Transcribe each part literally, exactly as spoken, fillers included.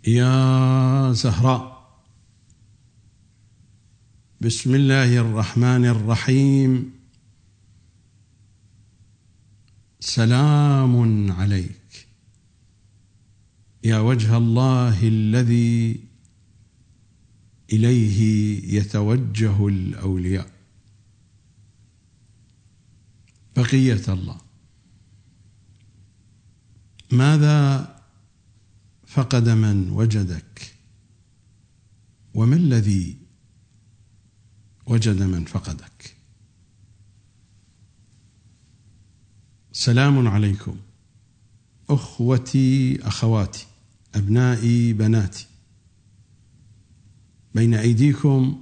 يا زهراء، بسم الله الرحمن الرحيم. سلام عليك يا وجه الله الذي إليه يتوجه الأولياء. بقية الله، ماذا فقد من وجدك؟ وما الذي وجد من فقدك؟ سلام عليكم أخوتي أخواتي أبنائي بناتي. بين أيديكم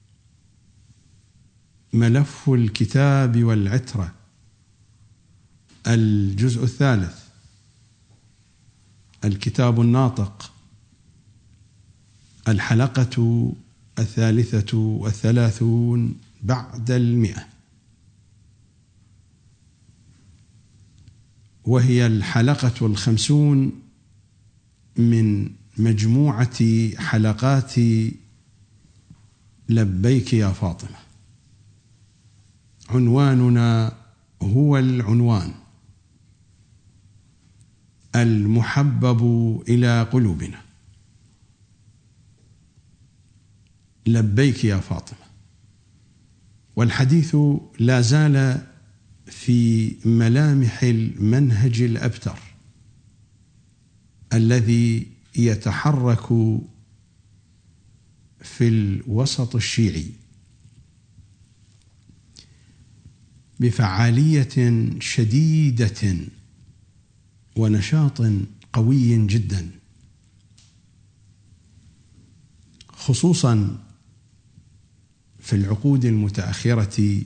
ملف الكتاب والعترة، الجزء الثالث، الكتاب الناطق، الحلقة الثالثة والثلاثون بعد المئة، وهي الحلقة الخمسون من مجموعة حلقات لبيك يا فاطمة. عنواننا هو العنوان المحبب إلى قلوبنا، لبيك يا فاطمة. والحديث لا زال في ملامح المنهج الأبتر الذي يتحرك في الوسط الشيعي بفعالية شديدة ونشاط قوي جدا، خصوصا في العقود المتأخرة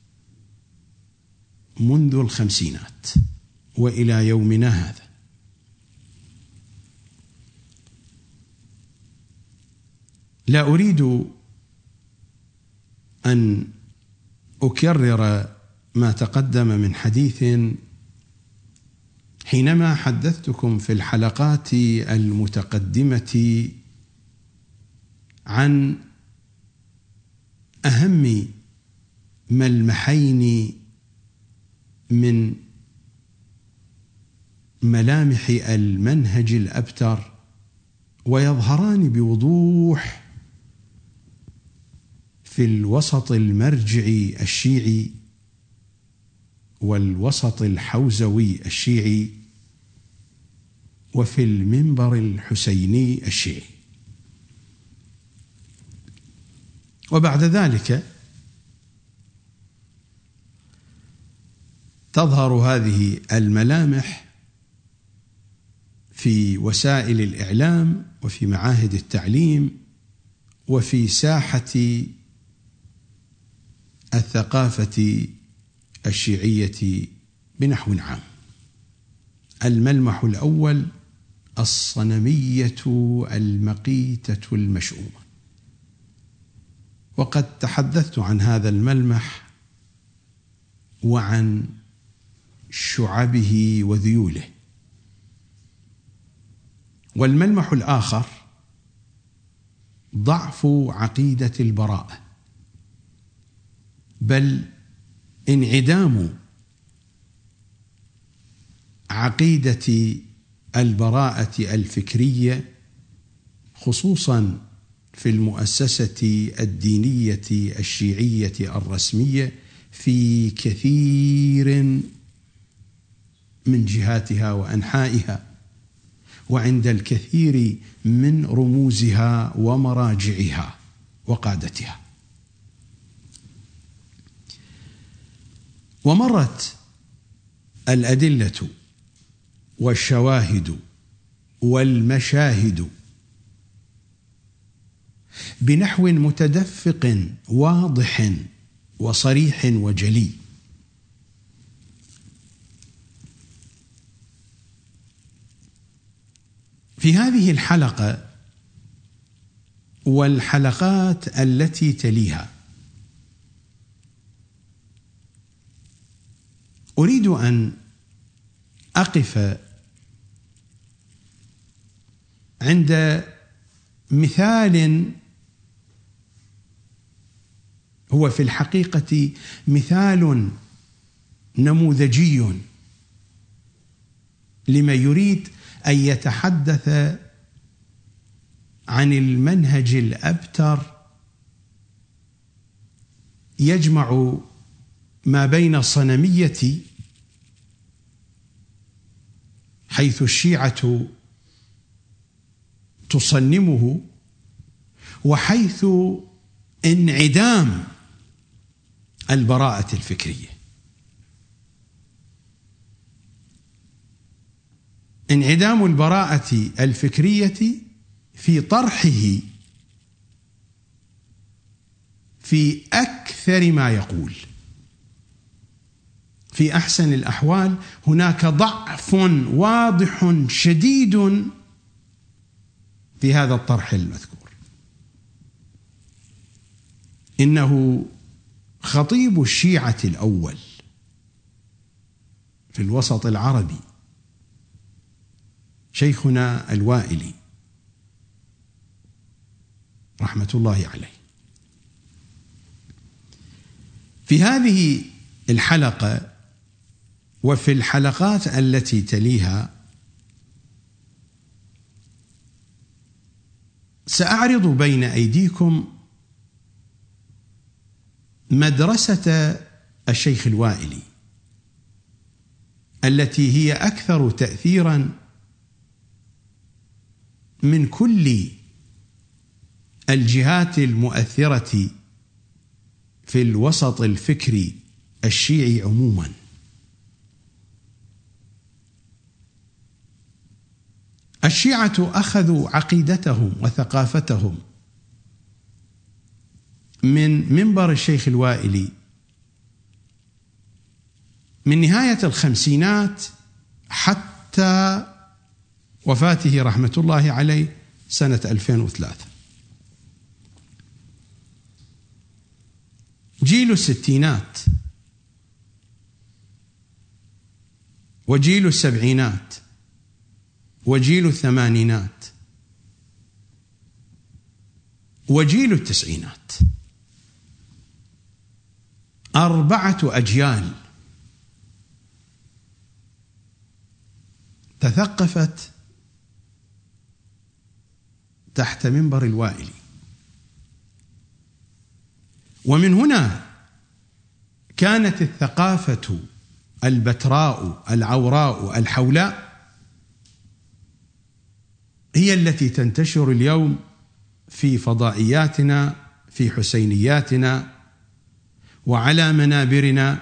منذ الخمسينات وإلى يومنا هذا. لا أريد أن أكرر ما تقدم من حديث حينما حدثتكم في الحلقات المتقدمة عن أهم ملمحين من ملامح المنهج الأبتر، ويظهران بوضوح في الوسط المرجعي الشيعي والوسط الحوزوي الشيعي وفي المنبر الحسيني الشيعي. وبعد ذلك تظهر هذه الملامح في وسائل الإعلام وفي معاهد التعليم وفي ساحة الثقافة الشيعية بنحو عام. الملمح الأول الصنمية المقيتة المشؤومة، وقد تحدثت عن هذا الملمح وعن شعبه وذيوله. والملمح الآخر ضعف عقيدة البراءة، بل انعدام عقيدة البراءة الفكرية، خصوصا في المؤسسة الدينية الشيعية الرسمية في كثير من جهاتها وأنحائها، وعند الكثير من رموزها ومراجعها وقادتها. ومرت الأدلة والشواهد والمشاهد بنحو متدفق واضح وصريح وجلي. في هذه الحلقة والحلقات التي تليها أريد أن أقف عند مثال هو في الحقيقة مثال نموذجي لمن يريد أن يتحدث عن المنهج الأبتر يجمع ما بين الصنمية حيث الشيعة تصنمه، وحيث انعدام البراءة الفكرية. انعدام البراءة الفكرية في طرحه في أكثر ما يقول. في أحسن الأحوال هناك ضعف واضح شديد في هذا الطرح المذكور. إنه خطيب الشيعة الأول في الوسط العربي شيخنا الوائلي رحمة الله عليه. في هذه الحلقة وفي الحلقات التي تليها سأعرض بين أيديكم مدرسة الشيخ الوائلي التي هي أكثر تأثيرا من كل الجهات المؤثرة في الوسط الفكري الشيعي عموما. الشيعة أخذوا عقيدتهم وثقافتهم من منبر الشيخ الوائلي من نهاية الخمسينات حتى وفاته رحمة الله عليه سنة ألفين وثلاثة. جيل الستينات وجيل السبعينات وجيل الثمانينات وجيل التسعينات، أربعة أجيال تثقفت تحت منبر الوائلي. ومن هنا كانت الثقافة البتراء العوراء الحولاء هي التي تنتشر اليوم في فضائياتنا، في حسينياتنا، وعلى منابرنا.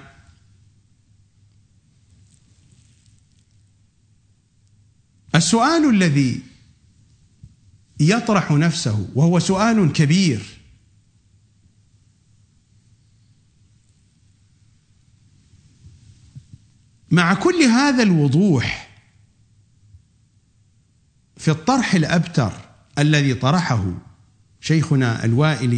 السؤال الذي يطرح نفسه وهو سؤال كبير: مع كل هذا الوضوح في الطرح الأبتر الذي طرحه شيخنا الوائلي،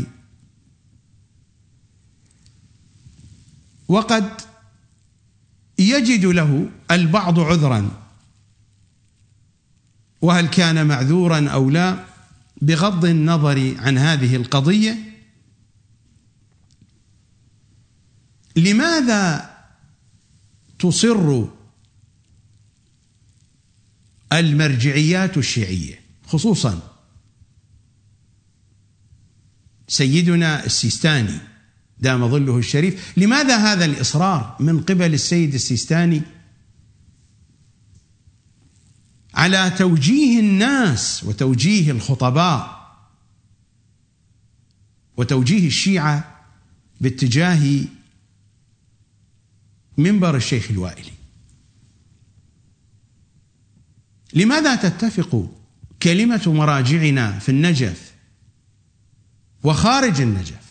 وقد يجد له البعض عذرا، وهل كان معذورا أو لا بغض النظر عن هذه القضية، لماذا تصر المرجعيات الشيعية خصوصا سيدنا السيستاني دام ظله الشريف، لماذا هذا الإصرار من قبل السيد السيستاني على توجيه الناس وتوجيه الخطباء وتوجيه الشيعة باتجاه منبر الشيخ الوائلي؟ لماذا تتفق كلمة مراجعنا في النجف وخارج النجف،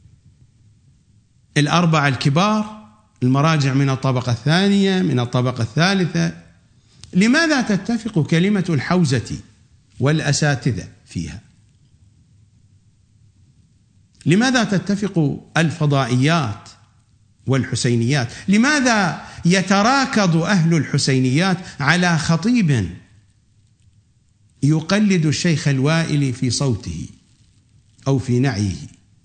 الأربعة الكبار، المراجع من الطبقة الثانية من الطبقة الثالثة، لماذا تتفق كلمة الحوزة والأساتذة فيها؟ لماذا تتفق الفضائيات والحسينيات؟ لماذا يتراكض أهل الحسينيات على خطيب يقلد الشيخ الوائلي في صوته أو في نعيه،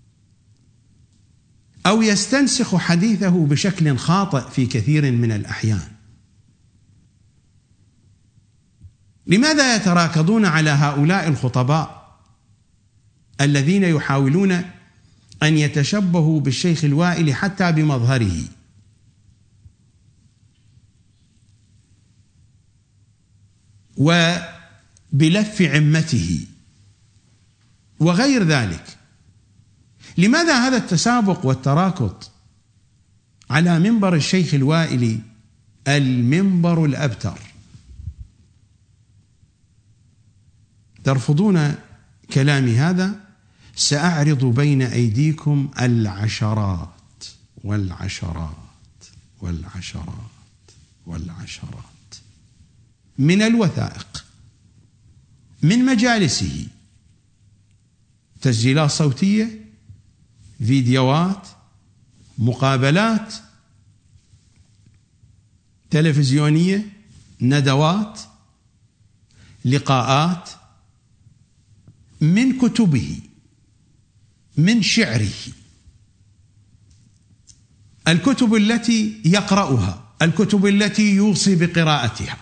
أو يستنسخ حديثه بشكل خاطئ في كثير من الأحيان. لماذا يتراكضون على هؤلاء الخطباء الذين يحاولون أن يتشبهوا بالشيخ الوائلي حتى بمظهره؟ وبلف عمته وغير ذلك؟ لماذا هذا التسابق والتراكض على منبر الشيخ الوائلي المنبر الأبتر؟ ترفضون كلامي هذا؟ سأعرض بين أيديكم العشرات والعشرات والعشرات والعشرات من الوثائق، من مجالسه، تسجيلات صوتية، فيديوهات، مقابلات تلفزيونية، ندوات، لقاءات، من كتبه، من شعره، الكتب التي يقرأها، الكتب التي يوصي بقراءتها.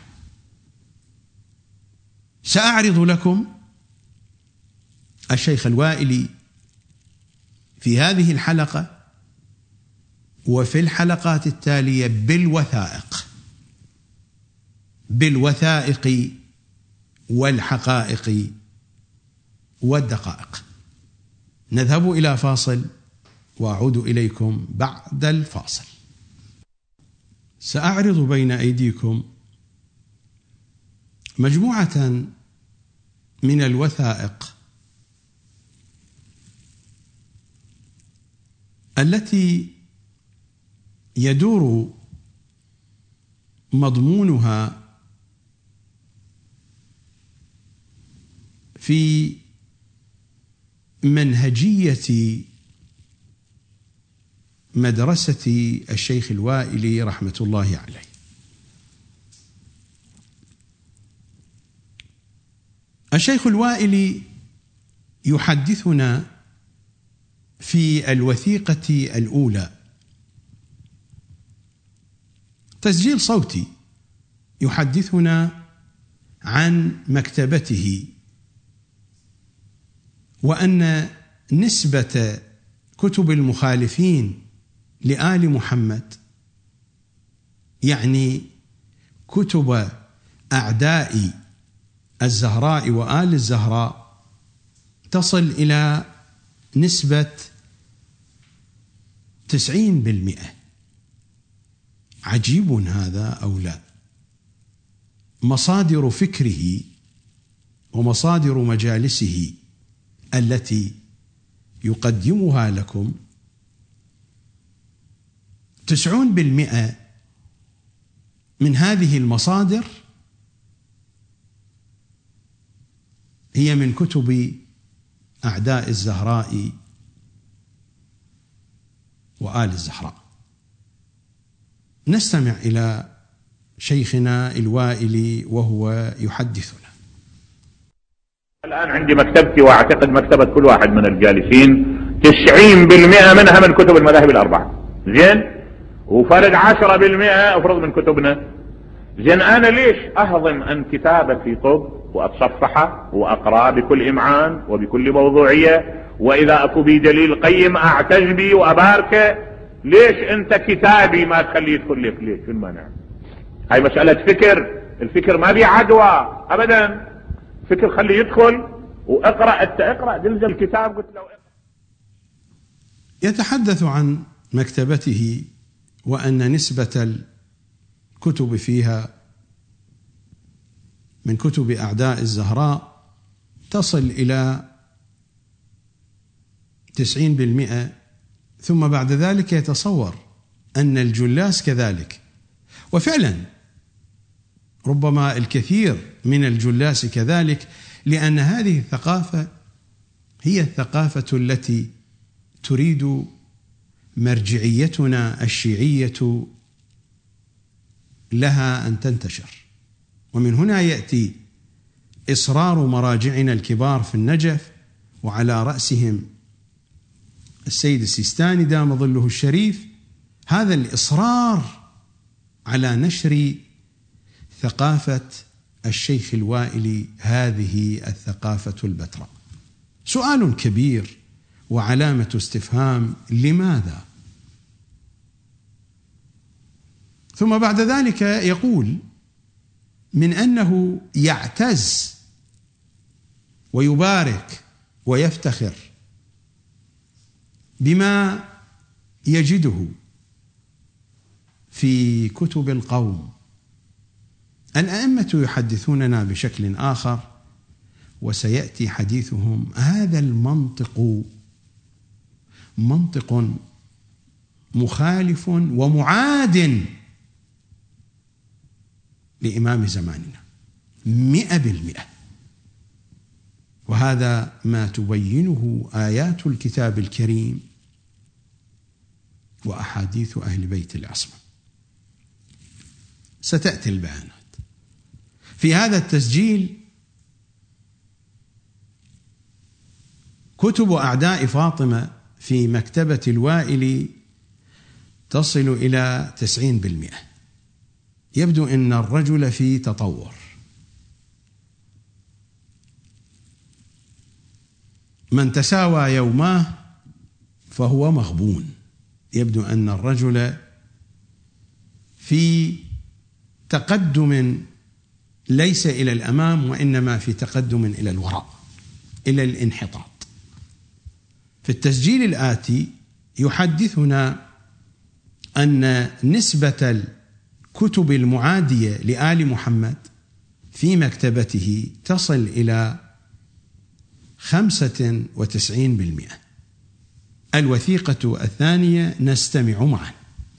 سأعرض لكم الشيخ الوائلي في هذه الحلقة وفي الحلقات التالية بالوثائق، بالوثائق والحقائق والدقائق. نذهب إلى فاصل وأعود إليكم بعد الفاصل. سأعرض بين أيديكم مجموعة من الوثائق التي يدور مضمونها في منهجية مدرسة الشيخ الوائلي رحمة الله عليه. الشيخ الوائلي يحدثنا في الوثيقة الأولى، تسجيل صوتي يحدثنا عن مكتبته، وأن نسبة كتب المخالفين لآل محمد، يعني كتب أعداء الزهراء وآل الزهراء، تصل إلى نسبة تسعين بالمئة. عجيب هذا أو لا؟ مصادر فكره ومصادر مجالسه التي يقدمها لكم تسعون بالمئة من هذه المصادر هي من كتب أعداء الزهراء وآل الزهراء. نستمع إلى شيخنا الوائلي وهو يحدثنا. الآن عندي مكتبتي، وأعتقد مكتبة كل واحد من الجالسين، تسعين بالمئة منها من كتب المذاهب الأربعة. زين، وفرق عشرة بالمئة أفرض من كتبنا. زين، أنا ليش أهضم أن كتابتي طب وأتصفحه وأقرأ بكل إمعان وبكل موضوعية، وإذا أكو بي دليل قيم أعتز بي وأباركه؟ ليش أنت كتابي ما تخليه يدخل لك؟ ليش؟ شو المانع؟ هاي مسألة فكر، الفكر ما بي عدوى أبدا. فكر خليه يدخل واقرأ، أنت اقرأ، دلز الكتاب قلت له اقرأ. يتحدث عن مكتبته وأن نسبة الكتب فيها من كتب أعداء الزهراء تصل إلى تسعين بالمئة، ثم بعد ذلك يتصور أن الجلاس كذلك. وفعلا ربما الكثير من الجلاس كذلك، لأن هذه الثقافة هي الثقافة التي تريد مرجعيتنا الشيعية لها أن تنتشر. ومن هنا يأتي إصرار مراجعنا الكبار في النجف، وعلى رأسهم السيد السيستاني دام ظله الشريف، هذا الإصرار على نشر ثقافة الشيخ الوائلي، هذه الثقافة البتراء. سؤال كبير وعلامة استفهام، لماذا؟ ثم بعد ذلك يقول من أنه يعتز ويبارك ويفتخر بما يجده في كتب القوم. الأئمة يحدثوننا بشكل آخر وسيأتي حديثهم. هذا المنطق منطق مخالف ومعاد لإمام زماننا مئة بالمئة، وهذا ما تبينه آيات الكتاب الكريم وأحاديث أهل بيت العصمة. ستأتي البيانات في هذا التسجيل. كتب أعداء فاطمة في مكتبة الوائلي تصل إلى تسعين بالمئة. يبدو أن الرجل في تطور. من تساوى يوماه فهو مغبون. يبدو أن الرجل في تقدم ليس إلى الأمام، وإنما في تقدم إلى الوراء، إلى الانحطاط. في التسجيل الآتي يحدثنا أن نسبة الكتب المعادية لآل محمد في مكتبته تصل إلى خمسة وتسعين بالمئة. الوثيقة الثانية نستمع معا.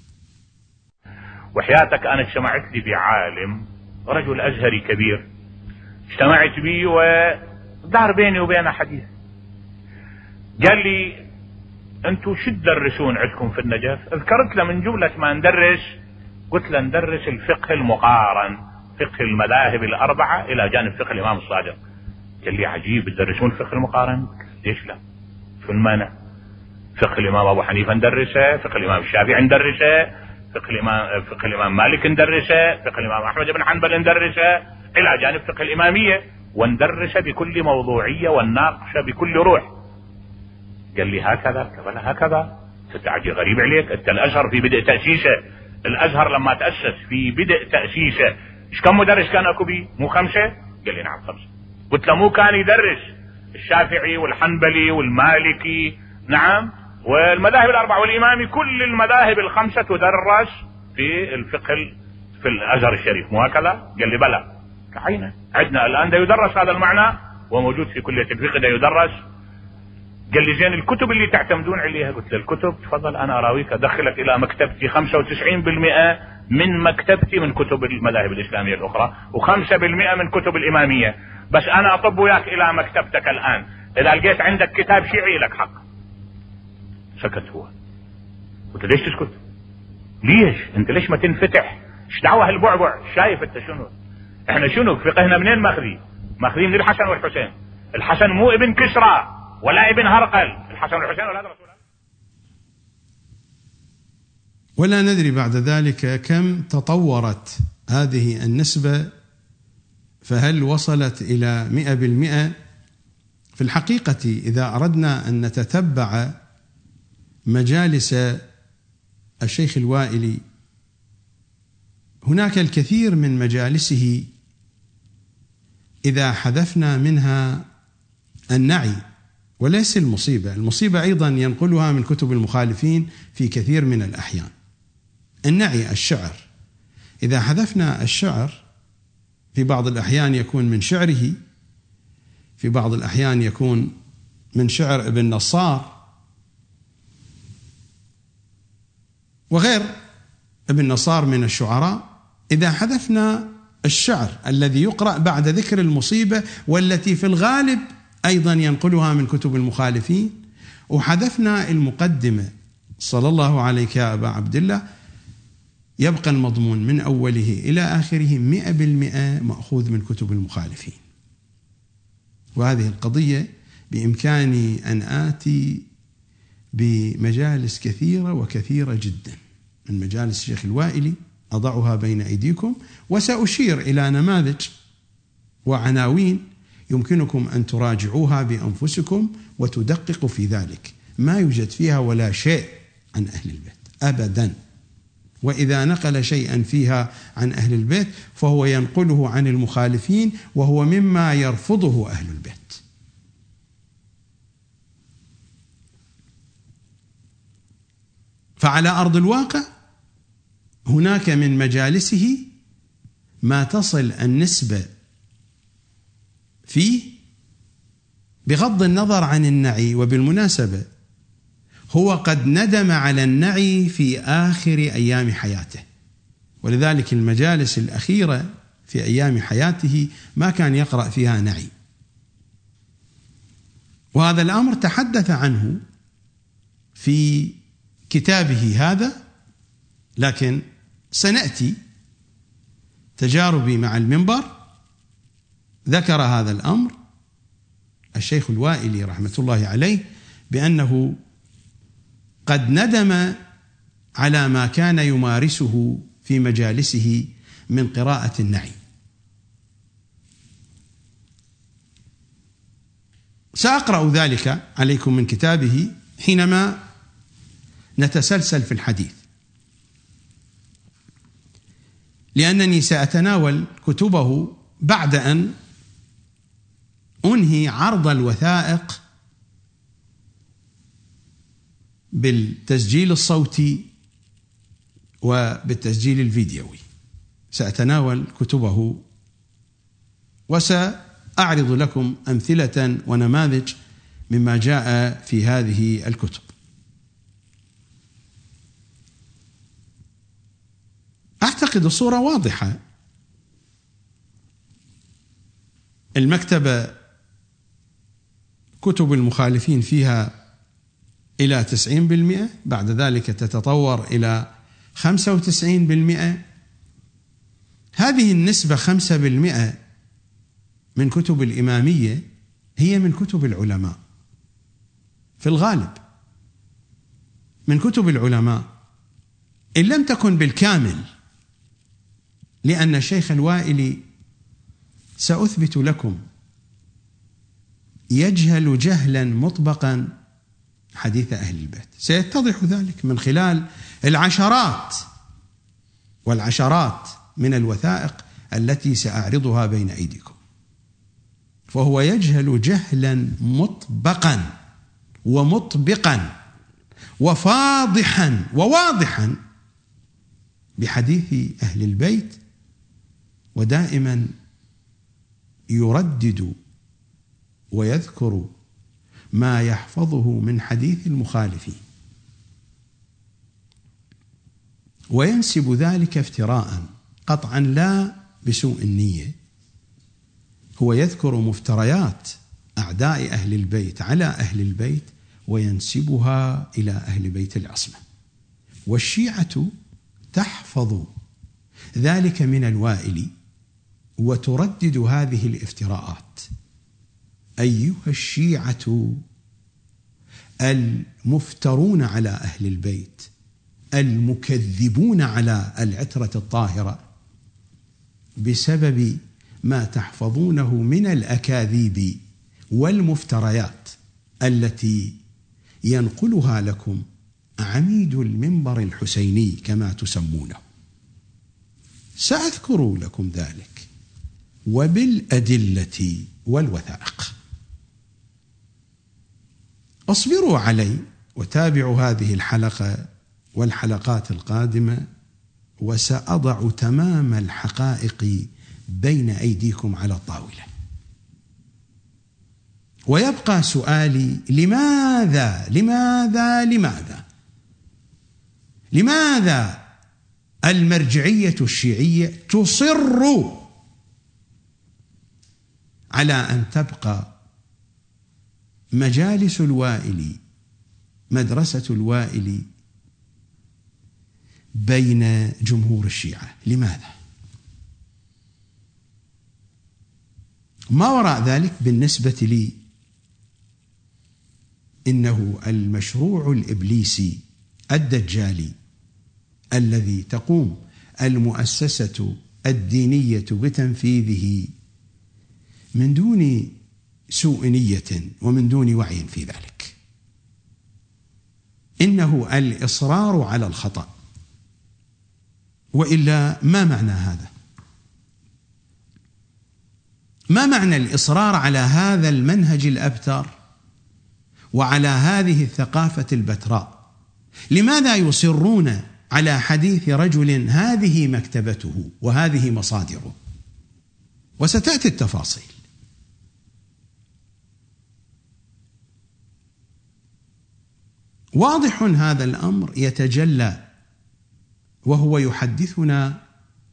وحياتك أنا اجتمعت لي بعالم رجل أزهري كبير، اجتمعت به ودار بيني وبينه حديث. قال لي أنتوا شو تدرسون عندكم في النجف؟ اذكرت له من جملة ما ندرس، قلت له ندرس الفقه المقارن، فقه المذاهب الأربعة إلى جانب فقه الإمام الصادق. قال لي عجيب تدرسون الفقه المقارن؟ ليش لا؟ شو المانع؟ فقه الإمام أبو حنيفة ندرسه، فقه الإمام الشافعي ندرسه، فقه الإمام فقه الإمام مالك ندرسه، فقه الإمام أحمد بن حنبل ندرسه، إلى جانب فقه الإمامية، وندرسه بكل موضوعية ونناقشه بكل روح. قال لي هكذا؟ قال هكذا. ستعجي غريب عليك، أنت الأزهر في بدء تأسيسه، الأزهر لما تأسس في بدء تأسيسه إيش كم مدرس كان أكو بي؟ مو خمسة؟ قال لي نعم خمسة. قلت له مو كان يدرس الشافعي والحنبلي والمالكي نعم والمذاهب الأربعة والإمامي، كل المذاهب الخمسة تدرس في الفقه في الأزهر الشريف، مو هكذا؟ قال لي بلى. كعينه عندنا الآن ده يدرس هذا المعنى وموجود في كلية الفقه ده يدرس. قال لي زين الكتب اللي تعتمدون عليها؟ قلت له الكتب تفضل أنا أراويك أدخلك إلى مكتبتي، خمسة وتسعين بالمئة من مكتبتي من كتب المذاهب الإسلامية الأخرى، وخمسة بالمئة من كتب الإمامية. بس أنا أطب وياك إلى مكتبتك الآن، إذا لقيت عندك كتاب شيعي لك حق. سكت هو. قلت ليش تسكت؟ ليش؟ أنت ليش ما تنفتح؟ ايش دعوة هالبعبع؟ شايف أنت شنو؟ إحنا شنو فقهنا منين ماخذين؟ ماخذين من الحسن والحسين. الحسن مو ابن كسرى ولا ابن هرقل، الحسن والحسين ولا رسول الله. ولا ندري بعد ذلك كم تطورت هذه النسبة، فهل وصلت إلى مئة بالمئة؟ في الحقيقة إذا أردنا أن نتتبع مجالس الشيخ الوائلي، هناك الكثير من مجالسه إذا حذفنا منها النعي، وليس المصيبة، المصيبة أيضا ينقلها من كتب المخالفين في كثير من الأحيان. النعي الشعر، إذا حذفنا الشعر في بعض الأحيان يكون من شعره، في بعض الأحيان يكون من شعر ابن نصار وغير ابن نصار من الشعراء. إذا حذفنا الشعر الذي يقرأ بعد ذكر المصيبة والتي في الغالب أيضا ينقلها من كتب المخالفين، وحذفنا المقدمة صلى الله عليك يا أبا عبد الله، يبقى المضمون من أوله إلى آخره مئة بالمئة مأخوذ من كتب المخالفين. وهذه القضية بإمكاني أن آتي بمجالس كثيرة وكثيرة جدا من مجالس الشيخ الوائلي أضعها بين أيديكم، وسأشير إلى نماذج وعناوين يمكنكم أن تراجعوها بأنفسكم وتدققوا في ذلك، ما يوجد فيها ولا شيء عن أهل البيت أبدا. وإذا نقل شيئا فيها عن أهل البيت فهو ينقله عن المخالفين، وهو مما يرفضه أهل البيت. فعلى أرض الواقع هناك من مجالسه ما تصل النسبة فيه، بغض النظر عن النعي، وبالمناسبة هو قد ندم على النعي في آخر أيام حياته، ولذلك المجالس الأخيرة في أيام حياته ما كان يقرأ فيها نعي، وهذا الأمر تحدث عنه في كتابه هذا. لكن سنأتي تجاربي مع المنبر ذكر هذا الأمر الشيخ الوائلي رحمة الله عليه بأنه قد ندم على ما كان يمارسه في مجالسه من قراءة النعي. سأقرأ ذلك عليكم من كتابه حينما نتسلسل في الحديث، لأنني سأتناول كتبه بعد أن أنهي عرض الوثائق بالتسجيل الصوتي وبالتسجيل الفيديوي. سأتناول كتبه وسأعرض لكم أمثلة ونماذج مما جاء في هذه الكتب. أعتقد الصورة واضحة. المكتبة كتب المخالفين فيها إلى تسعين بالمئة، بعد ذلك تتطور إلى خمسة وتسعين بالمئة. هذه النسبة خمسة بالمئة من كتب الإمامية هي من كتب العلماء في الغالب، من كتب العلماء إن لم تكن بالكامل، لأن الشيخ الوائلي سأثبت لكم يجهل جهلا مطبقا حديث أهل البيت. سيتضح ذلك من خلال العشرات والعشرات من الوثائق التي سأعرضها بين أيديكم. فهو يجهل جهلا مطبقا ومطبقا وفاضحا وواضحا بحديث أهل البيت، ودائما يردد ويذكر ما يحفظه من حديث المخالفين، وينسب ذلك افتراء قطعا لا بسوء النية. هو يذكر مفتريات أعداء أهل البيت على أهل البيت وينسبها إلى أهل بيت العصمة، والشيعة تحفظ ذلك من الوائلي وتردد هذه الافتراءات. أيها الشيعة المفترون على أهل البيت المكذبون على العترة الطاهرة بسبب ما تحفظونه من الأكاذيب والمفتريات التي ينقلها لكم عميد المنبر الحسيني كما تسمونه. سأذكر لكم ذلك وبالأدلة والوثائق. اصبروا علي وتابعوا هذه الحلقة والحلقات القادمة، وسأضع تمام الحقائق بين أيديكم على الطاولة. ويبقى سؤالي: لماذا لماذا لماذا لماذا المرجعية الشيعية تصر على أن تبقى مجالس الوائلي، مدرسة الوائلي، بين جمهور الشيعة؟ لماذا؟ ما وراء ذلك بالنسبة لي إنه المشروع الإبليسي الدجالي الذي تقوم المؤسسة الدينية بتنفيذه من دون سوء نية ومن دون وعي في ذلك، إنه الإصرار على الخطأ. وإلا ما معنى هذا؟ ما معنى الإصرار على هذا المنهج الأبتر وعلى هذه الثقافة البتراء؟ لماذا يصرون على حديث رجل هذه مكتبته وهذه مصادره؟ وستأتي التفاصيل. واضح هذا الأمر يتجلى وهو يحدثنا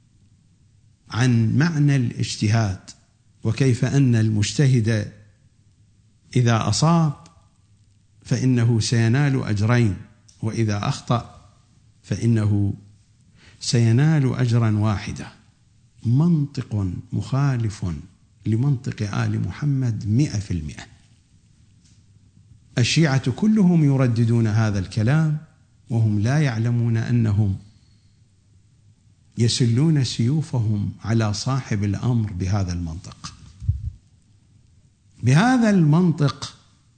عن معنى الاجتهاد، وكيف أن المجتهد إذا أصاب فإنه سينال أجرين، وإذا أخطأ فإنه سينال أجرا واحدا. منطق مخالف لمنطق آل محمد مئة في المئة. الشيعة كلهم يرددون هذا الكلام وهم لا يعلمون أنهم يسلون سيوفهم على صاحب الأمر بهذا المنطق. بهذا المنطق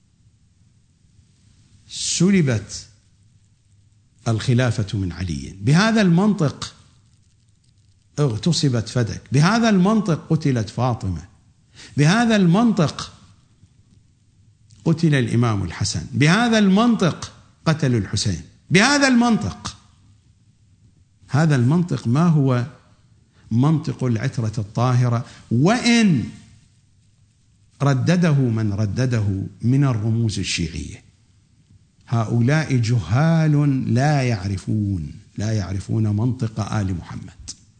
سلبت الخلافة من علي، بهذا المنطق اغتصبت فدك، بهذا المنطق قتلت فاطمة، بهذا المنطق قتل الإمام الحسن، بهذا المنطق قتلوا الحسين، بهذا المنطق. هذا المنطق ما هو منطق العترة الطاهرة، وإن ردده من ردده من الرموز الشيعية. هؤلاء جهال لا يعرفون لا يعرفون منطق آل محمد.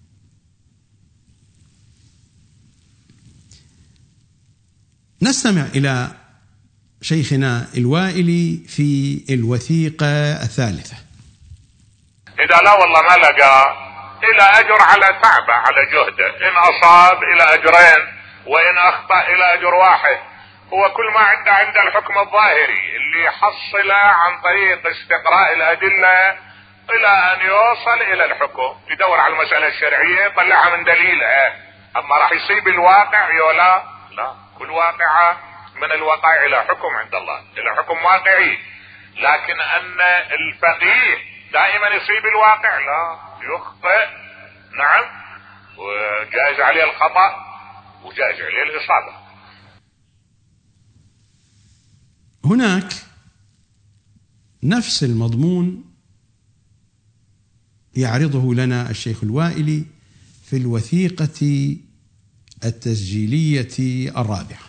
نستمع إلى شيخنا الوائلي في الوثيقة الثالثة. إذا لا والله ما لقى إلى أجر على تعبه على جهده، إن أصاب إلى أجرين وإن أخطأ إلى أجر واحد. هو كل ما عنده عند الحكم الظاهري اللي يحصله عن طريق استقراء الأدلة إلى أن يوصل إلى الحكم، يدور على المسألة الشرعية يطلعها من دليلها. أما راح يصيب الواقع يولا لا، كل واقعة من الوقائع إلى حكم عند الله، إلى حكم واقعي. لكن أن الفقيه دائما يصيب الواقع لا، يخطئ نعم، وجائز عليه الخطأ وجائز عليه الإصابة. هناك نفس المضمون يعرضه لنا الشيخ الوائلي في الوثيقة التسجيلية الرابعة.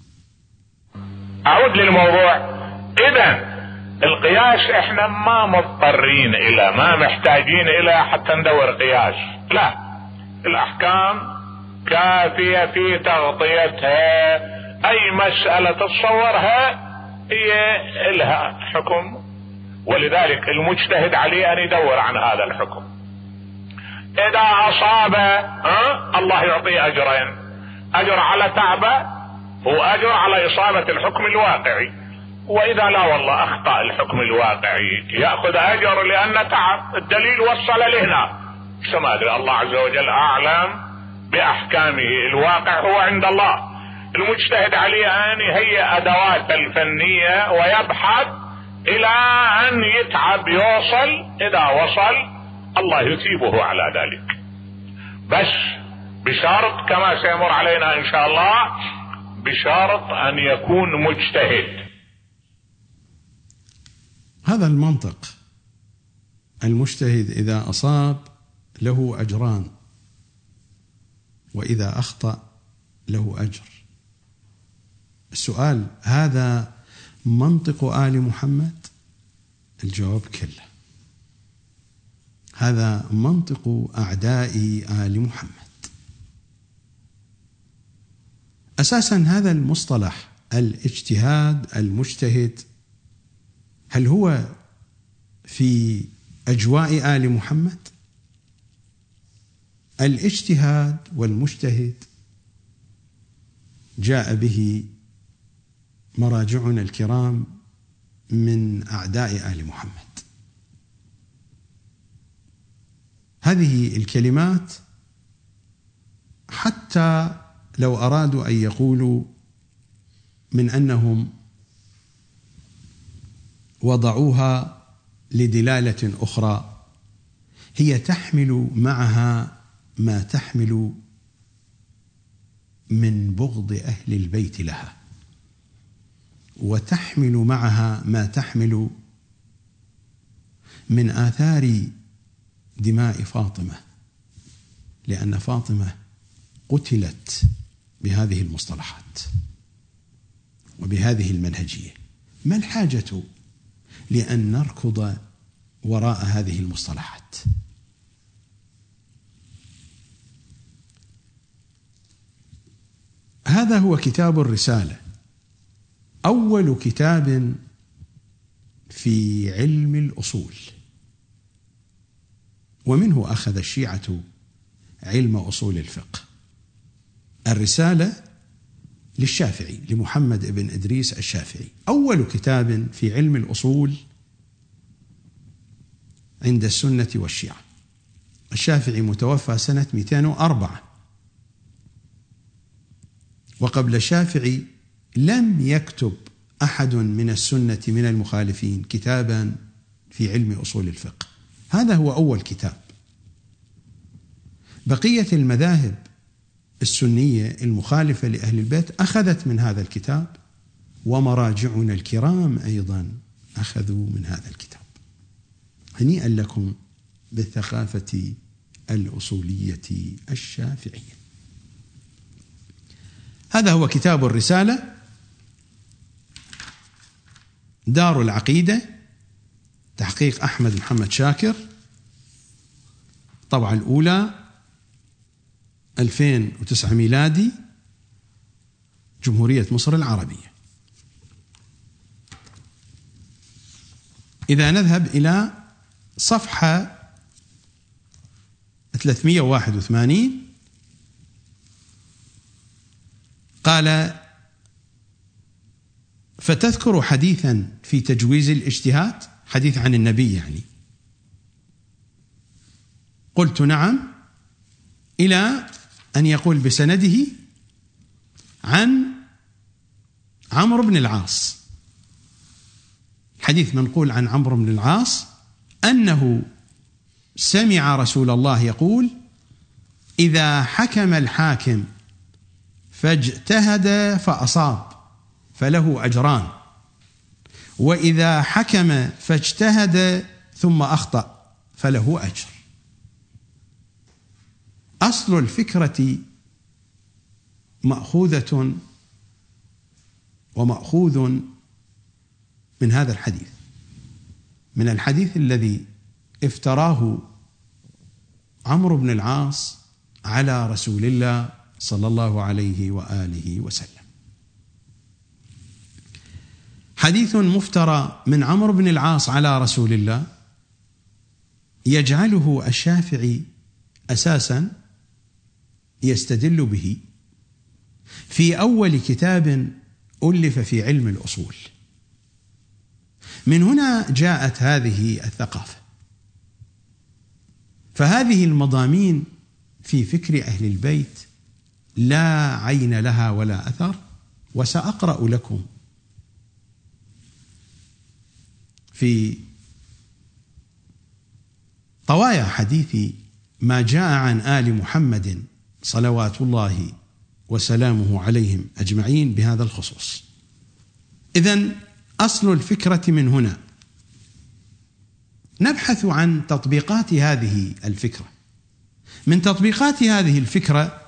أعود للموضوع. إذن القياس احنا ما مضطرين الى، ما محتاجين الى حتى ندور قياس، لا، الاحكام كافية في تغطيتها. اي مسألة تتصورها هي لها حكم، ولذلك المجتهد عليه ان يدور عن هذا الحكم. اذا اصاب أه؟ الله يعطيه اجرين، اجر على تعبه واجر على اصابة الحكم الواقعي. واذا لا والله اخطأ الحكم الواقعي يأخذ اجر لان تعب، الدليل وصل لهنا. ما ادري، الله عز وجل اعلم باحكامه، الواقع هو عند الله. المجتهد عليه ان يهيئ ادوات الفنية ويبحث الى ان يتعب يوصل. اذا وصل الله يثيبه على ذلك، بس بشرط كما سيمر علينا ان شاء الله، بشرط ان يكون مجتهد. هذا المنطق، المجتهد إذا أصاب له أجران وإذا أخطأ له أجر. السؤال: هذا منطق آل محمد؟ الجواب: كلا، هذا منطق أعداء آل محمد. أساسا هذا المصطلح الاجتهاد، المجتهد، هل هو في أجواء آل محمد؟ الاجتهاد والمجتهد جاء به مراجعنا الكرام من أعداء آل محمد. هذه الكلمات حتى لو أرادوا أن يقولوا من أنهم وضعوها لدلالة أخرى، هي تحمل معها ما تحمل من بغض أهل البيت لها، وتحمل معها ما تحمل من آثار دماء فاطمة، لأن فاطمة قتلت بهذه المصطلحات وبهذه المنهجية. ما الحاجة لأن نركض وراء هذه المصطلحات؟ هذا هو كتاب الرسالة، أول كتاب في علم الأصول، ومنه أخذ الشيعة علم أصول الفقه. الرسالة للشافعي، لمحمد بن إدريس الشافعي، أول كتاب في علم الأصول عند السنة والشيعة. الشافعي متوفى سنة مئتين وأربعة، وقبل الشافعي لم يكتب أحد من السنة من المخالفين كتابا في علم أصول الفقه. هذا هو أول كتاب. بقية المذاهب السنية المخالفة لأهل البيت أخذت من هذا الكتاب، ومراجعنا الكرام أيضا أخذوا من هذا الكتاب. هنيئا لكم بالثقافة الأصولية الشافعية. هذا هو كتاب الرسالة، دار العقيدة، تحقيق أحمد محمد شاكر، طبعة الأولى ألفين وتسعة ميلادي، جمهورية مصر العربية. إذا نذهب إلى صفحة ثلاثمئة وواحد وثمانين، قال: فتذكر حديثا في تجويز الاجتهاد، حديث عن النبي يعني. قلت نعم، إلى أن يقول بسنده عن عمرو بن العاص. حديث منقول عن عمرو بن العاص أنه سمع رسول الله يقول: إذا حكم الحاكم فاجتهد فأصاب فله أجران، وإذا حكم فاجتهد ثم أخطأ فله أجر. أصل الفكرة مأخوذة ومأخوذ من هذا الحديث، من الحديث الذي افتراه عمرو بن العاص على رسول الله صلى الله عليه وآله وسلم. حديث مفترى من عمرو بن العاص على رسول الله يجعله الشافعي أساسا يستدل به في أول كتاب ألف في علم الأصول. من هنا جاءت هذه الثقافة. فهذه المضامين في فكر أهل البيت لا عين لها ولا أثر. وسأقرأ لكم في طوايا حديث ما جاء عن آل محمد صلوات الله وسلامه عليهم أجمعين بهذا الخصوص. إذن أصل الفكرة من هنا. نبحث عن تطبيقات هذه الفكرة. من تطبيقات هذه الفكرة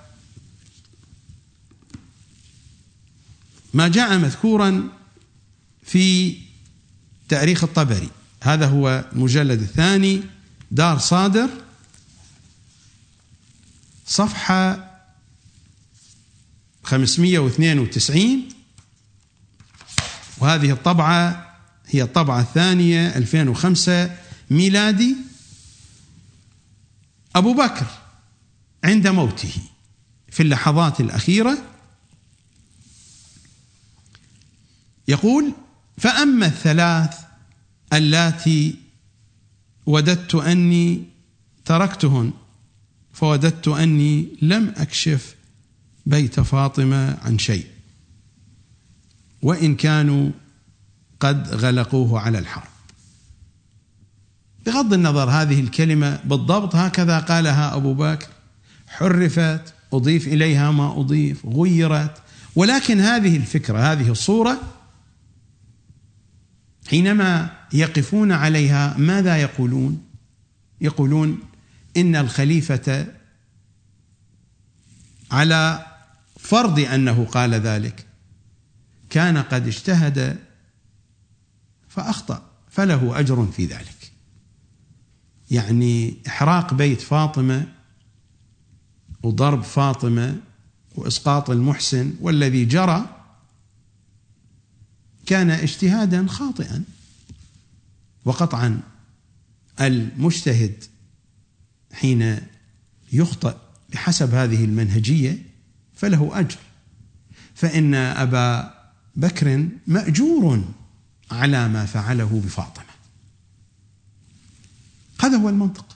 ما جاء مذكورا في تاريخ الطبري. هذا هو المجلد الثاني، دار صادر، صفحة خمسمئة واثنين وتسعين، وهذه الطبعة هي الطبعة الثانية ألفين وخمسة ميلادي. أبو بكر عند موته في اللحظات الأخيرة يقول: فأما الثلاث اللاتي وددت أني تركتهن فوددت أني لم أكشف بيت فاطمة عن شيء، وإن كانوا قد غلقوه على الحرب. بغض النظر هذه الكلمة بالضبط هكذا قالها أبو بكر، حرفت، أضيف إليها ما أضيف، غيرت، ولكن هذه الفكرة، هذه الصورة، حينما يقفون عليها ماذا يقولون؟ يقولون إن الخليفة على فرض أنه قال ذلك كان قد اجتهد فأخطأ فله أجر في ذلك. يعني إحراق بيت فاطمة وضرب فاطمة وإسقاط المحسن والذي جرى كان اجتهادا خاطئا، وقطعا المجتهد حين يخطئ بحسب هذه المنهجية فله أجر، فإن أبا بكر مأجور على ما فعله بفاطمة. هذا هو المنطق.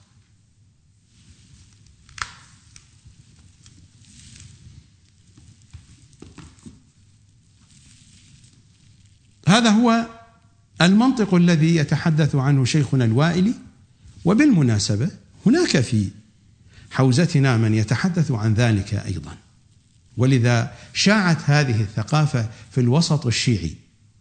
هذا هو المنطق الذي يتحدث عنه شيخنا الوائلي. وبالمناسبة هناك في حوزتنا من يتحدث عن ذلك أيضا، ولذا شاعت هذه الثقافة في الوسط الشيعي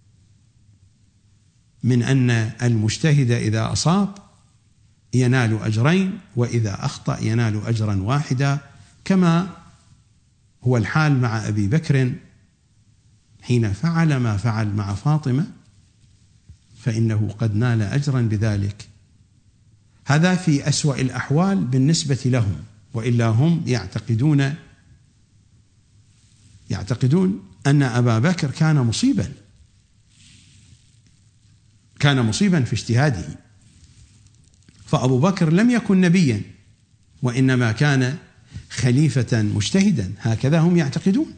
من أن المجتهد إذا أصاب ينال أجرين وإذا أخطأ ينال أجرا واحدا، كما هو الحال مع أبي بكر حين فعل ما فعل مع فاطمة فإنه قد نال أجرا بذلك. هذا في أسوأ الأحوال بالنسبة لهم، وإلا هم يعتقدون يعتقدون أن أبا بكر كان مصيبا كان مصيبا في اجتهاده، فأبو بكر لم يكن نبيا وإنما كان خليفة مجتهدا، هكذا هم يعتقدون.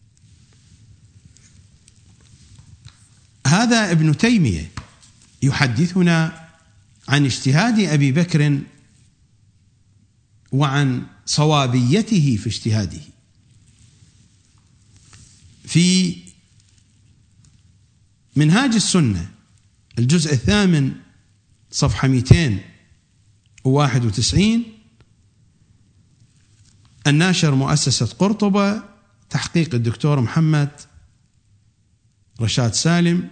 هذا ابن تيمية يحدثنا عن اجتهاد أبي بكر وعن صوابيته في اجتهاده. في منهاج السنة الجزء الثامن صفحة مئتين وواحد وتسعين، الناشر مؤسسة قرطبة، تحقيق الدكتور محمد رشاد سالم،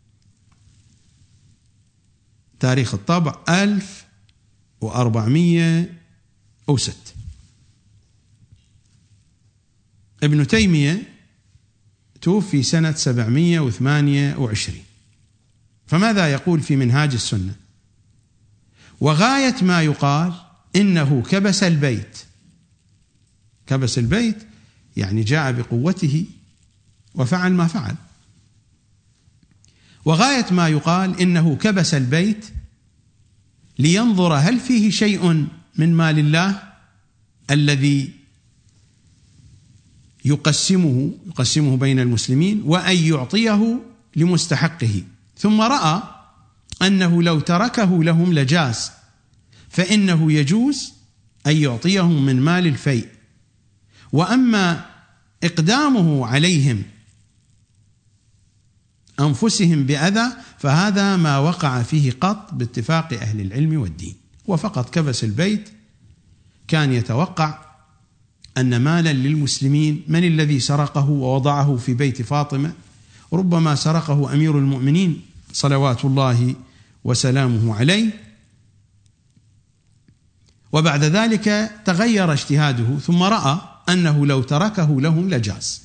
تاريخ الطبع ألف وأربعمائة وستة. ابن تيمية توفي سنة سبعمائة وثمانية وعشرين. فماذا يقول في منهاج السنة؟ وغاية ما يقال إنه كبس البيت. كبس البيت يعني جاء بقوته وفعل ما فعل. وغاية ما يقال إنه كبس البيت لينظر هل فيه شيء من مال الله الذي يقسمه يقسمه بين المسلمين وأن يعطيه لمستحقه، ثم رأى أنه لو تركه لهم لجاز، فإنه يجوز أن يعطيهم من مال الفيء. وأما إقدامه عليهم أنفسهم بأذى فهذا ما وقع فيه قط باتفاق أهل العلم والدين. وفقط كبس البيت كان يتوقع أن مالا للمسلمين من الذي سرقه ووضعه في بيت فاطمة؟ ربما سرقه أمير المؤمنين صلوات الله وسلامه عليه، وبعد ذلك تغير اجتهاده ثم رأى أنه لو تركه لهم لجاز.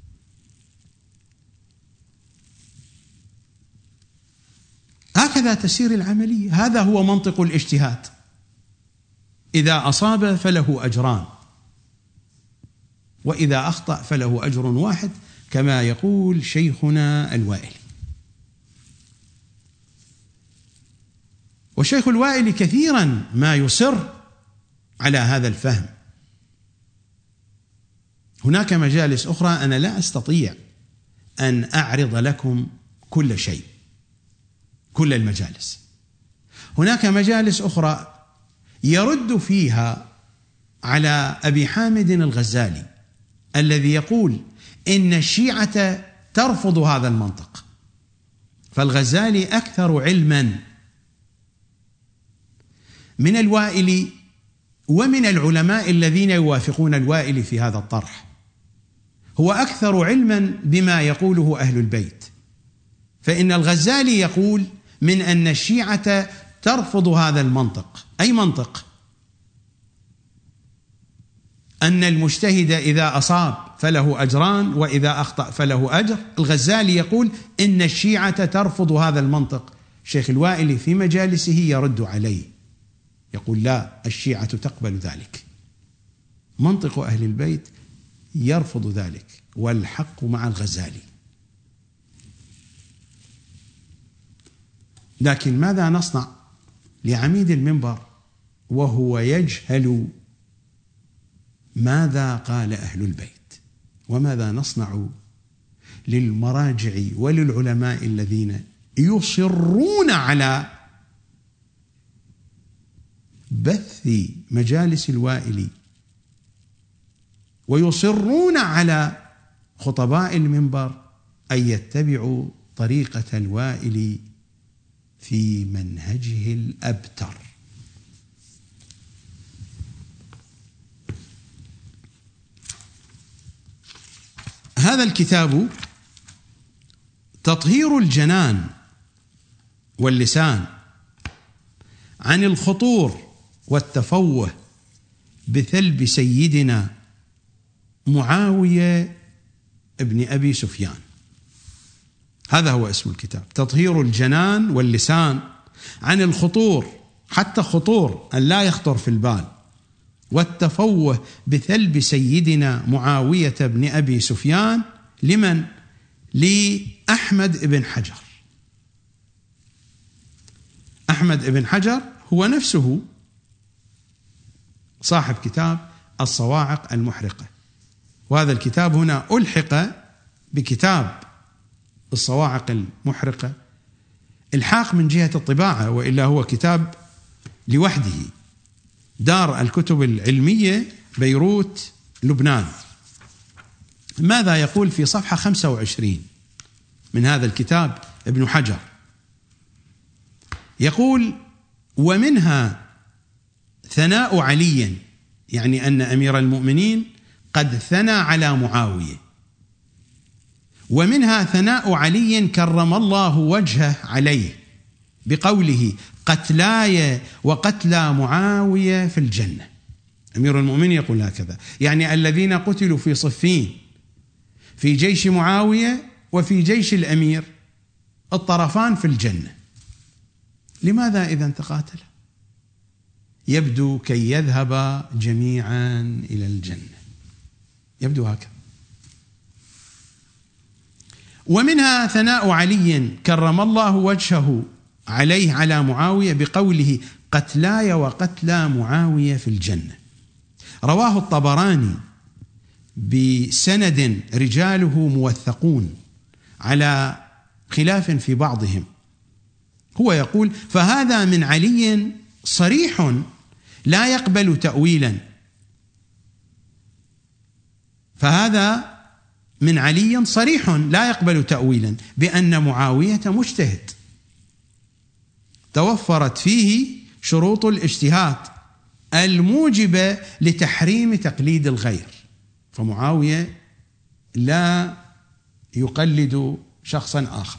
هكذا تسير العملية. هذا هو منطق الاجتهاد. إذا أصاب فله أجران، وإذا أخطأ فله أجر واحد، كما يقول شيخنا الوائلي. والشيخ الوائلي كثيرا ما يصر على هذا الفهم. هناك مجالس أخرى أنا لا أستطيع أن أعرض لكم كل شيء، كل المجالس. هناك مجالس أخرى يرد فيها على أبي حامد الغزالي الذي يقول إن الشيعة ترفض هذا المنطق. فالغزالي أكثر علما من الوائلي ومن العلماء الذين يوافقون الوائلي في هذا الطرح، هو أكثر علما بما يقوله أهل البيت. فإن الغزالي يقول من أن الشيعة ترفض هذا المنطق. أي منطق؟ أن المجتهد إذا أصاب فله أجران وإذا أخطأ فله أجر. الغزالي يقول إن الشيعة ترفض هذا المنطق. شيخ الوائلي في مجالسه يرد عليه، يقول لا، الشيعة تقبل ذلك. منطق أهل البيت يرفض ذلك، والحق مع الغزالي. لكن ماذا نصنع لعميد المنبر وهو يجهل ماذا قال أهل البيت؟ وماذا نصنع للمراجع وللعلماء الذين يصرون على بث مجالس الوائلي ويصرون على خطباء المنبر أن يتبعوا طريقة الوائلي في منهجه الأبتر؟ هذا الكتاب تطهير الجنان واللسان عن الخطور والتفوه بثلب سيدنا معاوية ابن أبي سفيان. هذا هو اسم الكتاب، تطهير الجنان واللسان عن الخطور، حتى خطور أن لا يخطر في البال، والتفوه بثلب سيدنا معاوية بن أبي سفيان. لمن؟ لأحمد بن حجر. أحمد بن حجر هو نفسه صاحب كتاب الصواعق المحرقة، وهذا الكتاب هنا ألحق بكتاب الصواعق المحرقة الحاق من جهة الطباعة، وإلا هو كتاب لوحده. دار الكتب العلمية بيروت لبنان. ماذا يقول في صفحة خمسة وعشرين من هذا الكتاب ابن حجر؟ يقول: ومنها ثناء علي، يعني أن أمير المؤمنين قد ثنى على معاوية. ومنها ثناء علي كرم الله وجهه عليه بقوله: قتلاي وقتلى معاوية في الجنة. أمير المؤمنين يقول هكذا، يعني الذين قتلوا في صفين، في جيش معاوية وفي جيش الأمير، الطرفان في الجنة. لماذا إذا تقاتل؟ يبدو كي يذهب جميعا إلى الجنة، يبدو هكذا. ومنها ثناء علي كرم الله وجهه عليه على معاوية بقوله: قتلاي وقتلى معاوية في الجنة. رواه الطبراني بسند رجاله موثقون على خلاف في بعضهم. هو يقول: فهذا من علي صريح لا يقبل تأويلا. فهذا من علي صريح لا يقبل تأويلا بأن معاوية مجتهد توفرت فيه شروط الاجتهاد الموجبة لتحريم تقليد الغير. فمعاوية لا يقلد شخصا آخر،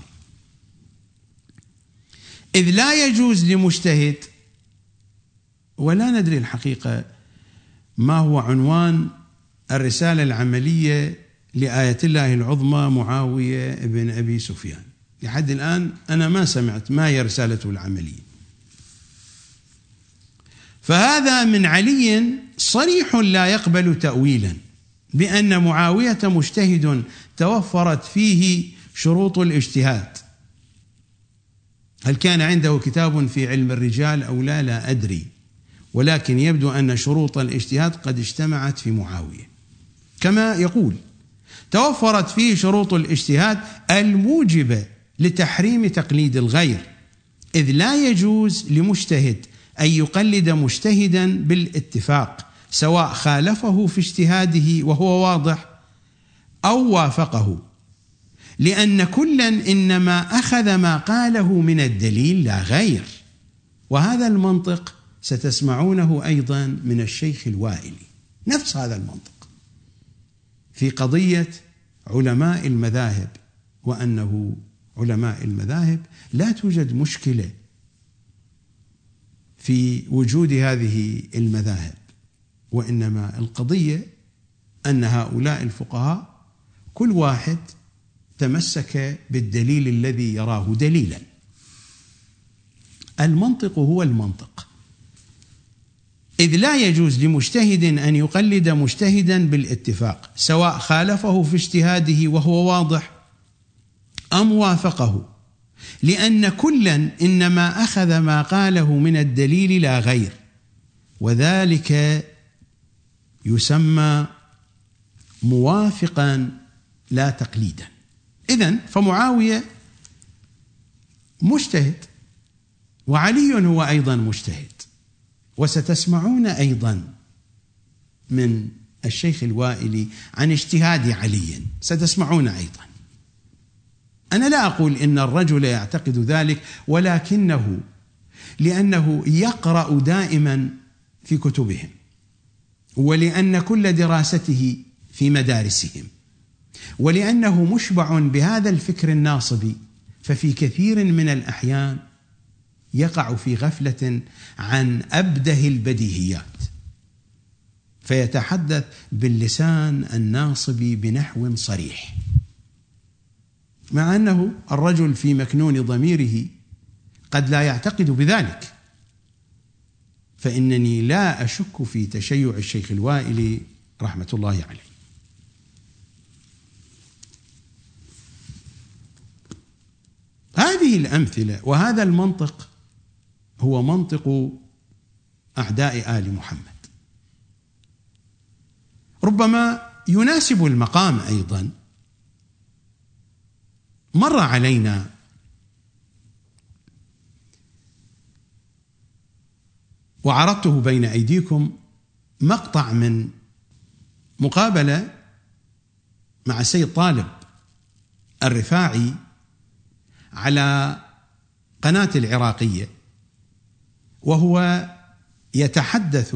إذ لا يجوز لمجتهد. ولا ندري الحقيقة ما هو عنوان الرسالة العملية لآية الله العظمى معاوية بن أبي سفيان. لحد الآن أنا ما سمعت ما هي رسالته العملية. فهذا من علي صريح لا يقبل تأويلا بأن معاوية مجتهد توفرت فيه شروط الاجتهاد. هل كان عنده كتاب في علم الرجال أو لا؟ لا أدري، ولكن يبدو أن شروط الاجتهاد قد اجتمعت في معاوية. كما يقول: توفرت فيه شروط الاجتهاد الموجبة لتحريم تقليد الغير، إذ لا يجوز لمجتهد أن يقلد مجتهدا بالاتفاق سواء خالفه في اجتهاده وهو واضح أو وافقه، لأن كلا إنما أخذ ما قاله من الدليل لا غير. وهذا المنطق ستسمعونه أيضا من الشيخ الوائلي، نفس هذا المنطق في قضية علماء المذاهب، وأنه علماء المذاهب لا توجد مشكلة في وجود هذه المذاهب، وإنما القضية أن هؤلاء الفقهاء كل واحد تمسك بالدليل الذي يراه دليلا. المنطق هو المنطق، إذ لا يجوز لمجتهد أن يقلد مجتهدا بالاتفاق سواء خالفه في اجتهاده وهو واضح أم وافقه، لأن كلا إنما أخذ ما قاله من الدليل لا غير، وذلك يسمى موافقا لا تقليدا. إذن فمعاوية مجتهد، وعلي هو أيضا مجتهد، وستسمعون أيضا من الشيخ الوائلي عن اجتهاد علي، ستسمعون أيضا. أنا لا أقول إن الرجل يعتقد ذلك، ولكنه لأنه يقرأ دائما في كتبهم، ولأن كل دراسته في مدارسهم، ولأنه مشبع بهذا الفكر الناصبي، ففي كثير من الأحيان يقع في غفلة عن أبده البديهيات، فيتحدث باللسان الناصبي بنحو صريح، مع أنه الرجل في مكنون ضميره قد لا يعتقد بذلك. فإنني لا أشك في تشيع الشيخ الوائلي رحمة الله عليه. هذه الأمثلة وهذا المنطق هو منطق أعداء آل محمد. ربما يناسب المقام أيضا، مر علينا وعرضته بين أيديكم مقطع من مقابلة مع السيد طالب الرفاعي على قناة العراقية، وهو يتحدث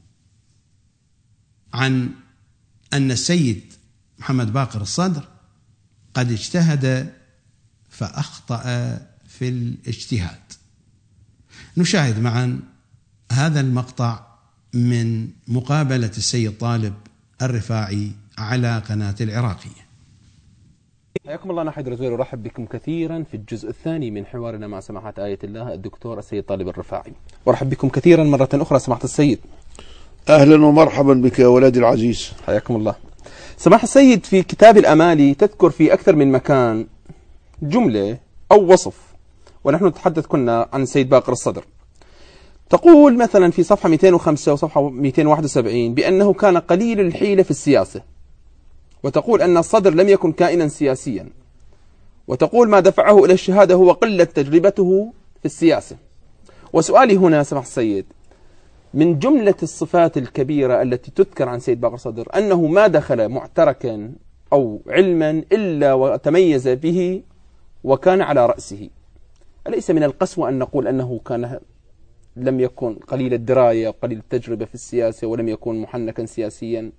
عن أن السيد محمد باقر الصدر قد اجتهد فأخطأ في الاجتهاد. نشاهد معا هذا المقطع من مقابلة السيد طالب الرفاعي على قناة العراقية. حياكم الله. نحن رزوير ارحب بكم كثيرا في الجزء الثاني من حوارنا مع سماحة آية الله الدكتور السيد طالب الرفاعي، وارحب بكم كثيرا مرة أخرى سماحة السيد. أهلا ومرحبا بك يا ولدي العزيز. حياكم الله. سماحة السيد، في كتاب الأمالي تذكر في أكثر من مكان جملة أو وصف، ونحن نتحدث كنا عن السيد باقر الصدر. تقول مثلا في صفحة مئتين وخمسة وصفحة مئتين وواحد وسبعين بأنه كان قليل الحيلة في السياسة، وتقول أن الصدر لم يكن كائنا سياسيا، وتقول ما دفعه إلى الشهادة هو قلة تجربته في السياسة. وسؤالي هنا سماحة السيد، من جملة الصفات الكبيرة التي تذكر عن سيد باقر الصدر أنه ما دخل معتركا أو علما إلا وتميز به وكان على رأسه، أليس من القسوة أن نقول أنه كان لم يكن قليل الدراية وقليل التجربة في السياسة ولم يكن محنكا سياسيا؟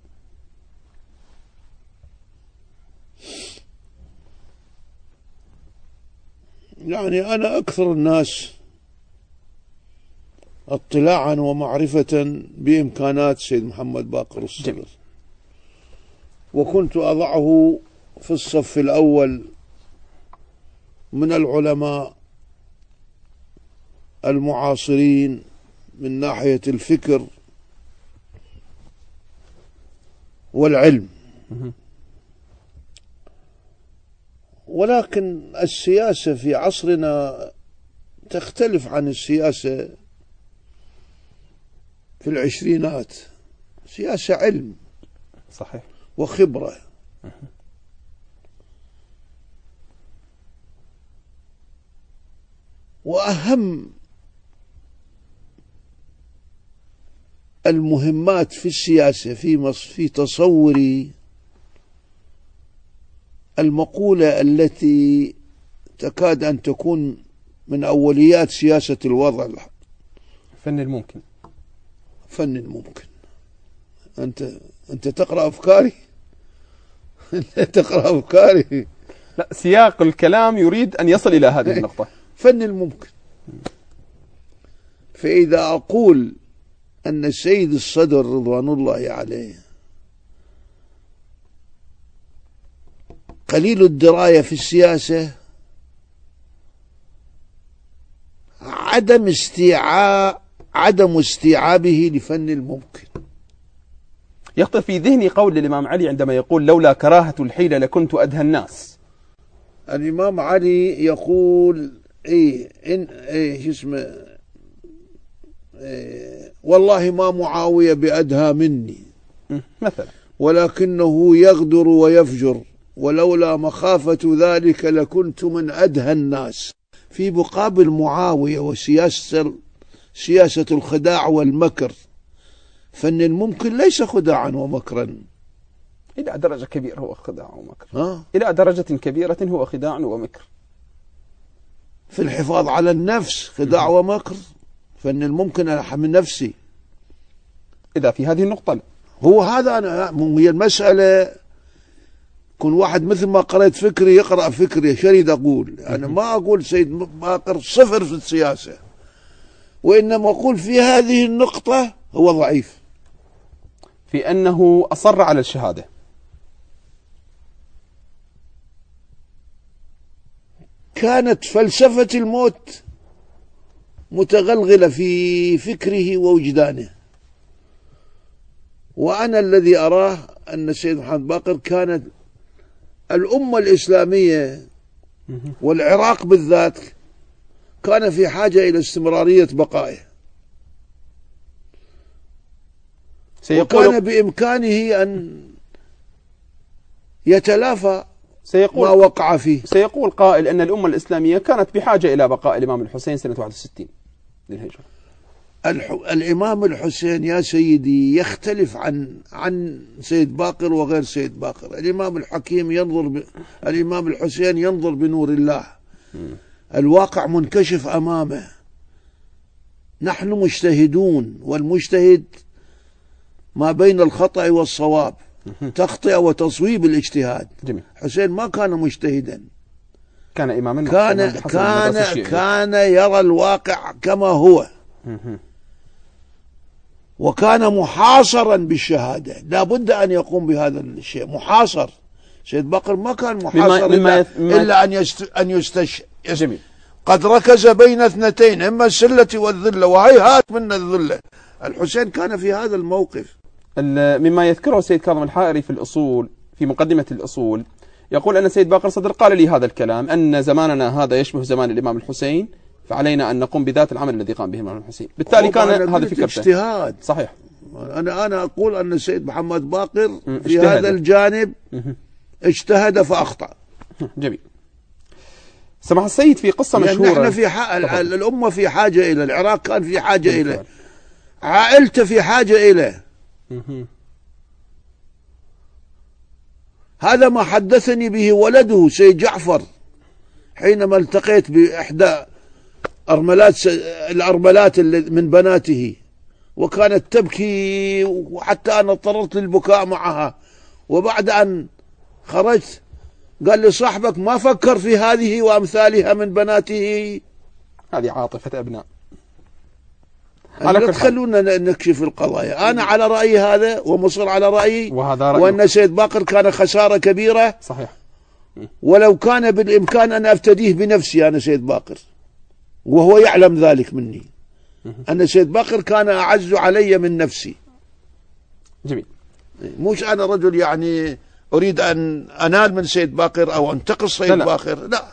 يعني أنا أكثر الناس اطلاعا ومعرفة بإمكانات سيد محمد باقر الصدر، جميل. وكنت أضعه في الصف الأول من العلماء المعاصرين من ناحية الفكر والعلم، ولكن السياسة في عصرنا تختلف عن السياسة في العشرينات. سياسة علم، صحيح، وخبرة. وأهم المهمات في السياسة في مصر في تصوري المقولة التي تكاد أن تكون من أوليات سياسة الوضع: فن الممكن. فن الممكن. أنت أنت تقرأ أفكاري؟ تقرأ أفكاري؟ لا، سياق الكلام يريد أن يصل إلى هذه النقطة. فن الممكن. فإذا أقول أن السيد الصدر رضوان الله عليه قليل الدراية في السياسة، عدم استيعاب عدم استيعابه لفن الممكن. يخطر في ذهني قول الإمام علي عندما يقول: لولا كراهة الحيلة لكنت أدهى الناس. الإمام علي يقول: إيه إن إيه اسمه إيه والله ما معاوية بأدهى مني مثلا، ولكنه يغدر ويفجر، ولولا مخافة ذلك لكنت من أدهى الناس. في مقابل معاوية وسياسة سياسة الخداع والمكر، فن الممكن ليس خداعا ومكرا. إلى درجة كبيرة هو خداع ومكر. ها؟ إلى درجة كبيرة هو خداع ومكر. في الحفاظ على النفس خداع ومكر. فن الممكن أنا أحمي نفسي. إذا في هذه النقطة لا. هو هذا أنا هي المسألة. كل واحد مثل ما قرأت فكري يقرأ فكري. شريد أقول أنا ما أقول سيد باقر صفر في السياسة، وإنما أقول في هذه النقطة هو ضعيف في أنه أصر على الشهادة. كانت فلسفة الموت متغلغلة في فكره ووجدانه، وأنا الذي أراه أن السيد محمد باقر كانت الأمة الإسلامية والعراق بالذات كان في حاجة إلى استمرارية بقائه، وكان بإمكانه أن يتلافى سيقول ما وقع فيه. سيقول قائل أن الأمة الإسلامية كانت بحاجة إلى بقاء الإمام الحسين سنة واحد وستين للهجرة. الإمام الحسين يا سيدي يختلف عن عن سيد باقر وغير سيد باقر. الإمام الحكيم ينظر ب... الإمام الحسين ينظر بنور الله. م. الواقع منكشف أمامه. نحن مجتهدون، والمجتهد ما بين الخطأ والصواب، تخطئة وتصويب الاجتهاد. جميل. حسين ما كان مجتهدا، كان إماما، كان كان كان يرى الواقع كما هو، وكان محاصرا بالشهادة. لا بد أن يقوم بهذا الشيء، محاصر. سيد باقر ما كان محاصر مما إلا, يث... إلا أن يست... أن يستش جميل. قد ركز بين اثنتين، إما السلة والذلة، وهيهات من الذلة. الحسين كان في هذا الموقف. مما يذكره سيد كاظم الحائري في الأصول، في مقدمة الأصول، يقول أن سيد باقر صدر قال لي هذا الكلام: أن زماننا هذا يشبه زمان الإمام الحسين، فعلينا أن نقوم بذات العمل الذي قام به الإمام الحسين. بالتالي كان هذا فكرته. اجتهاد. صحيح. أنا أنا أقول أن السيد محمد باقر في هذا الجانب اجتهد فأخطأ. جميل. سمح السيد في قصة مشهورة. نحن في ح... الأمة في حاجة إلى، العراق كان في حاجة إلى، عائلته في حاجة إلى. هذا ما حدثني به ولده سيد جعفر حينما التقيت بإحدى أرملات الأرملات من بناته، وكانت تبكي، وحتى أنا اضطررت للبكاء معها. وبعد أن خرجت قال لي: صاحبك ما فكر في هذه وأمثالها من بناته؟ هذه عاطفة أبناء. لا تخلونا نكشف القضايا. أنا على رأيي هذا ومصر على رأيي، وهذا رأيي، وأن سيد باقر كان خسارة كبيرة. صحيح. ولو كان بالإمكان أن أفتديه بنفسي أنا سيد باقر، وهو يعلم ذلك مني، أن سيد باقر كان أعز علي من نفسي. جميل. مش أنا رجل يعني أريد أن أنال من سيد باقر أو أنتقص سيد لا لا. باقر لا.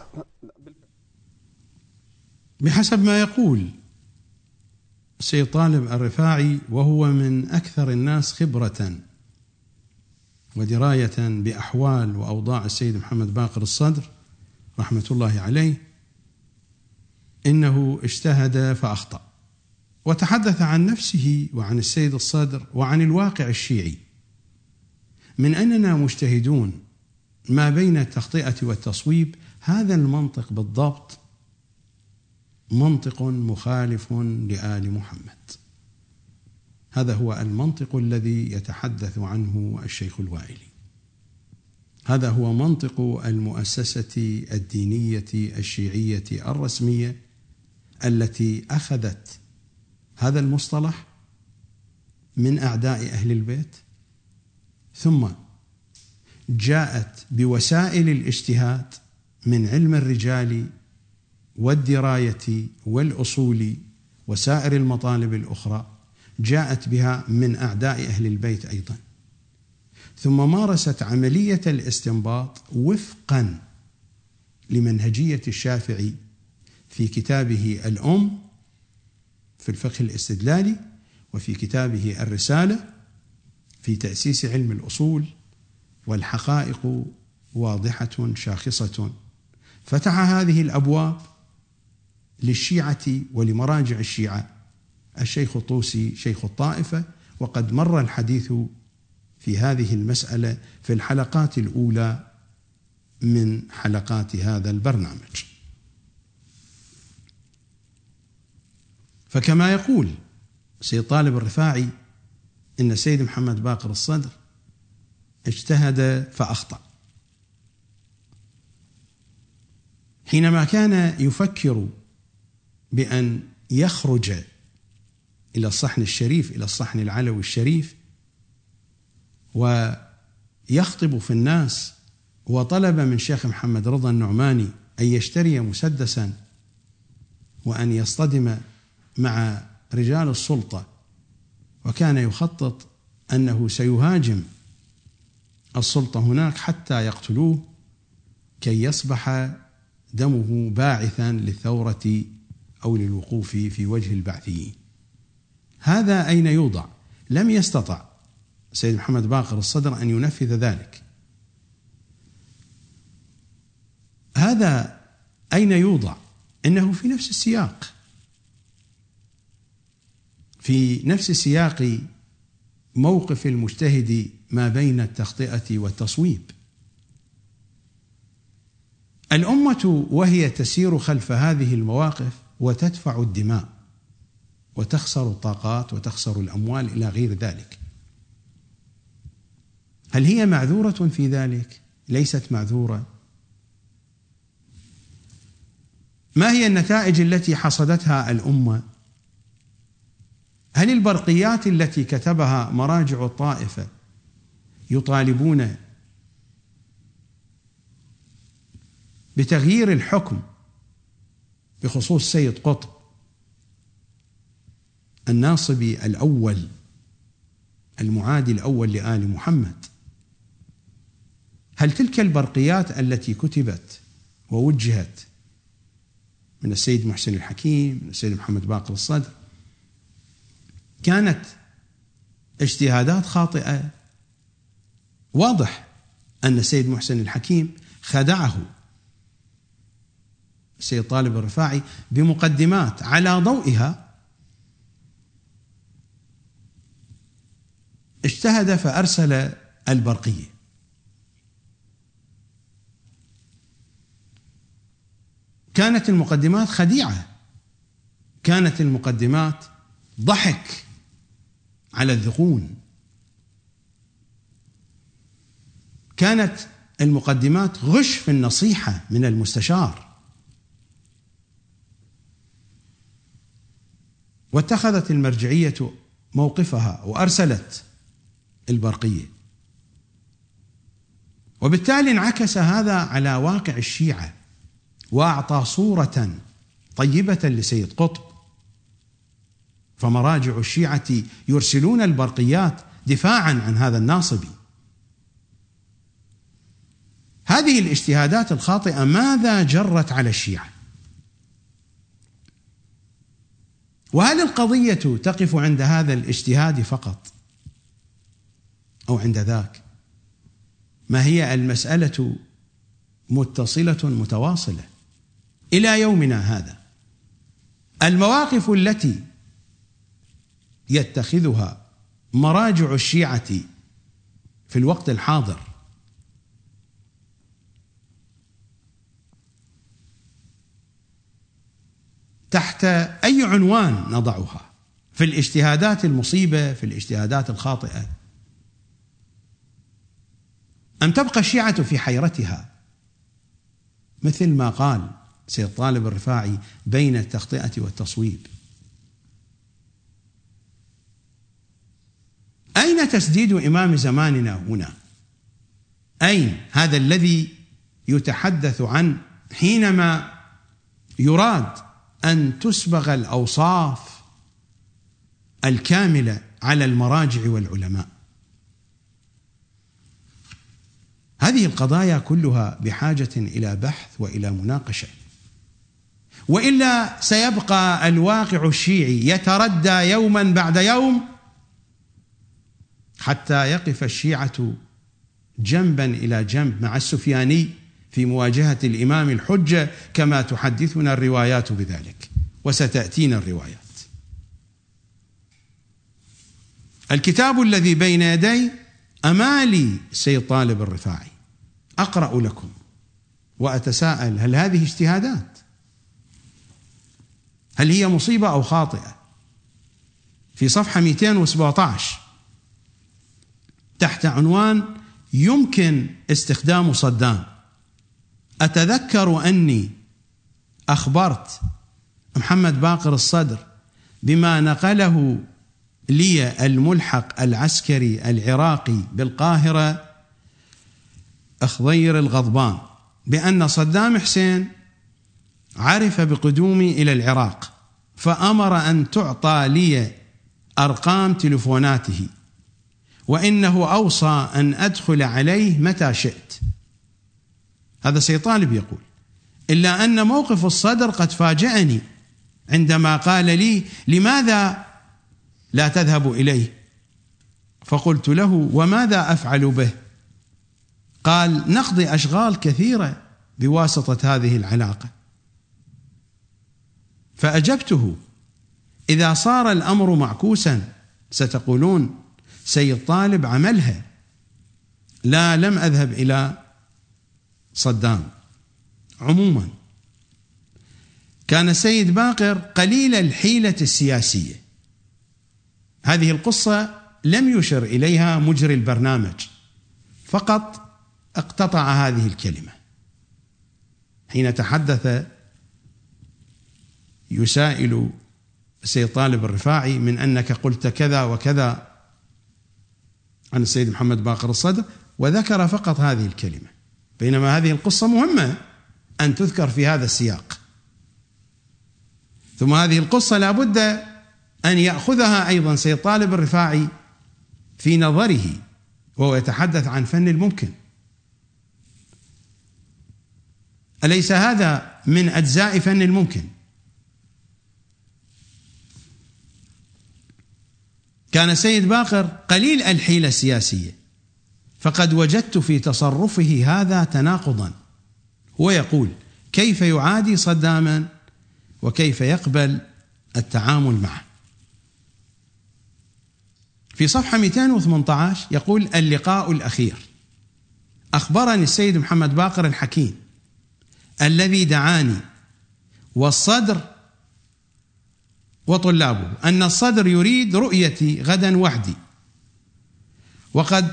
بحسب ما يقول السيد طالب الرفاعي، وهو من أكثر الناس خبرة ودراية بأحوال وأوضاع السيد محمد باقر الصدر رحمة الله عليه، إنه اجتهد فأخطأ، وتحدث عن نفسه وعن السيد الصدر وعن الواقع الشيعي من أننا مجتهدون ما بين التخطئة والتصويب. هذا المنطق بالضبط منطق مخالف لآل محمد. هذا هو المنطق الذي يتحدث عنه الشيخ الوائلي. هذا هو منطق المؤسسة الدينية الشيعية الرسمية التي أخذت هذا المصطلح من أعداء أهل البيت، ثم جاءت بوسائل الاجتهاد من علم الرجال والدراية والأصول وسائر المطالب الأخرى، جاءت بها من أعداء أهل البيت أيضا، ثم مارست عملية الاستنباط وفقا لمنهجية الشافعي في كتابه الأم في الفقه الاستدلالي، وفي كتابه الرسالة في تأسيس علم الأصول، والحقائق واضحة شاخصة. فتح هذه الأبواب للشيعة ولمراجع الشيعة الشيخ الطوسي شيخ الطائفة، وقد مر الحديث في هذه المسألة في الحلقات الأولى من حلقات هذا البرنامج. فكما يقول سيد طالب الرفاعي إن السيد محمد باقر الصدر اجتهد فأخطأ، حينما كان يفكر بأن يخرج إلى الصحن الشريف، إلى الصحن العلوي الشريف، ويخطب في الناس، وطلب من شيخ محمد رضا النعماني أن يشتري مسدسا وأن يصطدم مع رجال السلطة، وكان يخطط أنه سيهاجم السلطة هناك حتى يقتلوه كي يصبح دمه باعثا للثورة أو للوقوف في وجه البعثيين. هذا أين يوضع؟ لم يستطع سيد محمد باقر الصدر أن ينفذ ذلك. هذا أين يوضع؟ إنه في نفس السياق، في نفس سياق موقف المجتهد ما بين التخطئة والتصويب. الأمة وهي تسير خلف هذه المواقف وتدفع الدماء وتخسر الطاقات وتخسر الأموال إلى غير ذلك، هل هي معذورة في ذلك؟ ليست معذورة. ما هي النتائج التي حصدتها الأمة؟ هل البرقيات التي كتبها مراجع الطائفة يطالبون بتغيير الحكم بخصوص سيد قطب الناصبي الأول المعادي الأول لآل محمد؟ هل تلك البرقيات التي كتبت ووجهت من السيد محسن الحكيم، من السيد محمد باقر الصدر، كانت اجتهادات خاطئة؟ واضح أن السيد محسن الحكيم خدعه السيد طالب الرفاعي بمقدمات على ضوئها اجتهد فأرسل البرقية. كانت المقدمات خديعة، كانت المقدمات ضحك على الذقون، كانت المقدمات غش في النصيحة من المستشار. واتخذت المرجعية موقفها وأرسلت البرقية، وبالتالي انعكس هذا على واقع الشيعة وأعطى صورة طيبة لسيد قطب، فمراجع الشيعة يرسلون البرقيات دفاعا عن هذا الناصبي. هذه الاجتهادات الخاطئة ماذا جرت على الشيعة؟ وهل القضية تقف عند هذا الاجتهاد فقط أو عند ذاك؟ ما هي المسألة متصلة متواصلة إلى يومنا هذا. المواقف التي يتخذها مراجع الشيعة في الوقت الحاضر تحت أي عنوان نضعها؟ في الاجتهادات المصيبة، في الاجتهادات الخاطئة، أم تبقى الشيعة في حيرتها مثل ما قال سيد طالب الرفاعي بين التخطئة والتصويب؟ أين تسديد إمام زماننا هنا؟ أين هذا الذي يتحدث عنه حينما يراد أن تسبغ الأوصاف الكاملة على المراجع والعلماء؟ هذه القضايا كلها بحاجة إلى بحث وإلى مناقشة، وإلا سيبقى الواقع الشيعي يتردى يوما بعد يوم حتى يقف الشيعة جنبا إلى جنب مع السفياني في مواجهة الإمام الحجة كما تحدثنا الروايات بذلك، وستأتينا الروايات. الكتاب الذي بين يدي أمالي سيد طالب الرفاعي، أقرأ لكم وأتساءل: هل هذه اجتهادات؟ هل هي مصيبة أو خاطئة؟ في صفحة مئتين وسبعة عشر تحت عنوان يمكن استخدام صدام، أتذكر أني أخبرت محمد باقر الصدر بما نقله لي الملحق العسكري العراقي بالقاهرة أخضير الغضبان بأن صدام حسين عرف بقدومي إلى العراق فأمر أن تعطى لي أرقام تلفوناته، وإنه أوصى أن أدخل عليه متى شئت. هذا سيد طالب يقول، إلا أن موقف الصدر قد فاجأني عندما قال لي: لماذا لا تذهب إليه؟ فقلت له: وماذا أفعل به؟ قال: نقضي أشغال كثيرة بواسطة هذه العلاقة. فأجبته: إذا صار الأمر معكوسا ستقولون سيد طالب عملها، لا لم أذهب إلى صدام. عموما كان السيد باقر قليل الحيلة السياسية. هذه القصة لم يشر إليها مجري البرنامج، فقط اقتطع هذه الكلمة حين تحدث يسائل السيد طالب الرفاعي من أنك قلت كذا وكذا عن السيد محمد باقر الصدر، وذكر فقط هذه الكلمة، بينما هذه القصة مهمة أن تذكر في هذا السياق. ثم هذه القصة لا بد أن يأخذها أيضا سيد طالب الرفاعي في نظره وهو يتحدث عن فن الممكن. أليس هذا من أجزاء فن الممكن؟ كان سيد باقر قليل الحيلة السياسية، فقد وجدت في تصرفه هذا تناقضا. هو يقول: كيف يعادي صداما وكيف يقبل التعامل معه؟ في صفحة مئتين وثمانية عشر يقول: اللقاء الأخير أخبرني السيد محمد باقر الحكيم الذي دعاني والصدر وطلابه أن الصدر يريد رؤيتي غدا وحدي، وقد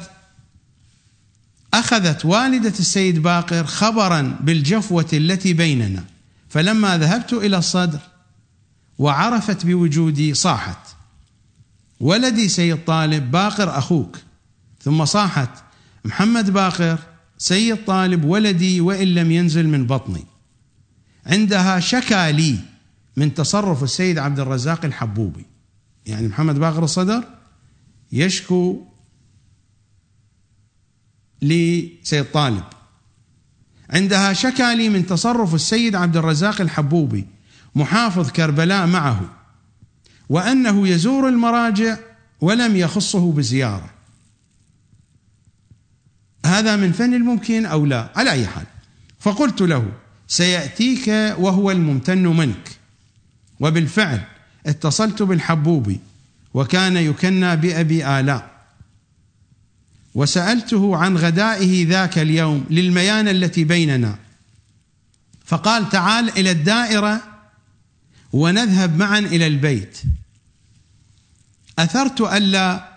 أخذت والدة السيد باقر خبرا بالجفوة التي بيننا، فلما ذهبت إلى الصدر وعرفت بوجودي صاحت: ولدي سيد طالب، باقر أخوك. ثم صاحت: محمد باقر سيد طالب ولدي وإن لم ينزل من بطني. عندها شكى لي من تصرف السيد عبد الرزاق الحبوبي، يعني محمد باقر الصدر يشكو لسيد طالب. عندها شكى لي من تصرف السيد عبد الرزاق الحبوبي محافظ كربلاء معه، وأنه يزور المراجع ولم يخصه بزيارة. هذا من فن الممكن أو لا؟ على أي حال، فقلت له: سيأتيك وهو الممتن منك، وبالفعل اتصلت بالحبوبي وكان يكنى بأبي آلاء، وسألته عن غدائه ذاك اليوم للميانة التي بيننا، فقال تعال إلى الدائرة ونذهب معا إلى البيت. أثرت ألا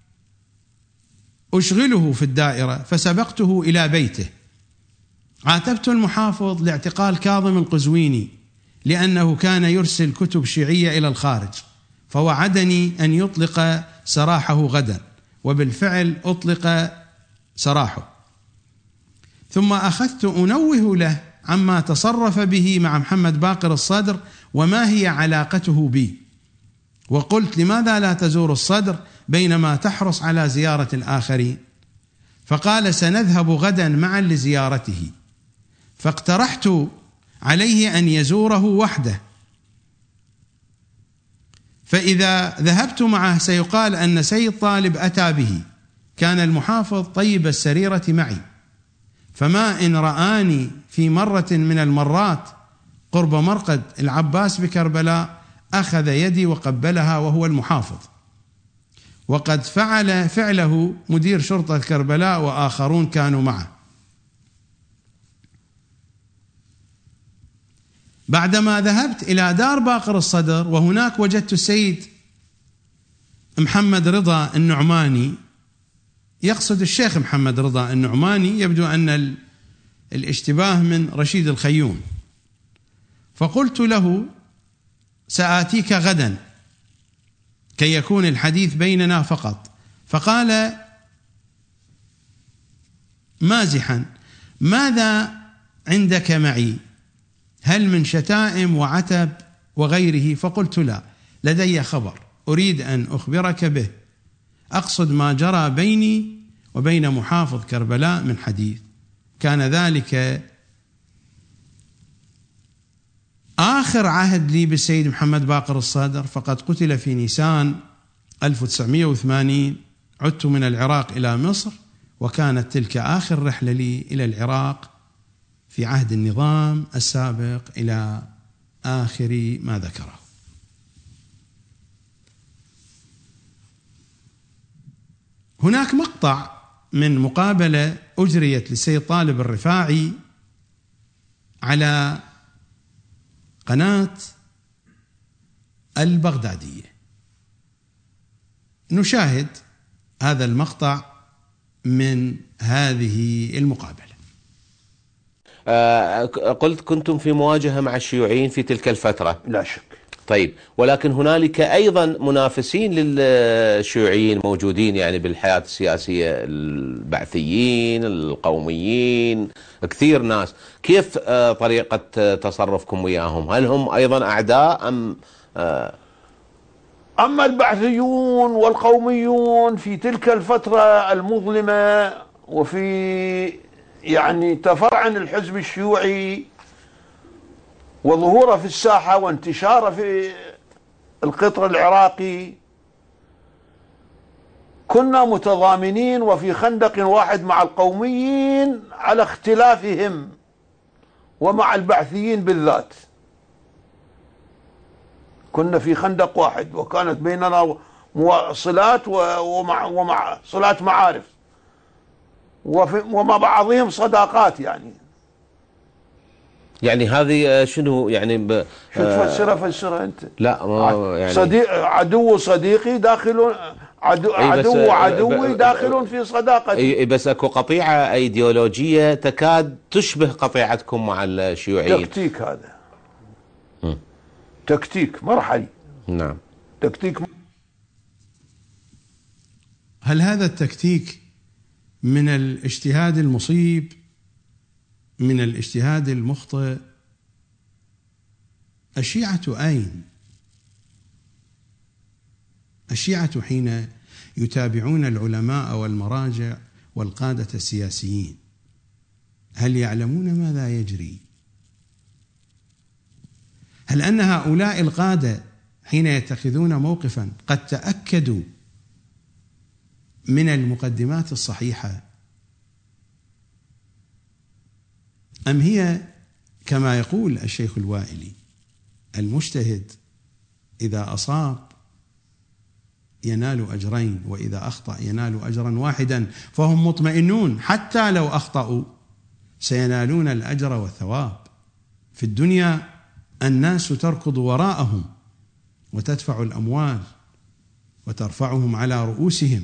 أشغله في الدائرة فسبقته إلى بيته. عاتبت المحافظ لاعتقال كاظم القزويني لأنه كان يرسل كتب شيعية إلى الخارج، فوعدني أن يطلق سراحه غدا، وبالفعل أطلق سراحه. ثم أخذت أنوه له عما تصرف به مع محمد باقر الصدر وما هي علاقته بي، وقلت لماذا لا تزور الصدر بينما تحرص على زيارة الآخرين؟ فقال سنذهب غدا معا لزيارته، فاقترحت عليه أن يزوره وحده، فإذا ذهبت معه سيقال أن سيد طالب أتى به. كان المحافظ طيب السريرة معي، فما إن رآني في مرة من المرات قرب مرقد العباس بكربلاء أخذ يدي وقبلها وهو المحافظ، وقد فعل فعله مدير شرطة كربلاء وآخرون كانوا معه. بعدما ذهبت إلى دار باقر الصدر وهناك وجدت السيد محمد رضا النعماني، يقصد الشيخ محمد رضا النعماني، يبدو أن الاشتباه من رشيد الخيوم، فقلت له سآتيك غدا كي يكون الحديث بيننا فقط. فقال مازحا ماذا عندك معي؟ هل من شتائم وعتب وغيره؟ فقلت لا، لدي خبر أريد أن أخبرك به، أقصد ما جرى بيني وبين محافظ كربلاء من حديث. كان ذلك آخر عهد لي بالسيد محمد باقر الصدر، فقد قتل في نيسان ألف وتسعمائة وثمانين. عدت من العراق إلى مصر، وكانت تلك آخر رحلة لي إلى العراق في عهد النظام السابق إلى آخر ما ذكره. هناك مقطع من مقابلة أجريت للسيد طالب الرفاعي على قناة البغدادية. نشاهد هذا المقطع من هذه المقابلة. آه قلت كنتم في مواجهة مع الشيوعيين في تلك الفترة. لا شك. طيب، ولكن هنالك أيضا منافسين للشيوعيين موجودين يعني بالحياة السياسية، البعثيين، القوميين، كثير ناس. كيف آه طريقة تصرفكم وياهم؟ هل هم أيضا أعداء أم آه أما البعثيون والقوميون في تلك الفترة المظلمة وفي يعني تفرعن الحزب الشيوعي وظهوره في الساحة وانتشاره في القطر العراقي، كنا متضامنين وفي خندق واحد مع القوميين على اختلافهم ومع البعثيين بالذات. كنا في خندق واحد وكانت بيننا صلات ومع, ومع صلات معارف ومع بعضهم صداقات. يعني يعني هذه شنو يعني ب... شو تفسرها فسرها انت؟ لا ما يعني صديق عدو صديقي داخل عدو عدو عدوي داخل في صداقتي. بس اكو قطيعة ايديولوجية تكاد تشبه قطيعتكم مع الشيوعيين. تكتيك هذا. م. تكتيك مرحلي. نعم. تكتيك. هل هذا التكتيك من الاجتهاد المصيب، من الاجتهاد المخطئ؟ الشيعة أين؟ الشيعة حين يتابعون العلماء والمراجع والقادة السياسيين هل يعلمون ماذا يجري؟ هل أن هؤلاء القادة حين يتخذون موقفا قد تأكدوا من المقدمات الصحيحة، أم هي كما يقول الشيخ الوائلي المجتهد إذا أصاب ينال أجرين وإذا أخطأ ينال أجرا واحدا، فهم مطمئنون حتى لو أخطأوا سينالون الأجر والثواب. في الدنيا الناس تركض وراءهم وتدفع الأموال وترفعهم على رؤوسهم،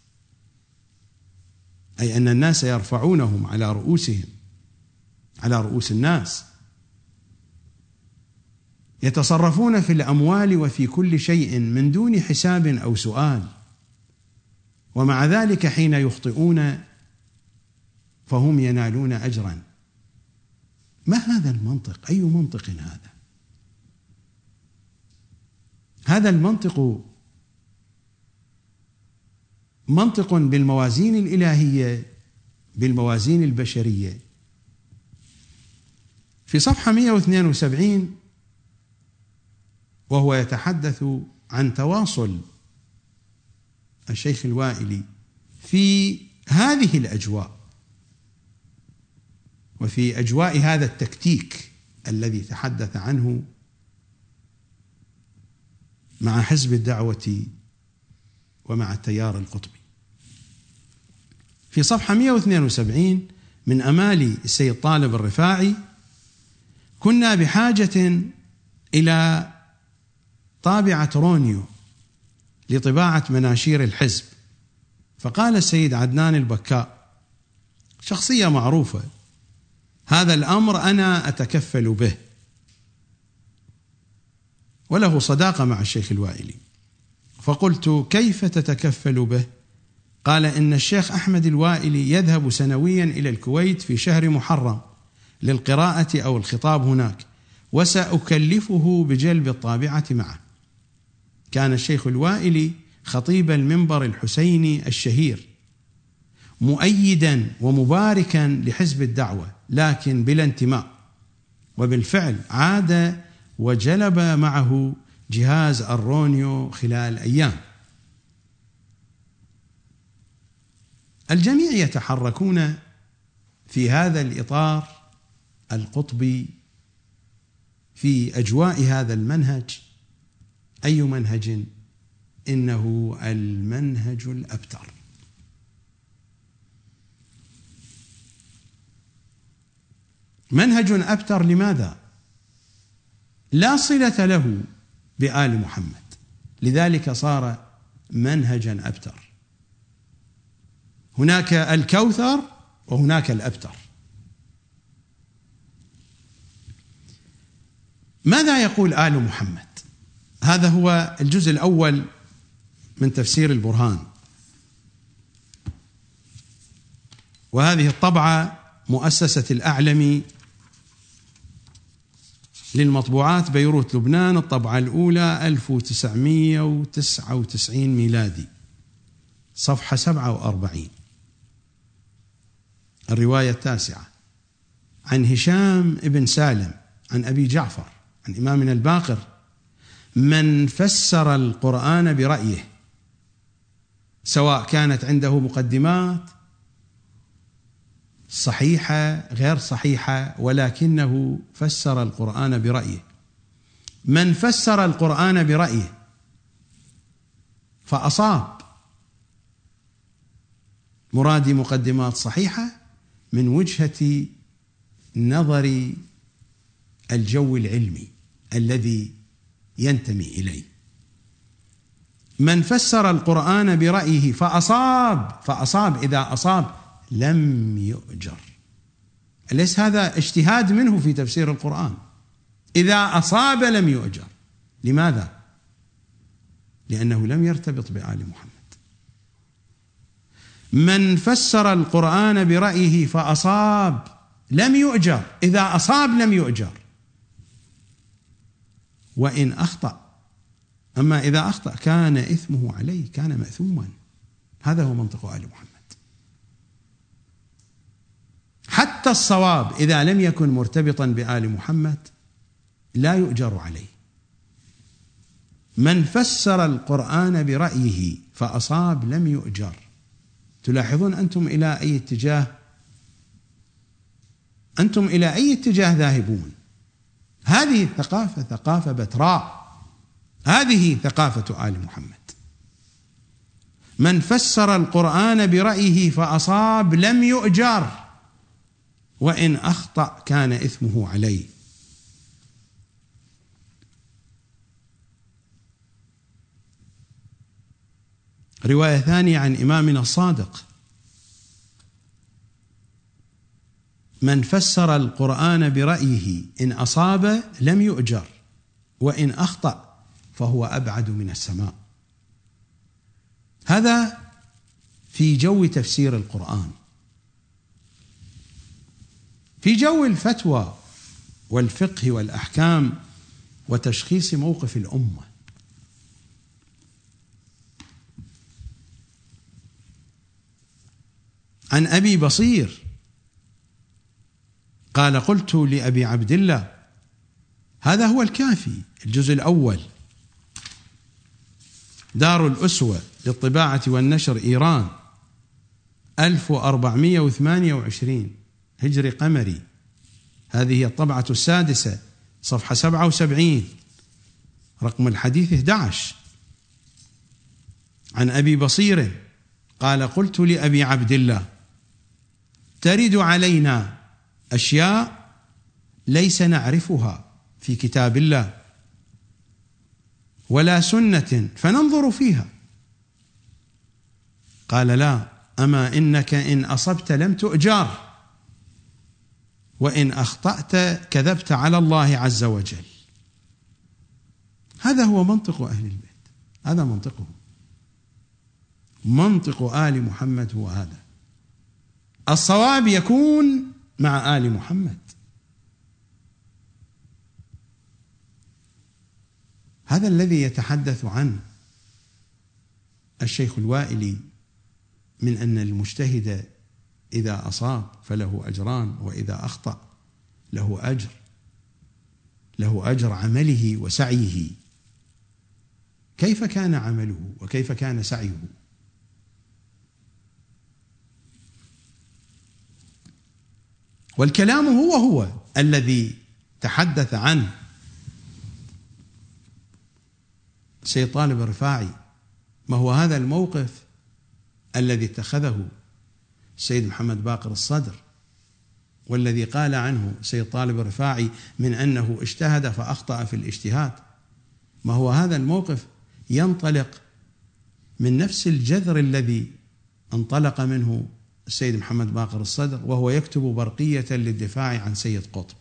أي أن الناس يرفعونهم على رؤوسهم، على رؤوس الناس، يتصرفون في الأموال وفي كل شيء من دون حساب أو سؤال، ومع ذلك حين يخطئون فهم ينالون أجرا. ما هذا المنطق؟ أي منطق هذا؟ هذا المنطق منطق بالموازين الإلهية بالموازين البشرية. في صفحة مئة واثنين وسبعين وهو يتحدث عن تواصل الشيخ الوائلي في هذه الأجواء وفي أجواء هذا التكتيك الذي تحدث عنه مع حزب الدعوة ومع التيار القطبي. في صفحة مئة واثنين وسبعين من أمال السيد طالب الرفاعي: كنا بحاجة إلى طابعة رونيو لطباعة مناشير الحزب، فقال السيد عدنان البكاء، شخصية معروفة: هذا الأمر أنا أتكفل به، وله صداقة مع الشيخ الوائلي. فقلت: كيف تتكفل به؟ قال: إن الشيخ أحمد الوائلي يذهب سنويا إلى الكويت في شهر محرم للقراءة أو الخطاب هناك، وسأكلفه بجلب الطابعة معه. كان الشيخ الوائلي خطيب المنبر الحسيني الشهير، مؤيدا ومباركا لحزب الدعوة لكن بلا انتماء، وبالفعل عاد وجلب معه جهاز الرونيو خلال أيام. الجميع يتحركون في هذا الإطار القطبي في أجواء هذا المنهج. أي منهج؟ إنه المنهج الأبتر. منهج أبتر لماذا؟ لا صلة له بآل محمد، لذلك صار منهجا أبتر. هناك الكوثر وهناك الأبتر. ماذا يقول آل محمد؟ هذا هو الجزء الأول من تفسير البرهان، وهذه الطبعة مؤسسة الأعلمي للمطبوعات بيروت لبنان، الطبعة الأولى ألف وتسعمئة وتسعة وتسعين ميلادي، صفحة سبعة وأربعين. الرواية التاسعة عن هشام ابن سالم عن أبي جعفر عن إمامنا الباقر: من فسر القرآن برأيه، سواء كانت عنده مقدمات صحيحة غير صحيحة، ولكنه فسر القرآن برأيه. من فسر القرآن برأيه فأصاب، مرادي مقدمات صحيحة من وجهة نظر الجو العلمي الذي ينتمي إليه. من فسر القرآن برأيه فأصاب، فأصاب إذا أصاب لم يؤجر. ليس هذا اجتهاد منه في تفسير القرآن، إذا أصاب لم يؤجر. لماذا؟ لأنه لم يرتبط بآل محمد. من فسر القرآن برأيه فأصاب لم يؤجر، إذا أصاب لم يؤجر وإن أخطأ. أما إذا أخطأ كان إثمه عليه، كان مأثوما. هذا هو منطق آل محمد. حتى الصواب إذا لم يكن مرتبطا بآل محمد لا يؤجر عليه. من فسر القرآن برأيه فأصاب لم يؤجر. تلاحظون أنتم إلى أي اتجاه أنتم إلى أي اتجاه ذاهبون؟ هذه الثقافة ثقافة بتراء، هذه ثقافة آل محمد. من فسر القرآن برأيه فأصاب لم يؤجر، وإن أخطأ كان إثمه عليه. رواية ثانية عن إمامنا الصادق: من فسر القرآن برأيه إن أصاب لم يؤجر، وإن أخطأ فهو أبعد من السماء. هذا في جو تفسير القرآن. في جو الفتوى والفقه والأحكام وتشخيص موقف الأمة. عن أبي بصير قال: قلت لأبي عبد الله، هذا هو الكافي الجزء الأول، دار الأسوة للطباعة والنشر إيران، ألف وأربعمائة وثمانية وعشرين هجري قمري. هذه هي الطبعة السادسة، صفحة سبعة وسبعين، رقم الحديث أحد عشر. عن أبي بصير قال: قلت لأبي عبد الله: ترد علينا أشياء ليس نعرفها في كتاب الله ولا سنة فننظر فيها. قال: لا، أما إنك إن أصبت لم تؤجر، وإن أخطأت كذبت على الله عز وجل. هذا هو منطق أهل البيت، هذا منطقه، منطق آل محمد هو هذا. الصواب يكون مع آل محمد. هذا الذي يتحدث عنه الشيخ الوائلي من أن المجتهد إذا أصاب فله أجران، وإذا أخطأ له أجر، له أجر عمله وسعيه. كيف كان عمله وكيف كان سعيه؟ والكلام هو هو الذي تحدث عنه سيد طالب الرفاعي. ما هو هذا الموقف الذي اتخذه السيد محمد باقر الصدر، والذي قال عنه سيد طالب الرفاعي من أنه اجتهد فأخطأ في الاجتهاد. ما هو هذا الموقف ينطلق من نفس الجذر الذي انطلق منه السيد محمد باقر الصدر وهو يكتب برقية للدفاع عن سيد قطب،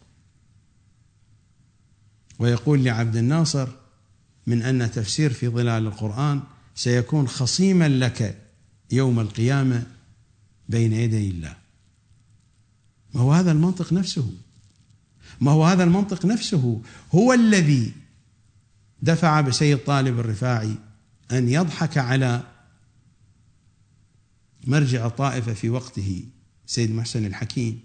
ويقول لعبد الناصر من أن تفسير في ظلال القرآن سيكون خصيما لك يوم القيامة بين يدي الله. ما هو هذا المنطق نفسه، ما هو هذا المنطق نفسه هو الذي دفع بسيد طالب الرفاعي أن يضحك على مرجع الطائفة في وقته سيد محسن الحكيم،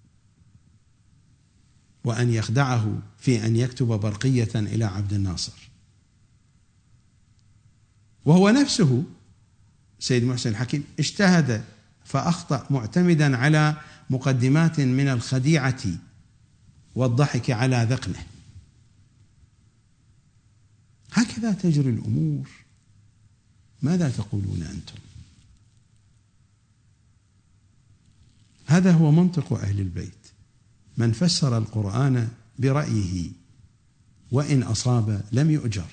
وأن يخدعه في أن يكتب برقية إلى عبد الناصر، وهو نفسه سيد محسن الحكيم اجتهد فأخطأ معتمدا على مقدمات من الخديعة والضحك على ذقنه. هكذا تجري الأمور. ماذا تقولون أنتم؟ هذا هو منطق أهل البيت. من فسر القرآن برأيه وإن أصاب لم يؤجر.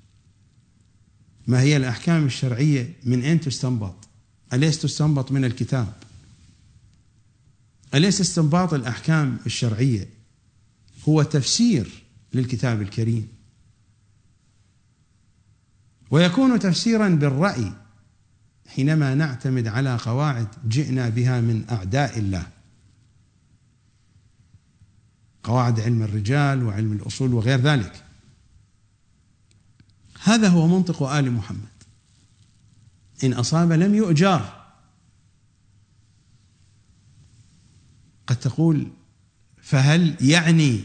ما هي الأحكام الشرعية؟ من أين تستنبط؟ أليس تستنبط من الكتاب؟ أليس استنباط الأحكام الشرعية هو تفسير للكتاب الكريم؟ ويكون تفسيرا بالرأي حينما نعتمد على قواعد جئنا بها من أعداء الله، قواعد علم الرجال وعلم الأصول وغير ذلك. هذا هو منطق آل محمد. إن أصاب لم يؤجر. قد تقول فهل يعني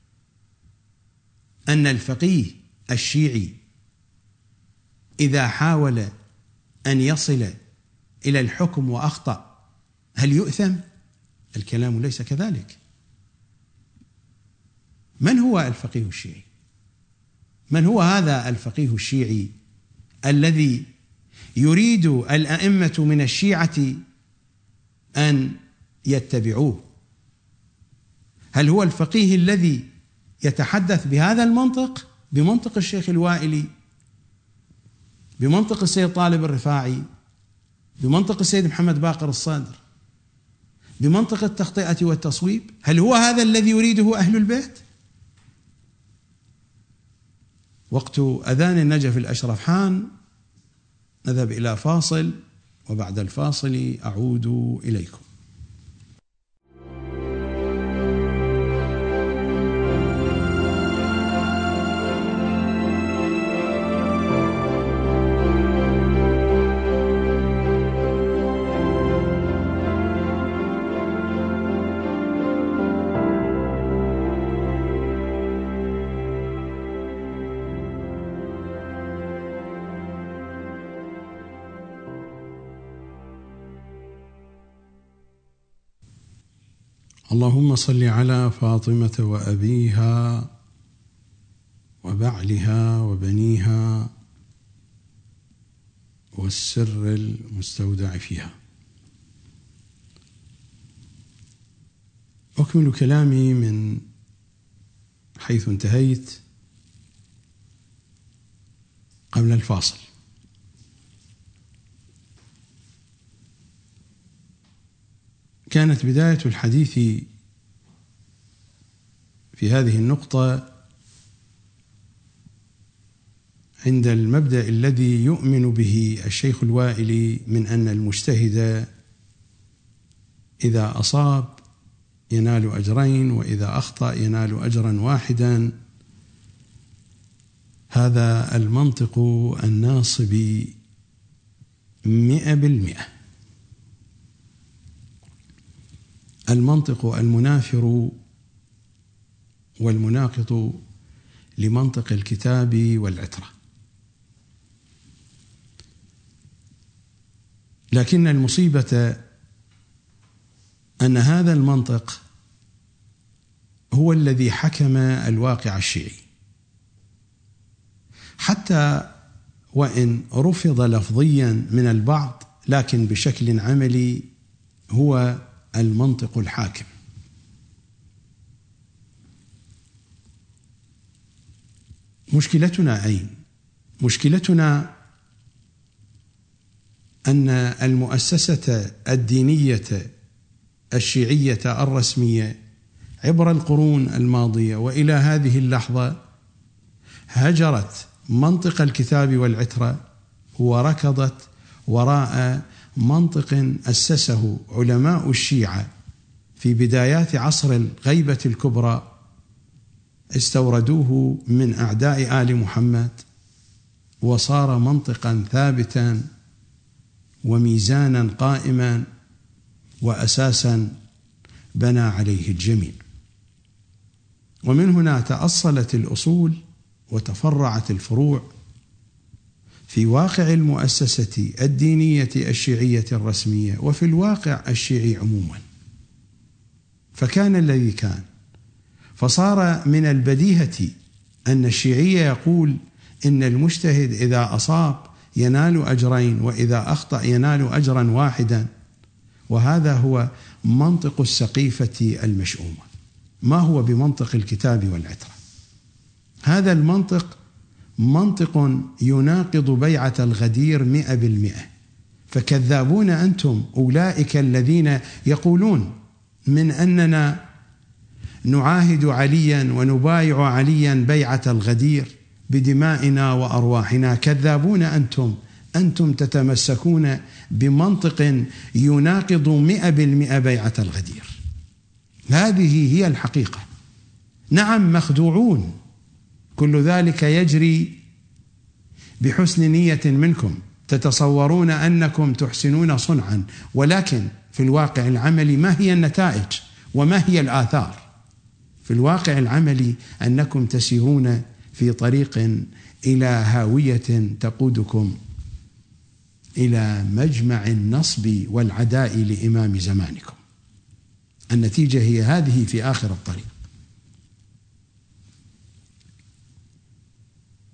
أن الفقيه الشيعي إذا حاول أن يصل إلى الحكم وأخطأ هل يؤثم؟ الكلام ليس كذلك. من هو الفقيه الشيعي؟ من هو هذا الفقيه الشيعي الذي يريد الأئمة من الشيعة أن يتبعوه؟ هل هو الفقيه الذي يتحدث بهذا المنطق، بمنطق الشيخ الوائلي، بمنطق السيد طالب الرفاعي، بمنطق السيد محمد باقر الصدر، بمنطق التخطئة والتصويب؟ هل هو هذا الذي يريده أهل البيت؟ وقت أذان النجف الأشرف حان، نذهب إلى فاصل وبعد الفاصل أعود إليكم. اللهم صل على فاطمة وأبيها وبعلها وبنيها والسر المستودع فيها. أكمل كلامي من حيث انتهيت قبل الفاصل. كانت بداية الحديث في هذه النقطة عند المبدأ الذي يؤمن به الشيخ الوائلي من أن المجتهد إذا أصاب ينال أجرين وإذا أخطأ ينال أجرا واحدا. هذا المنطق الناصب مئة بالمئة، المنطق المنافر والمناقض لمنطق الكتاب والعترة. لكن المصيبة أن هذا المنطق هو الذي حكم الواقع الشيعي، حتى وإن رفض لفظيا من البعض، لكن بشكل عملي هو المنطق الحاكم. مشكلتنا أين؟ مشكلتنا أن المؤسسة الدينية الشيعية الرسمية عبر القرون الماضية وإلى هذه اللحظة هجرت منطق الكتاب والعترة وركضت وراء منطق أسسه علماء الشيعة في بدايات عصر الغيبة الكبرى، استوردوه من أعداء آل محمد، وصار منطقا ثابتا وميزانا قائما وأساسا بنى عليه الجميع. ومن هنا تأصلت الأصول وتفرعت الفروع في واقع المؤسسة الدينية الشيعية الرسمية وفي الواقع الشيعي عموما. فكان الذي كان، فصار من البديهة أن الشيعي يقول إن المجتهد إذا أصاب ينال أجرين وإذا أخطأ ينال أجرا واحدا، وهذا هو منطق السقيفة المشؤومة، ما هو بمنطق الكتاب والعترة. هذا المنطق منطق يناقض بيعة الغدير مئة بالمئة. فكذابون أنتم أولئك الذين يقولون من أننا نعاهد عليا ونبايع عليا بيعة الغدير بدمائنا وأرواحنا. كذابون أنتم أنتم تتمسكون بمنطق يناقض مئة بالمئة بيعة الغدير. هذه هي الحقيقة. نعم مخدوعون، كل ذلك يجري بحسن نية منكم، تتصورون أنكم تحسنون صنعا، ولكن في الواقع العملي ما هي النتائج وما هي الآثار؟ في الواقع العملي أنكم تسيرون في طريق إلى هاوية تقودكم إلى مجمع النصب والعداء لإمام زمانكم. النتيجة هي هذه في آخر الطريق.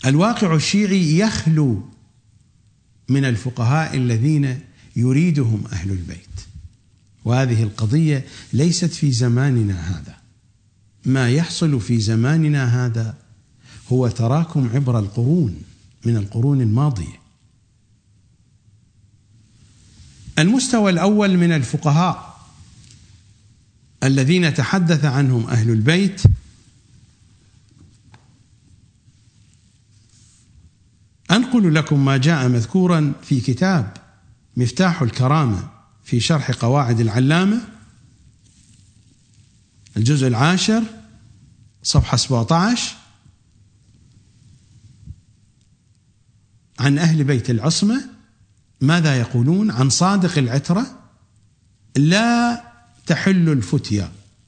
الواقع الشيعي يخلو من الفقهاء الذين يريدهم أهل البيت، وهذه القضية ليست في زماننا هذا. ما يحصل في زماننا هذا هو تراكم عبر القرون من القرون الماضية. المستوى الأول من الفقهاء الذين تحدث عنهم أهل البيت أنقل لكم ما جاء مذكورا في كتاب مفتاح الكرامة في شرح قواعد العلامة، الجزء العاشر صفحة سبعة عشر، عن أهل بيت العصمة ماذا يقولون؟ عن صادق العترة: لا تحل الفتيا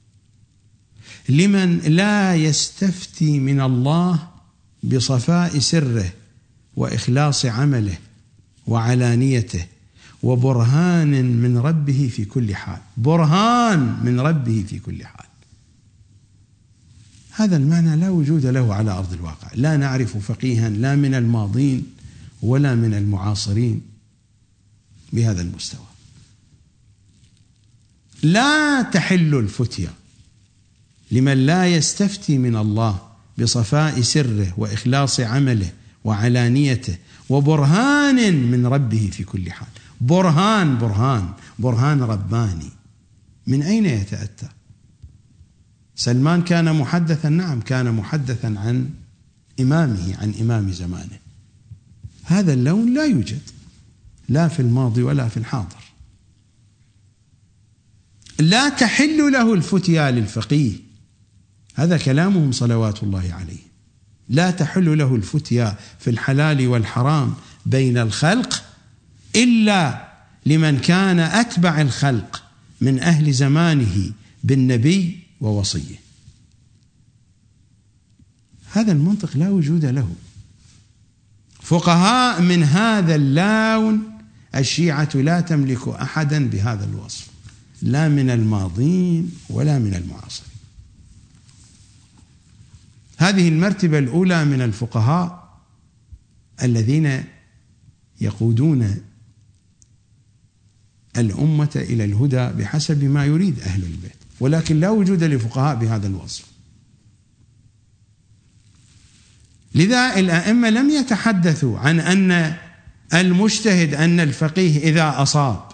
لمن لا يستفتي من الله بصفاء سره وإخلاص عمله وعلانيته وبرهان من ربه في كل حال. برهان من ربه في كل حال. هذا المعنى لا وجود له على أرض الواقع. لا نعرف فقيها لا من الماضين ولا من المعاصرين بهذا المستوى. لا تحل الفتيا لمن لا يستفتي من الله بصفاء سره وإخلاص عمله وعلانيته وبرهان من ربه في كل حال. برهان برهان برهان رباني. من أين يتأتى؟ سلمان كان محدثا، نعم كان محدثا عن إمامه، عن إمام زمانه. هذا اللون لا يوجد لا في الماضي ولا في الحاضر. لا تحل له الفتيا للفقيه، هذا كلامهم صلوات الله عليه. لا تحل له الفتيا في الحلال والحرام بين الخلق إلا لمن كان أتبع الخلق من أهل زمانه بالنبي ووصيه. هذا المنطق لا وجود له. فقهاء من هذا اللون الشيعة لا تملك أحدا بهذا الوصف، لا من الماضين ولا من المعاصرين. هذه المرتبة الأولى من الفقهاء الذين يقودون الأمة إلى الهدى بحسب ما يريد أهل البيت، ولكن لا وجود لفقهاء بهذا الوصف. لذا الأئمة لم يتحدثوا عن أن المجتهد، أن الفقيه إذا أصاب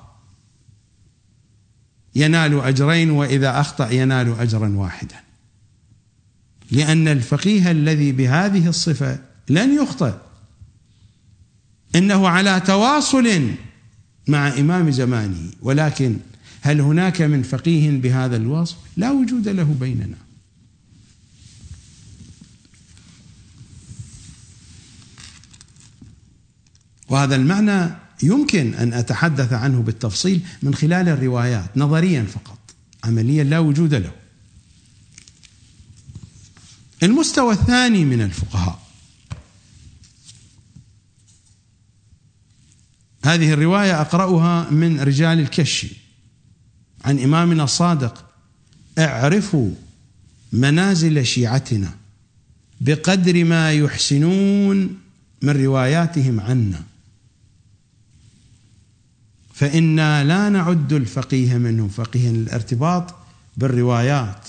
ينال أجرين وإذا أخطأ ينال أجرا واحدا، لأن الفقيه الذي بهذه الصفة لن يخطئ، إنه على تواصل مع إمام زمانه. ولكن هل هناك من فقيه بهذا الوصف؟ لا وجود له بيننا. وهذا المعنى يمكن أن أتحدث عنه بالتفصيل من خلال الروايات نظريا فقط، عمليا لا وجود له. المستوى الثاني من الفقهاء، هذه الرواية أقرأها من رجال الكشي عن إمامنا الصادق: اعرفوا منازل شيعتنا بقدر ما يحسنون من رواياتهم عنا، فإنا لا نعد الفقيه منهم فقيها. الارتباط بالروايات،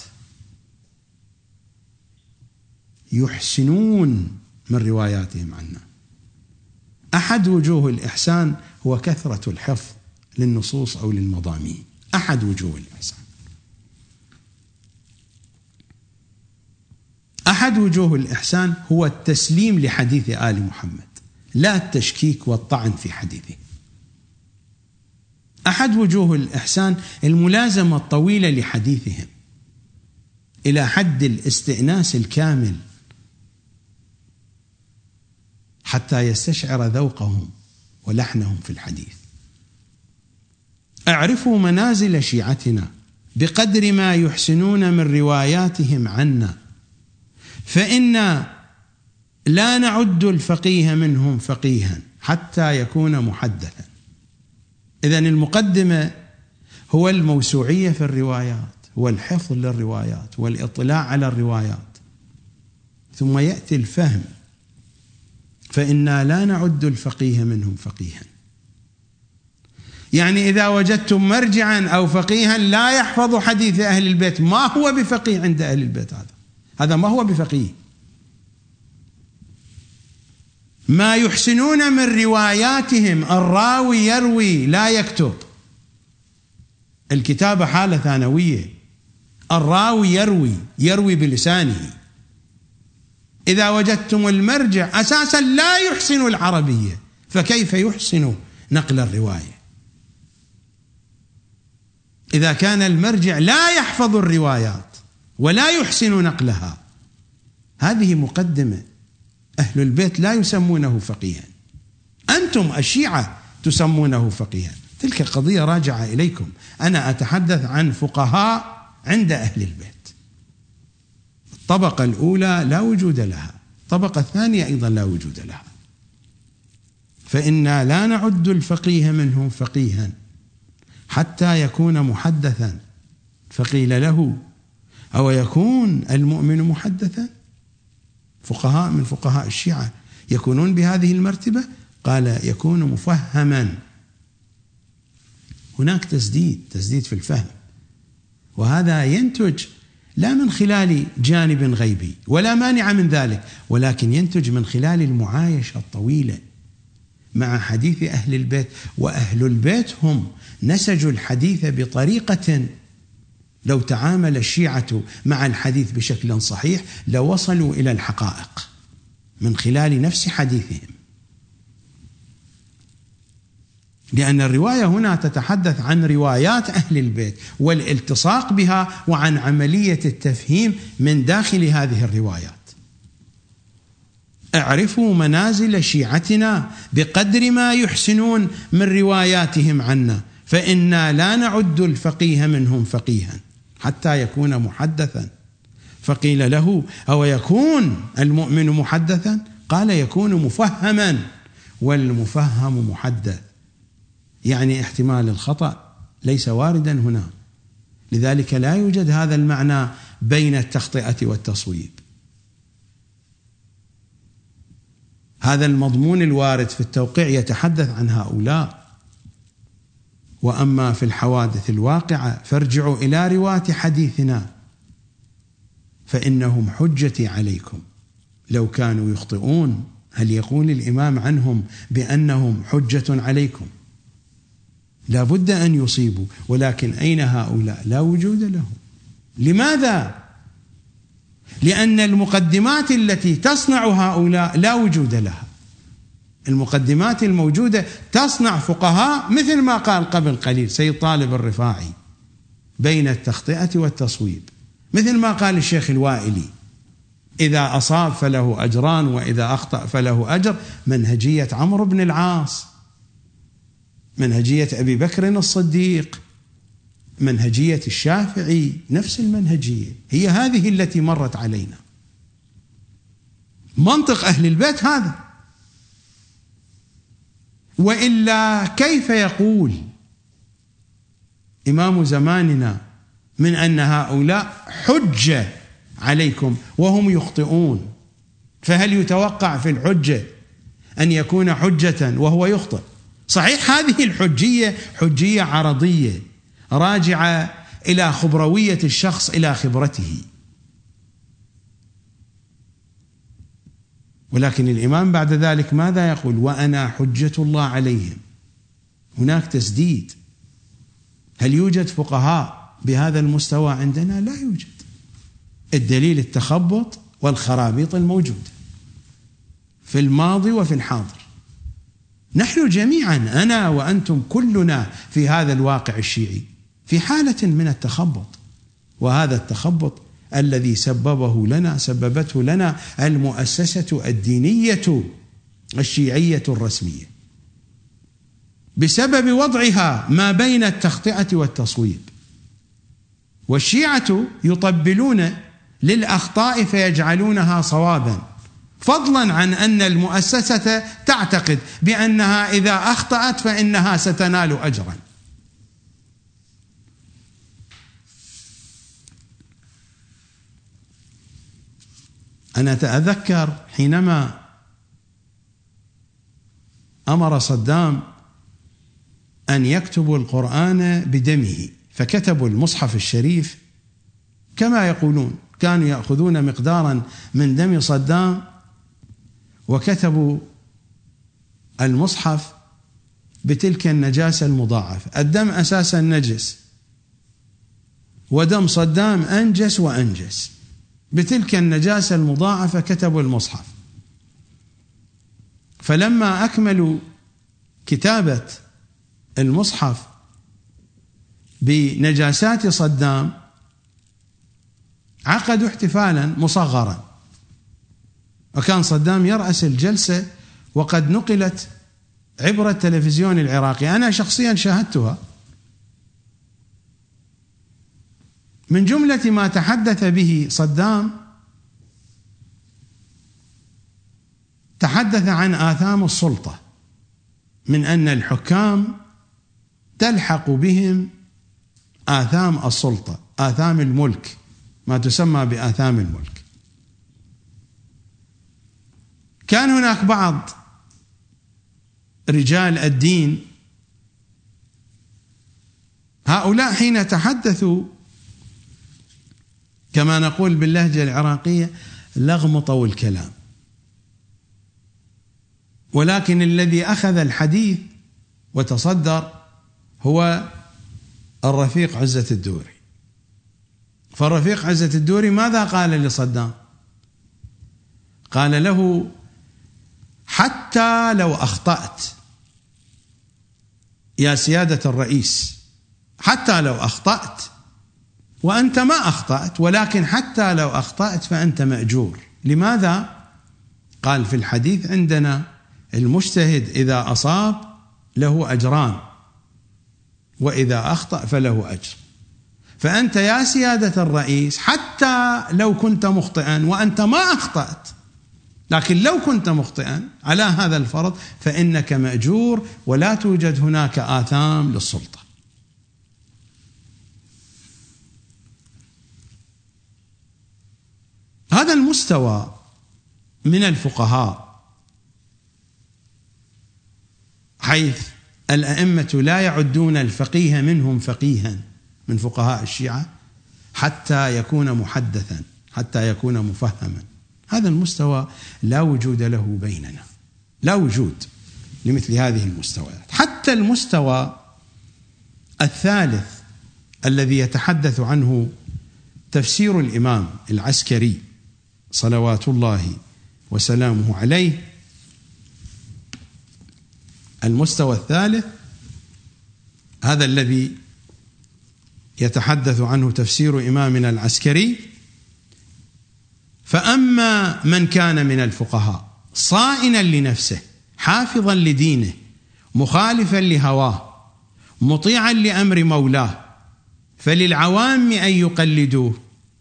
يحسنون من رواياتهم عنا. أحد وجوه الإحسان هو كثرة الحفظ للنصوص أو للمضامين، أحد وجوه الإحسان. أحد وجوه الإحسان هو التسليم لحديث آل محمد، لا التشكيك والطعن في حديثه. أحد وجوه الإحسان الملازمة الطويلة لحديثهم إلى حد الاستئناس الكامل حتى يستشعر ذوقهم ولحنهم في الحديث. اعرفوا منازل شيعتنا بقدر ما يحسنون من رواياتهم عنا، فإنا لا نعد الفقيه منهم فقيها حتى يكون محدثا. إذن المقدمة هو الموسوعية في الروايات، هو الحفظ للروايات والاطلاع على الروايات، ثم يأتي الفهم فإنا لا نعد الفقيه منهم فقيها. يعني إذا وجدتم مرجعا أو فقيها لا يحفظ حديث أهل البيت، ما هو بفقيه عند أهل البيت، هذا هذا ما هو بفقيه. ما يحسنون من رواياتهم، الراوي يروي لا يكتب، الكتابة حالة ثانوية، الراوي يروي يروي بلسانه. إذا وجدتم المرجع أساسا لا يحسن العربية، فكيف يحسن نقل الرواية؟ إذا كان المرجع لا يحفظ الروايات ولا يحسن نقلها، هذه مقدمة. أهل البيت لا يسمونه فقيها، أنتم الشيعة تسمونه فقيها. تلك قضية راجعة إليكم. أنا أتحدث عن فقهاء عند أهل البيت. الطبقة الأولى لا وجود لها، الطبقة الثانية أيضا لا وجود لها. فإنا لا نعد الفقيه منهم فقيها حتى يكون محدثا. فقيل له: أو يكون المؤمن محدثا؟ فقهاء من فقهاء الشيعة يكونون بهذه المرتبة؟ قال: يكون مفهما. هناك تسديد تسديد في الفهم، وهذا ينتج لا من خلال جانب غيبي ولا مانع من ذلك، ولكن ينتج من خلال المعايشة الطويلة مع حديث أهل البيت. وأهل البيت هم نسجوا الحديث بطريقة لو تعامل الشيعة مع الحديث بشكل صحيح لوصلوا إلى الحقائق من خلال نفس حديثهم. لأن الرواية هنا تتحدث عن روايات أهل البيت والالتصاق بها وعن عملية التفهيم من داخل هذه الروايات. اعرفوا منازل شيعتنا بقدر ما يحسنون من رواياتهم عنا، فإنا لا نعد الفقيه منهم فقيها حتى يكون محدثا. فقيل له: أو يكون المؤمن محدثا؟ قال: يكون مفهما، والمفهم محدث، يعني احتمال الخطأ ليس واردا هنا. لذلك لا يوجد هذا المعنى بين التخطئة والتصويب. هذا المضمون الوارد في التوقيع يتحدث عن هؤلاء. وأما في الحوادث الواقعة فارجعوا إلى رواة حديثنا فإنهم حجتي عليكم لو كانوا يخطئون. هل يقول الإمام عنهم بأنهم حجة عليكم؟ لا بد أن يصيبوا، ولكن أين هؤلاء؟ لا وجود لهم. لماذا؟ لأن المقدمات التي تصنع هؤلاء لا وجود لها. المقدمات الموجودة تصنع فقهاء مثل ما قال قبل قليل سيد طالب الرفاعي بين التخطئة والتصويب، مثل ما قال الشيخ الوائلي: إذا أصاب فله أجران وإذا أخطأ فله أجر. منهجية عمرو بن العاص، منهجية أبي بكر الصديق، منهجية الشافعي، نفس المنهجية هي هذه التي مرت علينا. منطق أهل البيت هذا. وإلا كيف يقول إمام زماننا من أن هؤلاء حجة عليكم وهم يخطئون؟ فهل يتوقع في الحجة أن يكون حجة وهو يخطئ؟ صحيح هذه الحجية حجية عرضية راجعة إلى خبروية الشخص، إلى خبرته، ولكن الإمام بعد ذلك ماذا يقول؟ وأنا حجة الله عليهم. هناك تسديد. هل يوجد فقهاء بهذا المستوى عندنا؟ لا يوجد. الدليل التخبط والخرابيط الموجودة في الماضي وفي الحاضر. نحن جميعا، أنا وأنتم كلنا في هذا الواقع الشيعي في حالة من التخبط، وهذا التخبط الذي سببه لنا سببته لنا المؤسسة الدينية الشيعية الرسمية بسبب وضعها ما بين التخطئة والتصويب. والشيعة يطبلون للأخطاء فيجعلونها صوابا، فضلا عن أن المؤسسة تعتقد بأنها إذا أخطأت فإنها ستنال أجرا. أنا أتذكر حينما أمر صدام أن يكتبوا القرآن بدمه، فكتبوا المصحف الشريف كما يقولون، كانوا يأخذون مقدارا من دم صدام وكتبوا المصحف بتلك النجاسة المضاعفة. الدم أساسا نجس، ودم صدام أنجس وأنجس، بتلك النجاسة المضاعفة كتبوا المصحف. فلما أكملوا كتابة المصحف بنجاسات صدام عقدوا احتفالا مصغرا، وكان صدام يرأس الجلسة وقد نقلت عبر التلفزيون العراقي، أنا شخصيا شاهدتها. من جملة ما تحدث به صدام تحدث عن آثام السلطة، من أن الحكام تلحق بهم آثام السلطة، آثام الملك، ما تسمى بآثام الملك. كان هناك بعض رجال الدين هؤلاء حين تحدثوا كما نقول باللهجة العراقية لغمطوا الكلام، ولكن الذي أخذ الحديث وتصدر هو الرفيق عزة الدوري. فالرفيق عزة الدوري ماذا قال لصدام؟ قال له: حتى لو أخطأت يا سيادة الرئيس، حتى لو أخطأت، وأنت ما أخطأت، ولكن حتى لو أخطأت فأنت مأجور. لماذا؟ قال: في الحديث عندنا المجتهد إذا أصاب له أجران، وإذا أخطأ فله أجر. فأنت يا سيادة الرئيس حتى لو كنت مخطئا، وأنت ما أخطأت، لكن لو كنت مخطئا على هذا الفرض فإنك مأجور، ولا توجد هناك آثام للسلطة. هذا المستوى من الفقهاء، حيث الأئمة لا يعدون الفقيه منهم فقيها من فقهاء الشيعة حتى يكون محدثا، حتى يكون مفهما. هذا المستوى لا وجود له بيننا، لا وجود لمثل هذه المستويات. حتى المستوى الثالث الذي يتحدث عنه تفسير الإمام العسكري صلوات الله وسلامه عليه، المستوى الثالث هذا الذي يتحدث عنه تفسير إمامنا العسكري: فأما من كان من الفقهاء صائنا لنفسه حافظا لدينه مخالفا لهواه مطيعا لأمر مولاه فللعوام أن يقلدوه.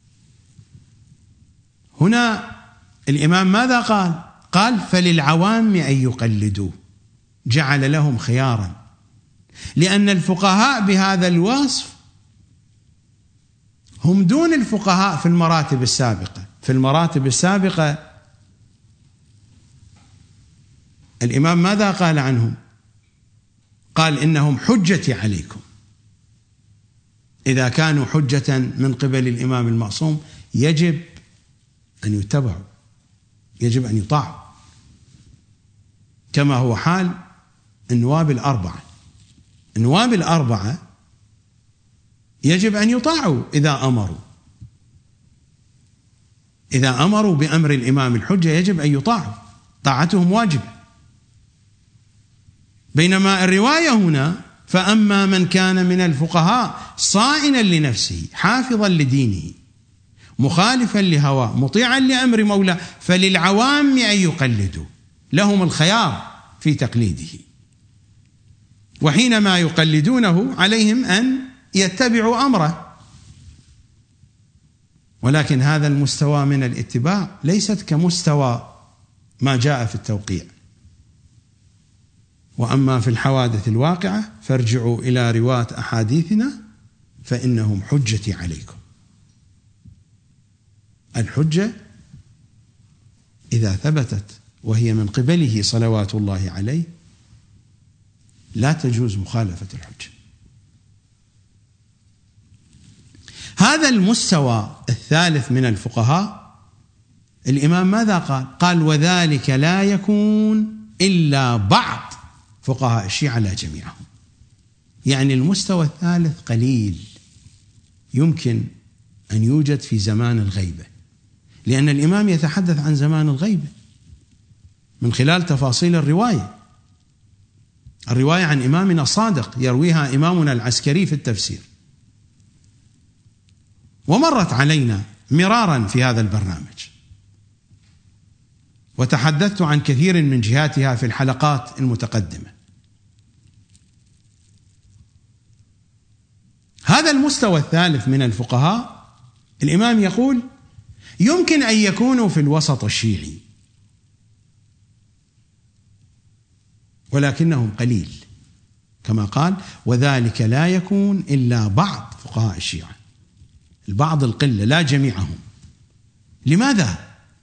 هنا الإمام ماذا قال؟ قال: فللعوام أن يقلدوه، جعل لهم خيارا، لأن الفقهاء بهذا الوصف هم دون الفقهاء في المراتب السابقة. في المراتب السابقة الإمام ماذا قال عنهم؟ قال: إنهم حجتي عليكم. إذا كانوا حجة من قبل الإمام المعصوم يجب أن يتبعوا، يجب أن يطاعوا، كما هو حال النواب الأربعة. النواب الأربعة يجب أن يطاعوا إذا أمروا، إذا أمروا بأمر الإمام الحجة يجب أن يطاعوا، طاعتهم واجبة. بينما الرواية هنا: فأما من كان من الفقهاء صائنا لنفسه حافظا لدينه مخالفا لهواه مطيعا لأمر مولاه فللعوام أن يقلدوا، لهم الخيار في تقليده، وحينما يقلدونه عليهم أن يتبعوا أمره. ولكن هذا المستوى من الاتباع ليست كمستوى ما جاء في التوقيع. وأما في الحوادث الواقعة فارجعوا إلى رواة أحاديثنا فإنهم حجتي عليكم. الحجة إذا ثبتت وهي من قبله صلوات الله عليه لا تجوز مخالفة الحجة. هذا المستوى الثالث من الفقهاء الإمام ماذا قال؟ قال وذلك لا يكون إلا بعض فقهاء الشيعة لا جميعهم. يعني المستوى الثالث قليل يمكن أن يوجد في زمان الغيبة، لأن الإمام يتحدث عن زمان الغيبة من خلال تفاصيل الرواية. الرواية عن إمامنا الصادق يرويها إمامنا العسكري في التفسير، ومرت علينا مرارا في هذا البرنامج، وتحدثت عن كثير من جهاتها في الحلقات المتقدمة. هذا المستوى الثالث من الفقهاء الإمام يقول يمكن أن يكونوا في الوسط الشيعي، ولكنهم قليل، كما قال وذلك لا يكون إلا بعض فقهاء الشيعة، البعض القلة لا جميعهم. لماذا؟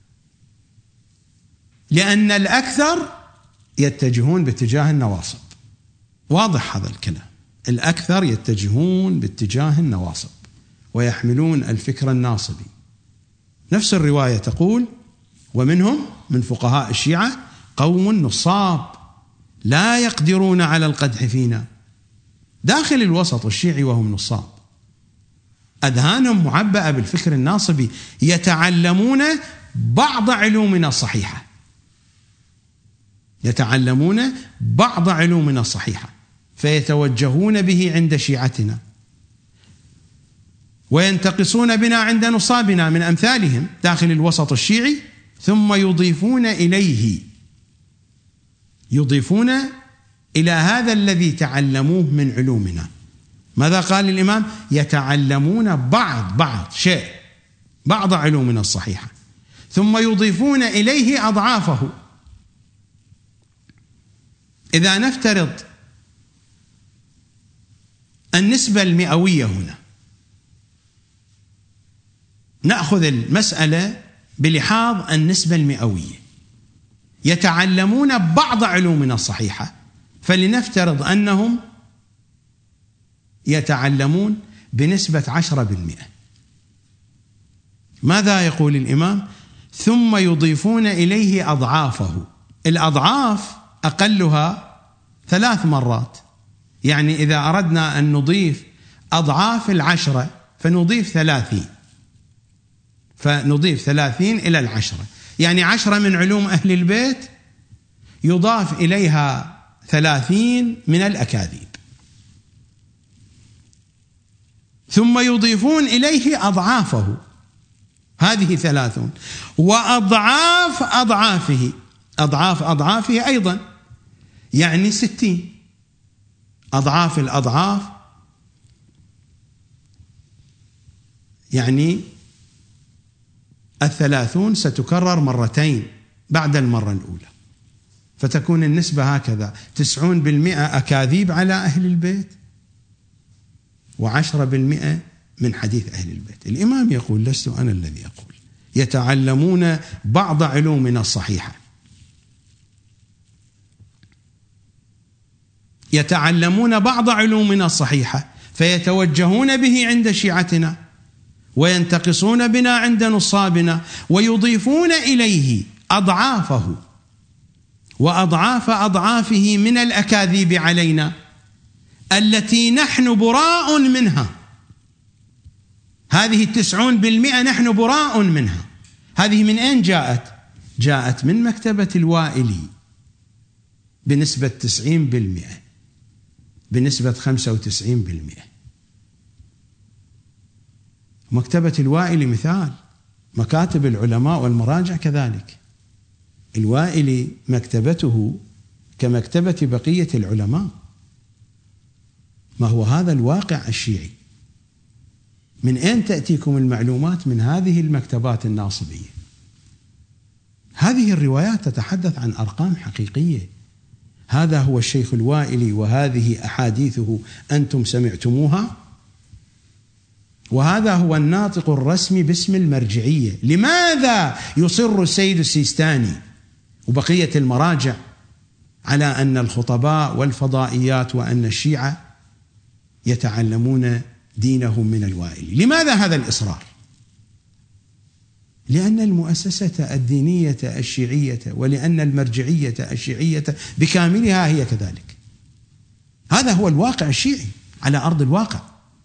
لأن الأكثر يتجهون باتجاه النواصب. واضح هذا الكلام، الأكثر يتجهون باتجاه النواصب ويحملون الفكر الناصبي. نفس الرواية تقول ومنهم من فقهاء الشيعة قوم نصاب لا يقدرون على القدح فينا، داخل الوسط الشيعي وهم نصاب، أذهانهم معبأة بالفكر الناصبي، يتعلمون بعض علومنا الصحيحة، يتعلمون بعض علومنا الصحيحة فيتوجهون به عند شيعتنا، وينتقصون بنا عند نصابنا من أمثالهم داخل الوسط الشيعي، ثم يضيفون إليه يضيفون إلى هذا الذي تعلموه من علومنا. ماذا قال الإمام؟ يتعلمون بعض بعض شيء بعض علومنا الصحيحة ثم يضيفون إليه أضعافه. إذا نفترض النسبة المئوية هنا، نأخذ المسألة بلحاظ النسبة المئوية، يتعلمون بعض علومنا الصحيحة، فلنفترض أنهم يتعلمون بنسبة عشرة بالمئة. ماذا يقول الإمام؟ ثم يضيفون إليه أضعافه. الأضعاف أقلها ثلاث مرات، يعني إذا أردنا أن نضيف أضعاف العشرة فنضيف ثلاثين، فنضيف ثلاثين إلى العشرة، يعني عشرة من علوم أهل البيت يضاف إليها ثلاثين من الأكاذيب، ثم يضيفون إليه أضعافه، هذه ثلاثون، وأضعاف أضعافه، أضعاف أضعافه أيضا يعني ستين، أضعاف الأضعاف يعني الثلاثون ستكرر مرتين بعد المرة الأولى، فتكون النسبة هكذا: تسعون بالمئة أكاذيب على أهل البيت وعشرة بالمئة من حديث أهل البيت. الإمام يقول لست أنا الذي أقول، يتعلمون بعض علومنا الصحيحة، يتعلمون بعض علومنا الصحيحة فيتوجهون به عند شيعتنا، وينتقصون بنا عند نصابنا، ويضيفون إليه أضعافه وأضعاف أضعافه من الأكاذيب علينا التي نحن براء منها. هذه التسعون بالمئة نحن براء منها. هذه من أين جاءت؟ جاءت من مكتبة الوائلي بنسبة تسعين بالمئة، بنسبة خمسة وتسعين بالمئة. مكتبة الوائلي مثال، مكاتب العلماء والمراجع كذلك. الوائلي مكتبته كمكتبة بقية العلماء. ما هو هذا الواقع الشيعي؟ من أين تأتيكم المعلومات؟ من هذه المكتبات الناصبية. هذه الروايات تتحدث عن أرقام حقيقية. هذا هو الشيخ الوائلي، وهذه أحاديثه أنتم سمعتموها، وهذا هو الناطق الرسمي باسم المرجعية. لماذا يصر السيد السيستاني وبقية المراجع على أن الخطباء والفضائيات وأن الشيعة يتعلمون دينهم من الوائل. لماذا هذا الإصرار؟ لأن المؤسسة الدينية الشيعية ولأن المرجعية الشيعية بكاملها هي كذلك. هذا هو الواقع الشيعي على أرض الواقع.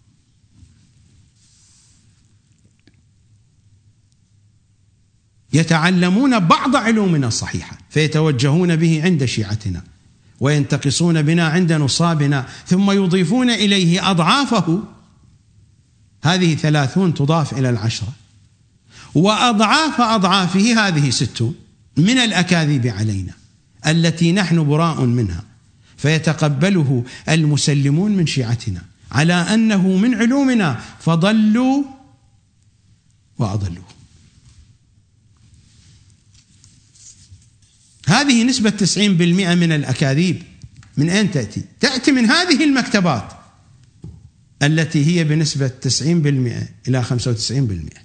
يتعلمون بعض علومنا الصحيحة فيتوجهون به عند شيعتنا وينتقصون بنا عند نصابنا، ثم يضيفون إليه أضعافه. هذه ثلاثون تضاف إلى العشرة، وأضعاف أضعافه هذه ستون من الأكاذيب علينا التي نحن براء منها، فيتقبله المسلمون من شيعتنا على أنه من علومنا، فضلوا وأضلوا. هذه نسبة تسعين بالمئة من الأكاذيب من أين تأتي؟ تأتي من هذه المكتبات التي هي بنسبة تسعين بالمئة إلى خمسة وتسعين بالمئة.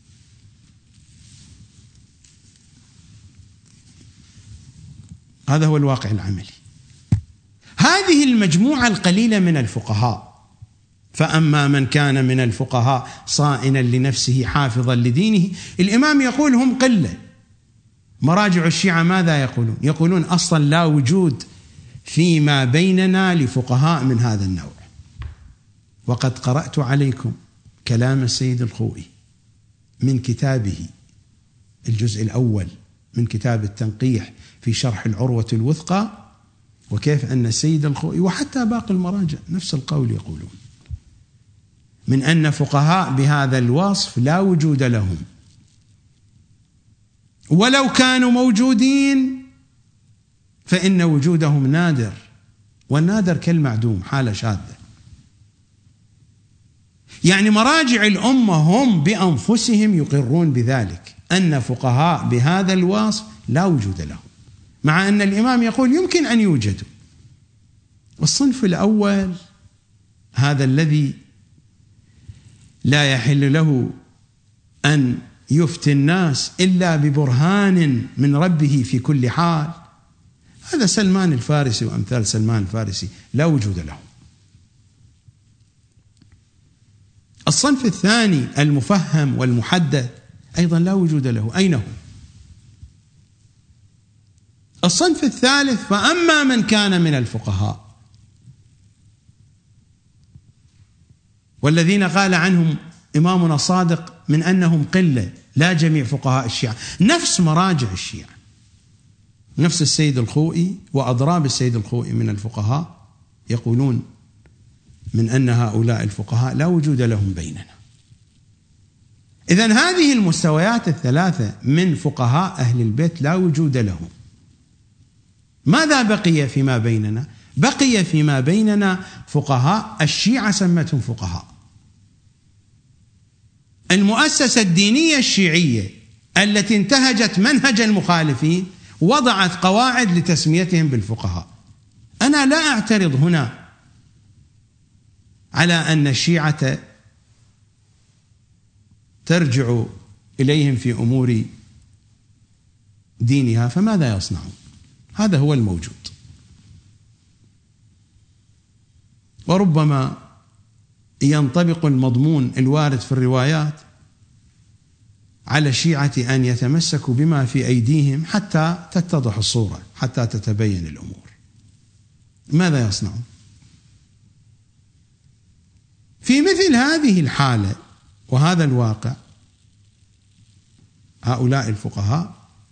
هذا هو الواقع العملي. هذه المجموعة القليلة من الفقهاء، فأما من كان من الفقهاء صائنا لنفسه حافظا لدينه، الإمام يقول هم قلة. مراجع الشيعة ماذا يقولون؟ يقولون أصلا لا وجود فيما بيننا لفقهاء من هذا النوع. وقد قرأت عليكم كلام السيد الخوئي من كتابه الجزء الأول من كتاب التنقيح في شرح العروة الوثقى، وكيف أن السيد الخوئي وحتى باقي المراجع نفس القول يقولون من أن فقهاء بهذا الوصف لا وجود لهم، ولو كانوا موجودين فإن وجودهم نادر، والنادر كالمعدوم حالة شاذة. يعني مراجع الأمة هم بأنفسهم يقرون بذلك، أن فقهاء بهذا الوصف لا وجود لهم، مع أن الإمام يقول يمكن أن يوجدوا. والصنف الأول هذا الذي لا يحل له أن يفتي الناس إلا ببرهان من ربه في كل حال، هذا سلمان الفارسي وأمثال سلمان الفارسي لا وجود لهم. الصنف الثاني المفهم والمحدث أيضا لا وجود له، أين هو؟ الصنف الثالث فأما من كان من الفقهاء والذين قال عنهم إمامنا الصادق من أنهم قلة، لا جميع فقهاء الشيعة، نفس مراجع الشيعة، نفس السيد الخوئي وأضراب السيد الخوئي من الفقهاء يقولون من أن هؤلاء الفقهاء لا وجود لهم بيننا. إذن هذه المستويات الثلاثة من فقهاء أهل البيت لا وجود لهم. ماذا بقي فيما بيننا؟ بقي فيما بيننا فقهاء الشيعة سمتهم فقهاء. المؤسسة الدينية الشيعية التي انتهجت منهج المخالفين وضعت قواعد لتسميتهم بالفقهاء. أنا لا أعترض هنا على أن الشيعة ترجع إليهم في أمور دينها، فماذا يصنعون؟ هذا هو الموجود. وربما ينطبق المضمون الوارد في الروايات على الشيعة أن يتمسكوا بما في أيديهم حتى تتضح الصورة، حتى تتبين الأمور. ماذا يصنعون؟ في مثل هذه الحالة وهذا الواقع هؤلاء الفقهاء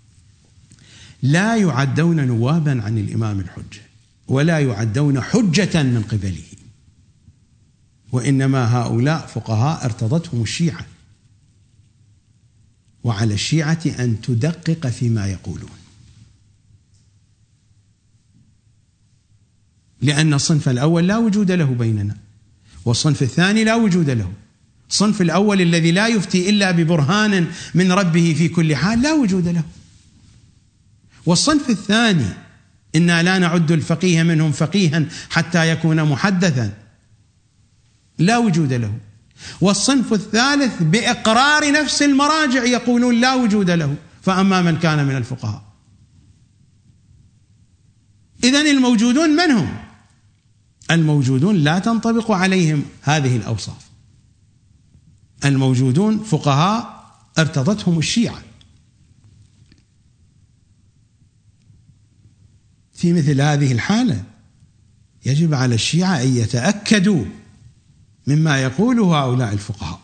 لا يعدون نوابا عن الإمام الحجة ولا يعدون حجة من قبله، وإنما هؤلاء فقهاء ارتضتهم الشيعة، وعلى الشيعة أن تدقق فيما يقولون، لأن الصنف الأول لا وجود له بيننا، والصنف الثاني لا وجود له. الصنف الأول الذي لا يفتي إلا ببرهان من ربه في كل حال لا وجود له، والصنف الثاني إنا لا نعد الفقيه منهم فقيها حتى يكون محدثا لا وجود له، والصنف الثالث بإقرار نفس المراجع يقولون لا وجود له. فأما من كان من الفقهاء، إذن الموجودون من هم؟ الموجودون لا تنطبق عليهم هذه الأوصاف. الموجودون فقهاء ارتضتهم الشيعة. في مثل هذه الحالة يجب على الشيعة أن يتأكدوا مما يقوله هؤلاء الفقهاء،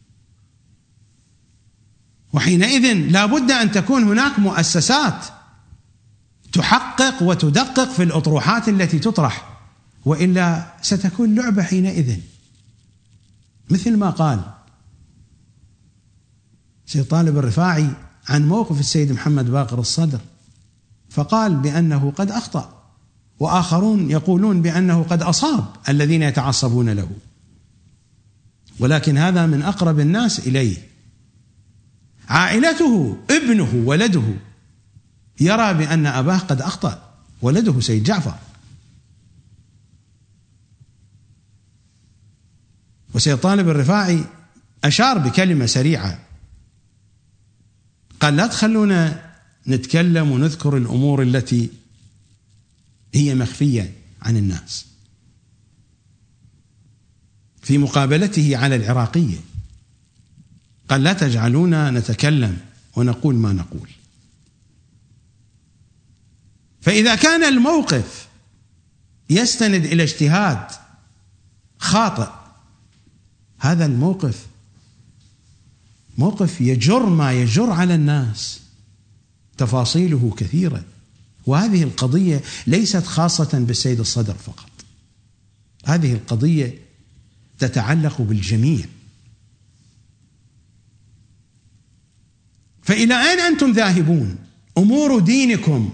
وحينئذ لا بد أن تكون هناك مؤسسات تحقق وتدقق في الأطروحات التي تطرح، وإلا ستكون لعبة حينئذ. مثل ما قال سيد طالب الرفاعي عن موقف السيد محمد باقر الصدر، فقال بأنه قد أخطأ، وآخرون يقولون بأنه قد أصاب الذين يتعصبون له، ولكن هذا من أقرب الناس إليه. عائلته ابنه ولده يرى بأن أباه قد أخطأ، ولده سيد جعفر. وسيد طالب الرفاعي أشار بكلمة سريعة، قال لا تخلونا نتكلم ونذكر الأمور التي هي مخفية عن الناس، في مقابلته على العراقية قال لا تجعلونا نتكلم ونقول ما نقول. فإذا كان الموقف يستند إلى اجتهاد خاطئ، هذا الموقف موقف يجر ما يجر على الناس، تفاصيله كثيرة، وهذه القضية ليست خاصة بالسيد الصدر فقط، هذه القضية تتعلق بالجميع. فإلى أين أنتم ذاهبون؟ أمور دينكم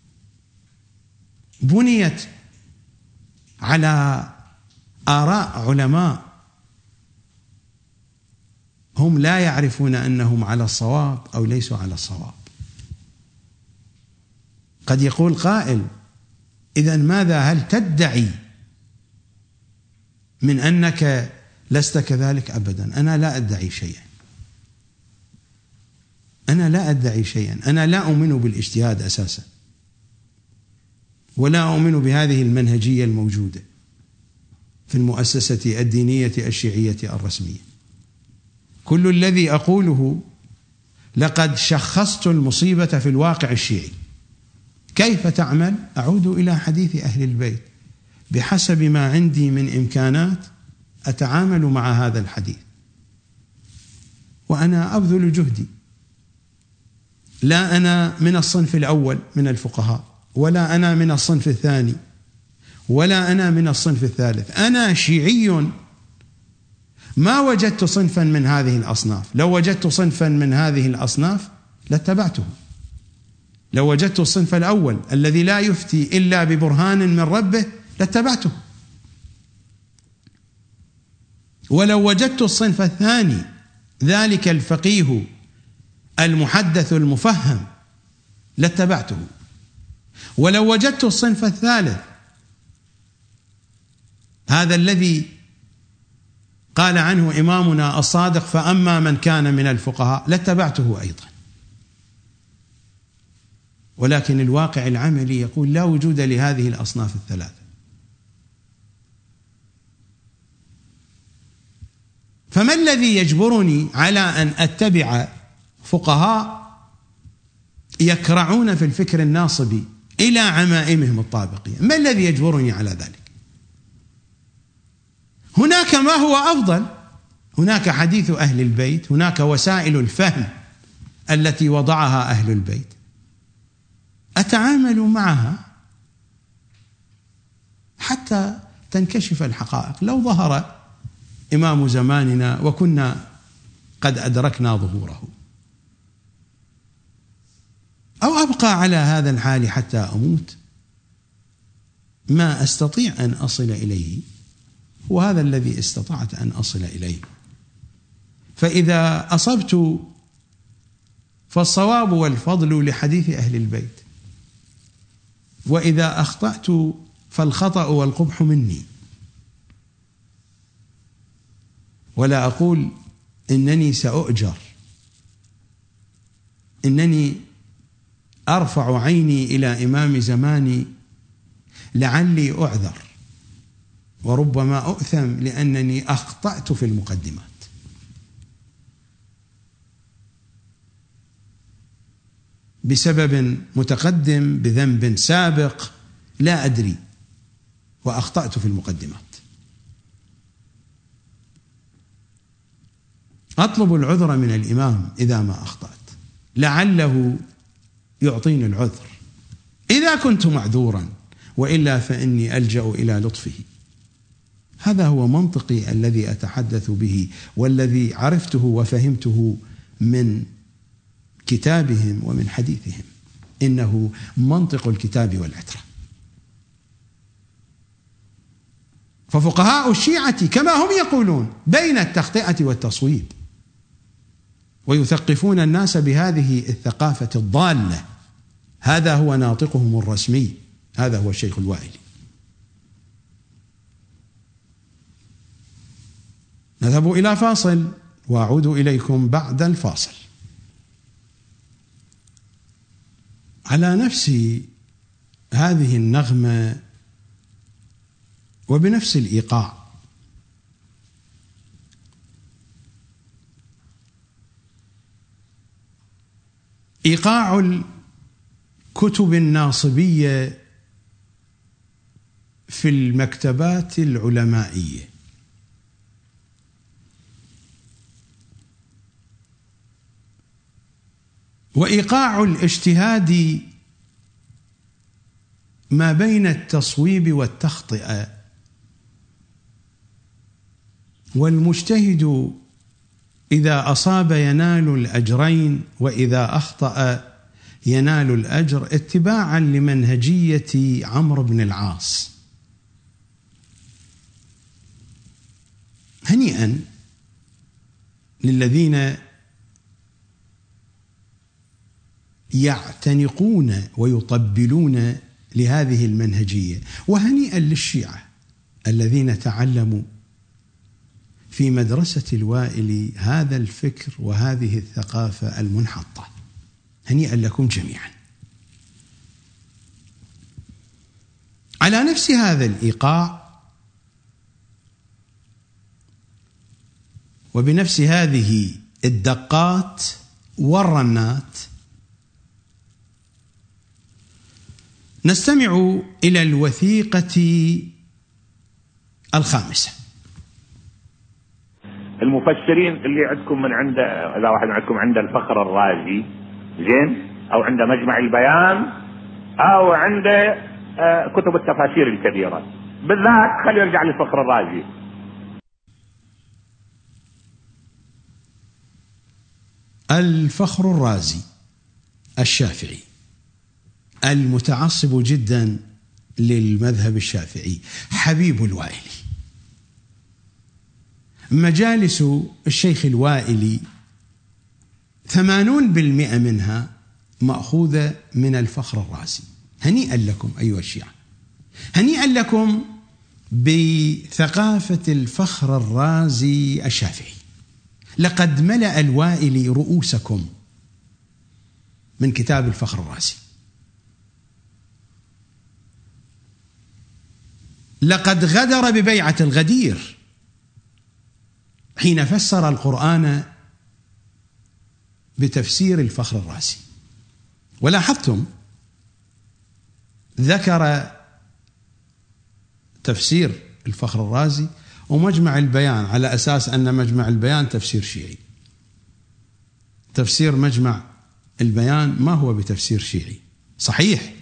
بنيت على آراء علماء هم لا يعرفون أنهم على الصواب أو ليسوا على الصواب. قد يقول قائل إذن ماذا؟ هل تدعي من أنك لست كذلك؟ أبدا، أنا لا أدعي شيئا، أنا لا أدعي شيئا، أنا لا أؤمن بالاجتهاد أساسا، ولا أؤمن بهذه المنهجية الموجودة في المؤسسة الدينية الشيعية الرسمية. كل الذي أقوله لقد شخصت المصيبة في الواقع الشيعي. كيف تعمل؟ أعود إلى حديث أهل البيت، بحسب ما عندي من إمكانات أتعامل مع هذا الحديث، وأنا أبذل جهدي. لا أنا من الصنف الأول من الفقهاء، ولا أنا من الصنف الثاني، ولا أنا من الصنف الثالث، أنا شيعي ما وجدت صنفا من هذه الأصناف. لو وجدت صنفا من هذه الأصناف لاتبعته. لو وجدت الصنف الأول الذي لا يفتي إلا ببرهان من ربه لاتبعته. ولو وجدت الصنف الثاني ذلك الفقيه المحدث المفهم لاتبعته. ولو وجدت الصنف الثالث هذا الذي قال عنه إمامنا الصادق فأما من كان من الفقهاء لاتبعته أيضا. ولكن الواقع العملي يقول لا وجود لهذه الأصناف الثلاثة. فما الذي يجبرني على أن أتبع فقهاء يكرعون في الفكر الناصبي إلى عمائمهم الطابقية؟ ما الذي يجبرني على ذلك؟ هناك ما هو أفضل، هناك حديث أهل البيت، هناك وسائل الفهم التي وضعها أهل البيت، أتعامل معها حتى تنكشف الحقائق. لو ظهر إمام زماننا وكنا قد أدركنا ظهوره، أو أبقى على هذا الحال حتى أموت، ما أستطيع أن أصل إليه وهذا الذي استطعت أن أصل إليه. فإذا أصبت فالصواب والفضل لحديث أهل البيت، وإذا أخطأت فالخطأ والقبح مني. ولا أقول إنني سأؤجر، إنني أرفع عيني إلى إمام زماني لعلي أعذر وربما أؤثم لأنني أخطأت في المقدمات. بسبب متقدم بذنب سابق لا أدري وأخطأت في المقدمات. أطلب العذر من الإمام إذا ما أخطأت لعله يعطيني العذر إذا كنت معذورا، وإلا فإني ألجأ إلى لطفه. هذا هو منطقي الذي أتحدث به والذي عرفته وفهمته من كتابهم ومن حديثهم، إنه منطق الكتاب والعترة. ففقهاء الشيعة كما هم يقولون بين التخطئة والتصويب، ويثقفون الناس بهذه الثقافة الضالة. هذا هو ناطقهم الرسمي، هذا هو الشيخ الوائلي. نذهب إلى فاصل وأعود إليكم بعد الفاصل. على نفس هذه النغمة وبنفس الإيقاع إيقاع الكتب الناصبية في المكتبات العلمائية. وإيقاع الاجتهاد ما بين التصويب والتخطئة، والمجتهد إذا أصاب ينال الأجرين وإذا أخطأ ينال الأجر، اتباعا لمنهجية عمرو بن العاص. هنيئا للذين يعتنقون ويطبلون لهذه المنهجية، وهنيئا للشيعة الذين تعلموا في مدرسة الوائلي هذا الفكر وهذه الثقافة المنحطة. هنيئا لكم جميعا. على نفس هذا الإيقاع وبنفس هذه الدقات والرنات نستمع إلى الوثيقة الخامسة. المفسرين اللي عندكم من عنده، إذا واحد عندكم عنده الفخر الرازي زين، أو عنده مجمع البيان، أو عنده كتب التفاسير الكبيرة، بالذات خليه يرجع للفخر الرازي. الفخر الرازي الشافعي المتعصب جدا للمذهب الشافعي، حبيب الوائلي. مجالس الشيخ الوائلي ثمانون بالمئة منها مأخوذة من الفخر الرازي. هنيئا لكم أيها الشيعة، هنيئا لكم بثقافة الفخر الرازي الشافعي. لقد ملأ الوائلي رؤوسكم من كتاب الفخر الرازي. لقد غدر ببيعة الغدير حين فسر القرآن بتفسير الفخر الرازي. ولاحظتم ذكر تفسير الفخر الرازي ومجمع البيان على أساس أن مجمع البيان تفسير شيعي. تفسير مجمع البيان ما هو بتفسير شيعي. صحيح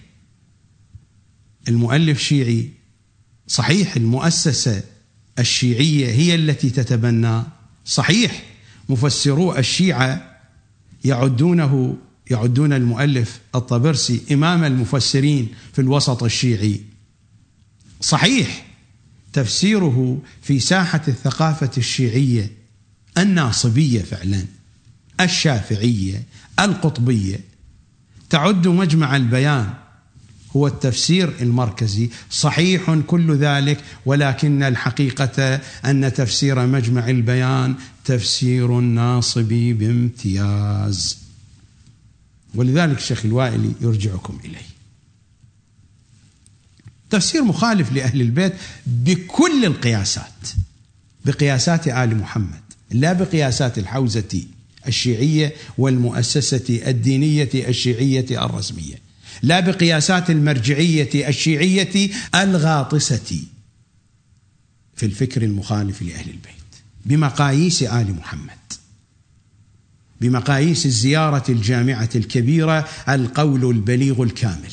المؤلف شيعي، صحيح المؤسسة الشيعية هي التي تتبنى، صحيح مفسرو الشيعة يعدونه يعدون المؤلف الطبرسي إمام المفسرين في الوسط الشيعي، صحيح تفسيره في ساحة الثقافة الشيعية الناصبية فعلا الشافعية القطبية تعد مجمع البيان هو التفسير المركزي. صحيح كل ذلك، ولكن الحقيقة أن تفسير مجمع البيان تفسير ناصبي بامتياز، ولذلك الشيخ الوائلي يرجعكم إليه. تفسير مخالف لأهل البيت بكل القياسات، بقياسات آل محمد، لا بقياسات الحوزة الشيعية والمؤسسة الدينية الشيعية الرسمية، لا بقياسات المرجعية الشيعية الغاطسة في الفكر المخالف لأهل البيت، بمقاييس آل محمد، بمقاييس الزيارة الجامعة الكبيرة، القول البليغ الكامل،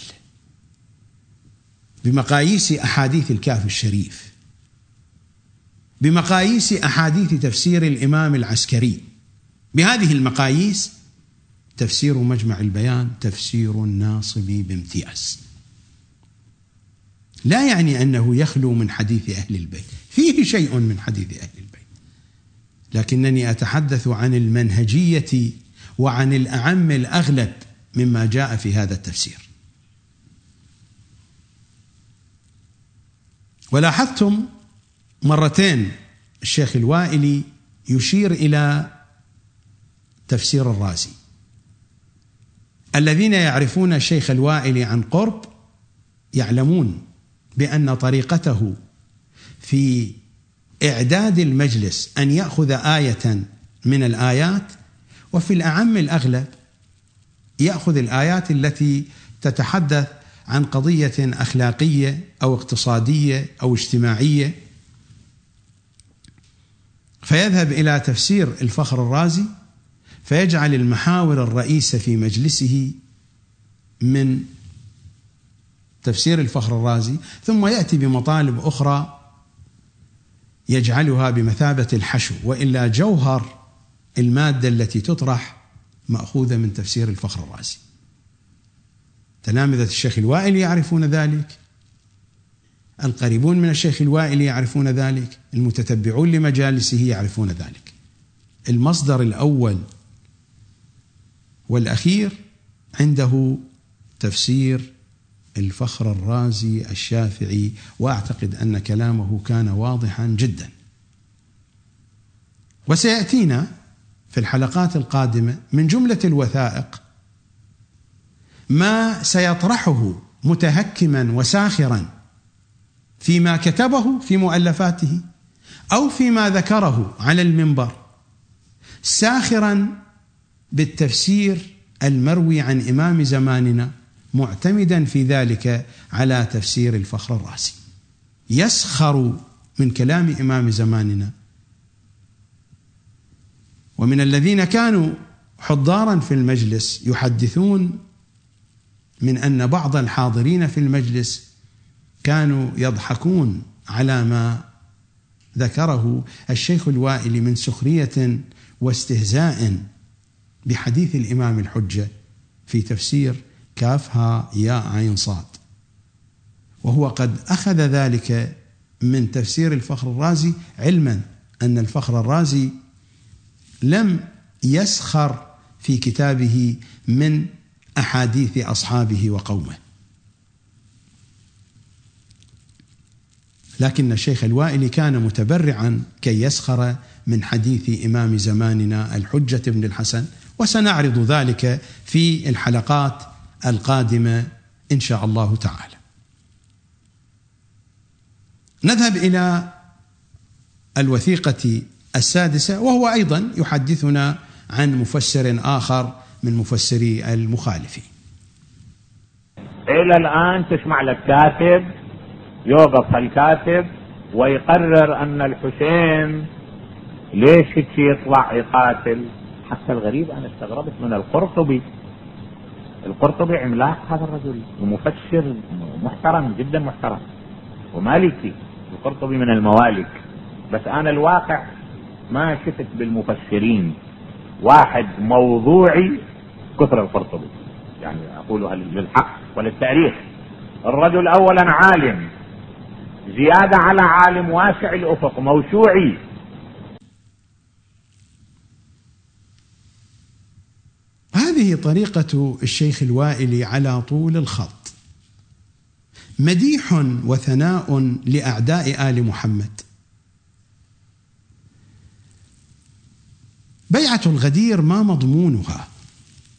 بمقاييس أحاديث الكهف الشريف، بمقاييس أحاديث تفسير الإمام العسكري. بهذه المقاييس تفسير مجمع البيان تفسير ناصب بامتياز، لا يعني أنه يخلو من حديث أهل البيت، فيه شيء من حديث أهل البيت، لكنني أتحدث عن المنهجية وعن الأعم الأغلب مما جاء في هذا التفسير. ولاحظتم مرتين الشيخ الوائلي يشير إلى تفسير الرازي. الذين يعرفون الشيخ الوائلي عن قرب يعلمون بأن طريقته في إعداد المجلس أن يأخذ آية من الآيات، وفي الأعم الأغلب يأخذ الآيات التي تتحدث عن قضية أخلاقية أو اقتصادية أو اجتماعية، فيذهب إلى تفسير الفخر الرازي فيجعل المحاور الرئيسة في مجلسه من تفسير الفخر الرازي، ثم يأتي بمطالب أخرى يجعلها بمثابة الحشو، وإلا جوهر المادة التي تطرح مأخوذة من تفسير الفخر الرازي. تلامذة الشيخ الوائلي يعرفون ذلك، القريبون من الشيخ الوائلي يعرفون ذلك، المتتبعون لمجالسه يعرفون ذلك. المصدر الأول والأخير عنده تفسير الفخر الرازي الشافعي، وأعتقد أن كلامه كان واضحا جدا. وسيأتينا في الحلقات القادمة من جملة الوثائق ما سيطرحه متهكما وساخرا فيما كتبه في مؤلفاته أو فيما ذكره على المنبر، ساخرا بالتفسير المروي عن إمام زماننا، معتمدا في ذلك على تفسير الفخر الرازي، يسخر من كلام إمام زماننا. ومن الذين كانوا حضارا في المجلس يحدثون من أن بعض الحاضرين في المجلس كانوا يضحكون على ما ذكره الشيخ الوائلي من سخرية واستهزاء بحديث الإمام الحجة في تفسير كافها ياء عين صاد، وهو قد أخذ ذلك من تفسير الفخر الرازي، علما أن الفخر الرازي لم يسخر في كتابه من أحاديث أصحابه وقومه، لكن الشيخ الوائلي كان متبرعا كي يسخر من حديث إمام زماننا الحجة بن الحسن، وسنعرض ذلك في الحلقات القادمة إن شاء الله تعالى. نذهب إلى الوثيقة السادسة، وهو أيضا يحدثنا عن مفسر آخر من مفسري المخالفين. إلى الآن تسمع لك كاتب يوقف الكاتب ويقرر أن الحسين ليش يطلع يقاتل. حتى الغريب أنا استغربت من القرطبي. القرطبي عملاق هذا الرجل ومفسر محترم جدا محترم ومالكي، القرطبي من الموالك، بس أنا الواقع ما شفت بالمفسرين واحد موضوعي كثر القرطبي، يعني أقولها للحق وللتاريخ. الرجل أولا عالم، زيادة على عالم، واسع الأفق، موسوعي. هذه طريقة الشيخ الوائلي على طول الخط، مديح وثناء لأعداء آل محمد. بيعة الغدير ما مضمونها،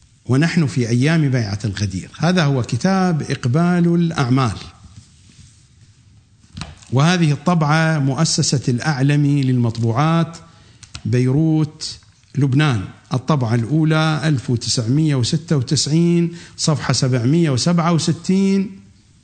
ونحن في أيام بيعة الغدير. هذا هو كتاب إقبال الأعمال وهذه الطبعة مؤسسة الأعلمي للمطبوعات بيروت لبنان، الطبعة الأولى ألف وتسعمئة وستة وتسعين صفحة سبعمئة وسبعة وستين.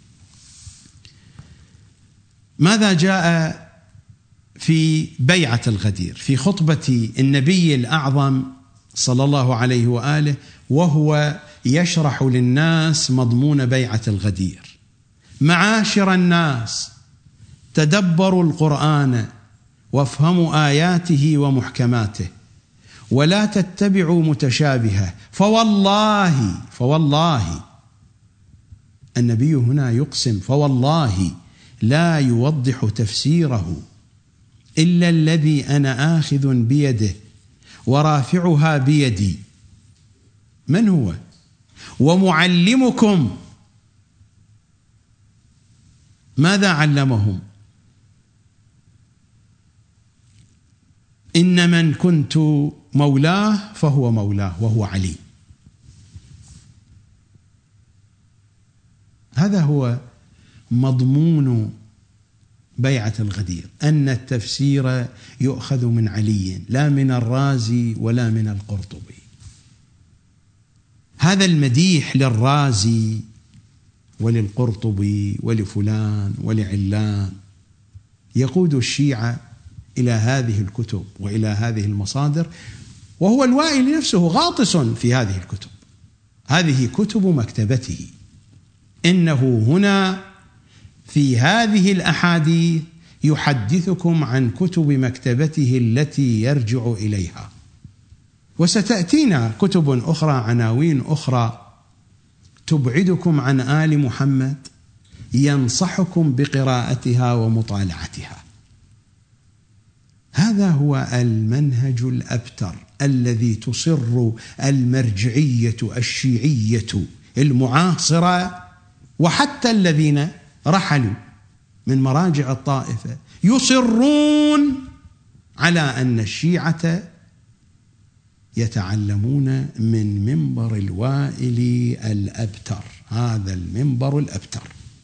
ماذا جاء في بيعة الغدير في خطبة النبي الأعظم صلى الله عليه وآله وهو يشرح للناس مضمون بيعة الغدير؟ معاشر الناس، تدبروا القرآن وافهموا آياته ومحكماته ولا تتبعوا متشابهه، فوالله فوالله النبي هنا يقسم، فوالله لا يوضح تفسيره إلا الذي أنا آخذ بيده ورافعها بيدي. من هو؟ ومعلمكم. ماذا علمهم؟ إن من كنت مولاه فهو مولاه وهو علي. هذا هو مضمون بيعة الغدير، أن التفسير يؤخذ من علي لا من الرازي ولا من القرطبي. هذا المديح للرازي وللقرطبي ولفلان ولعلان يقود الشيعة إلى هذه الكتب وإلى هذه المصادر، وهو الوائلي نفسه غاطس في هذه الكتب. هذه كتب مكتبته. إنه هنا في هذه الأحاديث يحدثكم عن كتب مكتبته التي يرجع إليها، وستأتينا كتب أخرى، عناوين أخرى تبعدكم عن آل محمد، ينصحكم بقراءتها ومطالعتها. هذا هو المنهج الأبتر الذي تصر المرجعية الشيعية المعاصرة، وحتى الذين رحلوا من مراجع الطائفة يصرون على أن الشيعة يتعلمون من منبر الوائلي الأبتر، هذا المنبر الأبتر،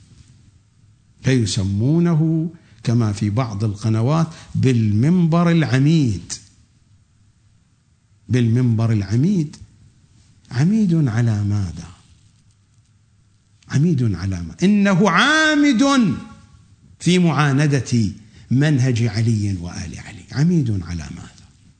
فيسمونه كما في بعض القنوات بالمنبر العميد. بالمنبر العميد، عميد على ماذا؟ عميد على ما؟ إنه عامد في معاندة منهج علي وآل علي. عميد على ماذا؟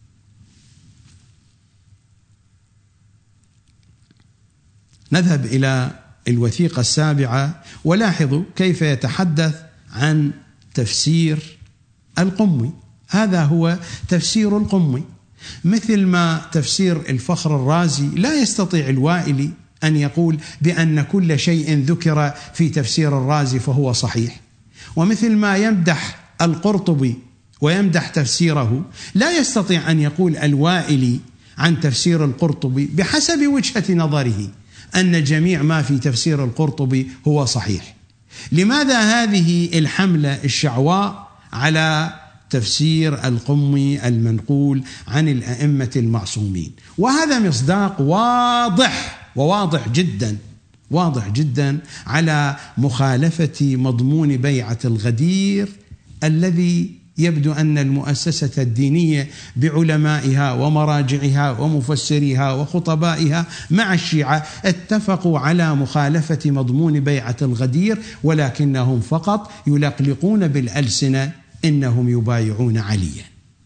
نذهب إلى الوثيقة السابعة، ولاحظوا كيف يتحدث عن تفسير القمي. هذا هو تفسير القمي، مثل ما تفسير الفخر الرازي لا يستطيع الوائلي أن يقول بأن كل شيء ذكر في تفسير الرازي فهو صحيح، ومثل ما يمدح القرطبي ويمدح تفسيره لا يستطيع أن يقول الوائلي عن تفسير القرطبي بحسب وجهة نظره أن جميع ما في تفسير القرطبي هو صحيح. لماذا هذه الحملة الشعواء على تفسير القمي المنقول عن الأئمة المعصومين؟ وهذا مصداق واضح وواضح جدا واضح جدا على مخالفة مضمون بيعة الغدير، الذي يبدو أن المؤسسة الدينية بعلمائها ومراجعها ومفسريها وخطبائها مع الشيعة اتفقوا على مخالفة مضمون بيعة الغدير، ولكنهم فقط يلقلقون بالألسنة إنهم يبايعون عليا.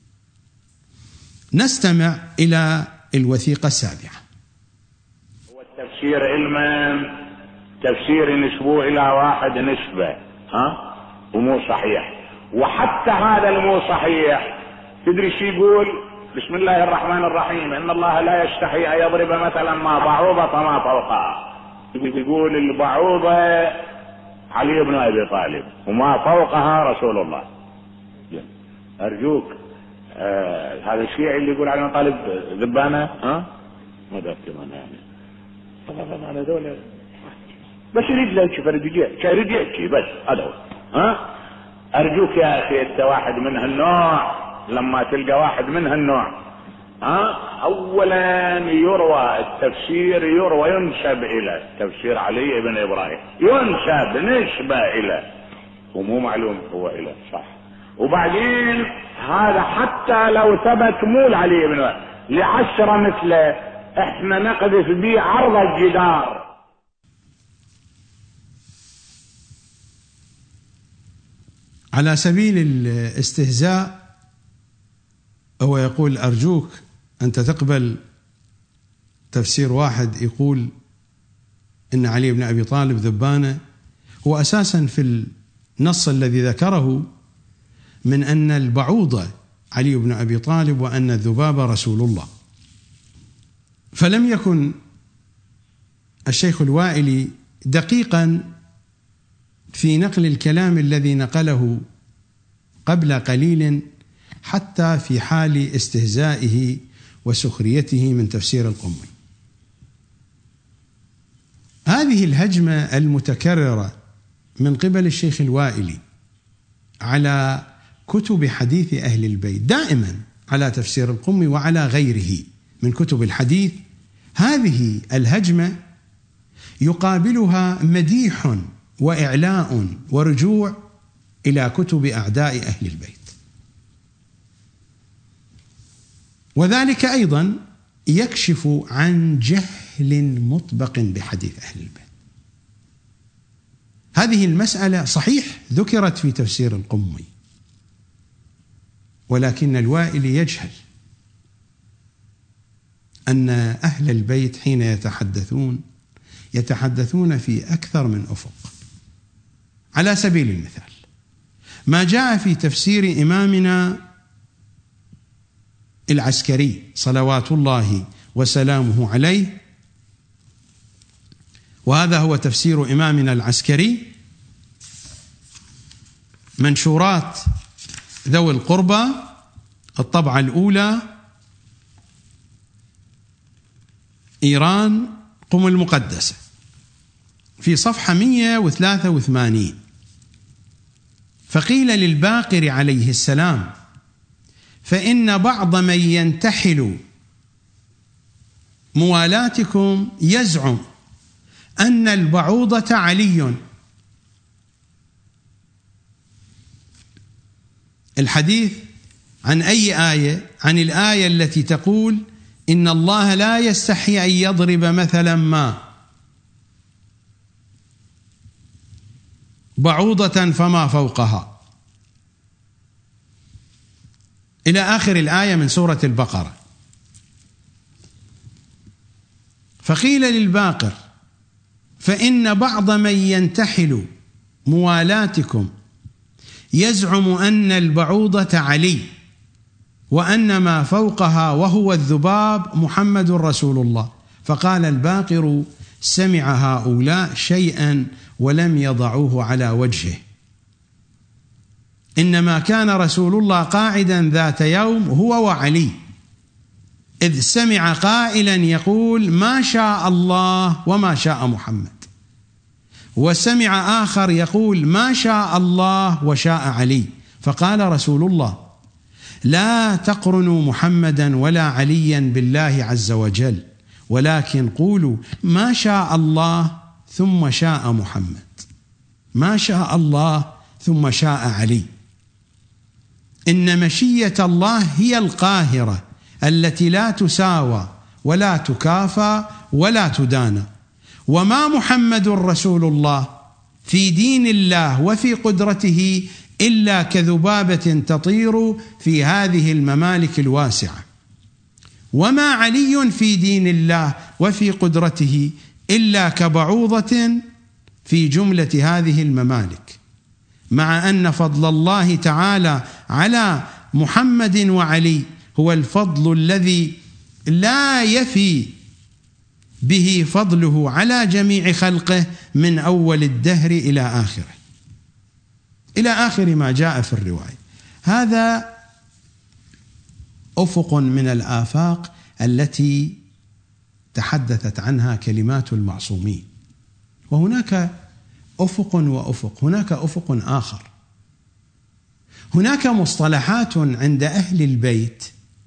نستمع إلى الوثيقة السابعة. هو التفسير علما تفسير نسبوه إلى واحد نسبة ها ومو صحيح، وحتى هذا المو صحيح تدري شو يقول؟ بسم الله الرحمن الرحيم، إن الله لا يستحي أن يضرب مثلا ما بعوضة فما فوقها. يقول البعوضة علي بن أبي طالب وما فوقها رسول الله. أرجوك آه هذا الشيعي اللي يقول علي بن طالب ذبانة ها ما ذكر أنا يعني طبعا أنا دولة بس يريد له يشوف رجع يريد يحكي بس هذا ها. أرجوك يا أخي أنت واحد من هالنوع، لما تلقى واحد من هالنوع ها أولا يروى التفسير يروى ينسب إلى تفسير علي بن إبراهيم، ينسب نسبة إلى ومو معلوم هو إله، صح. وبعدين هذا حتى لو ثبت مو لعلي بن لعشرة مثله، احنا نقذف به عرض الجدار. على سبيل الاستهزاء هو يقول أرجوك أنت تقبل تفسير واحد يقول إن علي بن أبي طالب ذبانة. هو أساسا في النص الذي ذكره من أن البعوضة علي بن أبي طالب وأن الذباب رسول الله، فلم يكن الشيخ الوائلي دقيقا في نقل الكلام الذي نقله قبل قليل حتى في حال استهزائه وسخريته من تفسير القمي. هذه الهجمة المتكررة من قبل الشيخ الوائلي على كتب حديث أهل البيت، دائما على تفسير القمي وعلى غيره من كتب الحديث، هذه الهجمة يقابلها مديح وإعلاء ورجوع إلى كتب أعداء أهل البيت، وذلك أيضا يكشف عن جهل مطبق بحديث أهل البيت. هذه المسألة صحيح ذكرت في تفسير القمي، ولكن الوائلي يجهل أن أهل البيت حين يتحدثون يتحدثون في أكثر من أفق. على سبيل المثال ما جاء في تفسير إمامنا العسكري صلوات الله وسلامه عليه، وهذا هو تفسير إمامنا العسكري، منشورات ذوي القربى الطبعة الأولى، إيران قم المقدسة، في صفحة مئة وثلاثة وثمانين. فقيل للباقر عليه السلام: فإن بعض من ينتحل موالاتكم يزعم أن البعوضة علي. الحديث عن أي آية؟ عن الآية التي تقول إن الله لا يستحي أن يضرب مثلا ما بعوضة فما فوقها، إلى آخر الآية من سورة البقرة. فقيل للباقر: فإن بعض من ينتحل موالاتكم يزعم أن البعوضة علي وأن ما فوقها وهو الذباب محمد رسول الله. فقال الباقر: سمع هؤلاء شيئا ولم يضعوه على وجهه، إنما كان رسول الله قاعدا ذات يوم هو وعلي، إذ سمع قائلا يقول ما شاء الله وما شاء محمد، وسمع آخر يقول ما شاء الله وشاء علي، فقال رسول الله: لا تقرنوا محمدا ولا عليا بالله عز وجل، ولكن قولوا ما شاء الله ثم شاء محمد، ما شاء الله ثم شاء علي. إن مشية الله هي القاهرة التي لا تساوى ولا تكافى ولا تدانى، وما محمد رسول الله في دين الله وفي قدرته إلا كذبابة تطير في هذه الممالك الواسعة، وما علي في دين الله وفي قدرته إلا كبعوضة في جملة هذه الممالك، مع أن فضل الله تعالى على محمد وعلي هو الفضل الذي لا يفي به فضله على جميع خلقه من أول الدهر إلى آخره، إلى آخر ما جاء في الرواية. هذا أفق من الآفاق التي تحدثت عنها كلمات المعصومين، وهناك أفق وأفق، هناك أفق آخر، هناك مصطلحات عند أهل البيت